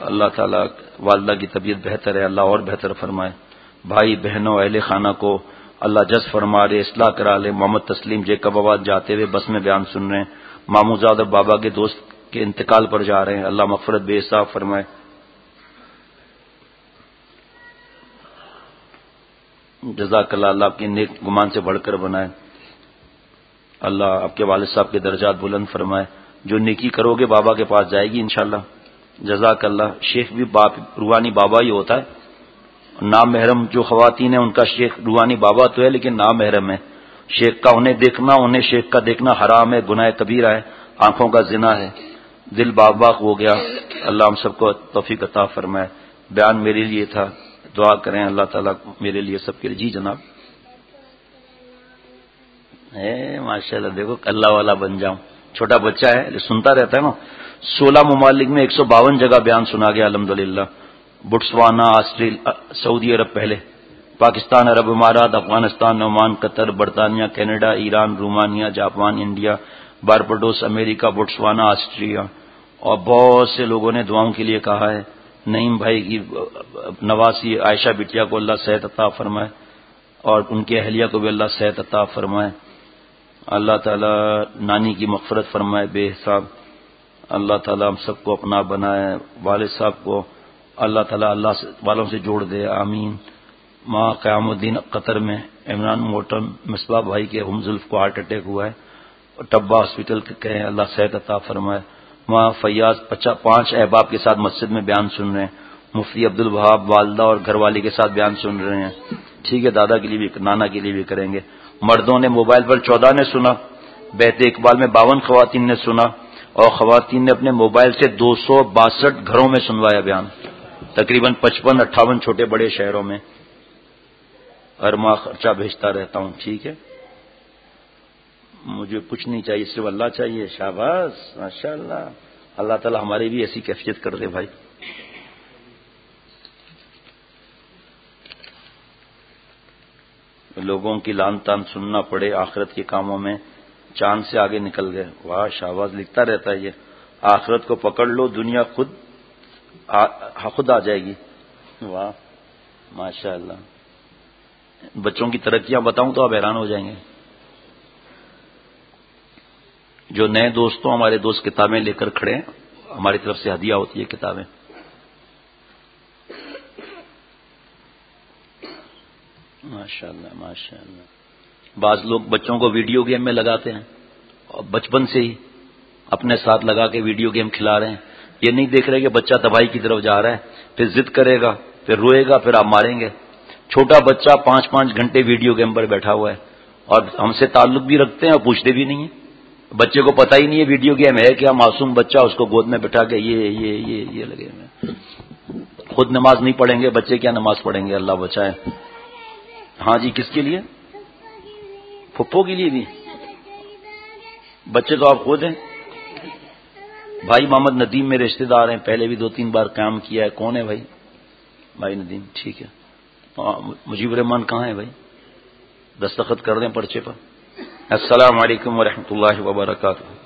اللہ تعالیٰ والدہ کی طبیعت بہتر ہے، اللہ اور بہتر فرمائے. بھائی بہنوں اہل خانہ کو اللہ جز فرما رہے، اصلاح کرا لے. محمد تسلیم جیکب آباد جاتے ہوئے بس میں بیان سن رہے ہیں، ماموزاد اور بابا کے دوست کے انتقال پر جا رہے ہیں، اللہ مغفرت بے حساب فرمائے. جزاک اللہ، اللہ آپ کے نیک گمان سے بڑھ کر بنائے. اللہ آپ کے والد صاحب کے درجات بلند فرمائے. جو نیکی کرو گے بابا کے پاس جائے گی انشاءاللہ. جزاک اللہ. شیخ بھی روحانی بابا ہی ہوتا ہے. نام محرم جو خواتین ہیں ان کا شیخ روحانی بابا تو ہے لیکن نام محرم ہے. شیخ کا انہیں دیکھنا، انہیں شیخ کا دیکھنا حرام ہے، گناہ کبیرہ ہے، آنکھوں کا زنا ہے. دل باغ باغ ہو گیا. اللہ ہم سب کو توفیق عطا فرمائے. بیان میرے لیے تھا، دعا کریں اللہ تعالیٰ میرے لیے سب کے لیے. جی جناب. ماشاء اللہ، دیکھو اللہ والا بن جاؤں. چھوٹا بچہ ہے سنتا رہتا ہے نا. 16 ممالک میں 152 جگہ بیان سنا گیا الحمدللہ. بٹسوانا، آسٹریلیا، سعودی عرب پہلے، پاکستان، عرب امارات، افغانستان، عمان، قطر، برطانیہ، Canada, Iran, Romania, Japan, India, Barbados, امریکہ، بٹسوانا، آسٹریا. اور بہت سے لوگوں نے دعاؤں کے لیے کہا ہے. نعیم بھائی کی نواسی عائشہ بٹیا کو اللہ صحت عطا فرمائے اور ان کی اہلیہ کو بھی اللہ صحت عطا فرمائے. اللہ تعالیٰ نانی کی مغفرت فرمائے بے حساب. اللہ تعالیٰ ہم سب کو اپنا بنائے. والد صاحب کو اللہ تعالیٰ اللہ والوں سے جوڑ دے. آمین. ماں قیام الدین قطر میں عمران موٹن مصباح بھائی کے ہم زلف کو ہارٹ اٹیک ہوا ہے، ٹبا ہاسپٹل کے ہیں، اللہ صحت عطا فرمائے. ماں فیاض 5 احباب کے ساتھ مسجد میں بیان سن رہے ہیں. مفتی عبد الوہاب والدہ اور گھر والی کے ساتھ بیان سن رہے ہیں. ٹھیک ہے، دادا کے لیے بھی، نانا کے لیے بھی کریں گے. مردوں نے موبائل پر 14 نے سنا، بیت اقبال میں 52 خواتین نے سنا، اور خواتین نے اپنے موبائل سے 262 گھروں میں سنوایا بیان، تقریباً 55-58 چھوٹے بڑے شہروں میں. ہر ماہ خرچہ بھیجتا رہتا ہوں. ٹھیک ہے، مجھے کچھ نہیں چاہیے، صرف اللہ چاہیے. شاباش، ماشاء اللہ. اللہ تعالی ہماری بھی ایسی کیفیت کر دے بھائی. لوگوں کی لان تان سننا پڑے آخرت کے کاموں میں، چاند سے آگے نکل گئے. واہ شاباش، لکھتا رہتا ہے یہ. آخرت کو پکڑ لو، دنیا خود آ جائے گی. واہ ماشاء اللہ. بچوں کی ترقیاں بتاؤں تو آپ حیران ہو جائیں گے. جو نئے دوستوں ہمارے دوست کتابیں لے کر کھڑے ہیں، ہماری طرف سے ہدیہ ہوتی ہے کتابیں. ماشاء اللہ ماشاء اللہ. بعض لوگ بچوں کو ویڈیو گیم میں لگاتے ہیں اور بچپن سے ہی اپنے ساتھ لگا کے ویڈیو گیم کھلا رہے ہیں. یہ نہیں دیکھ رہے کہ بچہ تباہی کی طرف جا رہا ہے، پھر ضد کرے گا، پھر روئے گا، پھر آپ ماریں گے. چھوٹا بچہ 5-5 گھنٹے ویڈیو گیم پر بیٹھا ہوا ہے اور ہم سے تعلق بھی رکھتے ہیں اور پوچھتے بھی نہیں ہیں. بچے کو پتہ ہی نہیں ہے ویڈیو گیم ہے کیا. معصوم بچہ، اس کو گود میں بٹھا کے یہ لگے ہوئے. خود نماز نہیں پڑھیں گے بچے، کیا نماز پڑھیں گے، اللہ بچائے. ہاں جی، کس کے لیے؟ پھپھو کے لیے بھی. بچے تو آپ خود ہیں. بھائی محمد ندیم میں رشتہ دار ہیں، پہلے بھی 2-3 بار قیام کیا ہے. کون ہے بھائی؟ بھائی ندیم. ٹھیک ہے. مجیب الرحمان کہاں ہے بھائی؟ دستخط کر دیں پرچے پر. السلام علیکم ورحمۃ اللہ وبرکاتہ.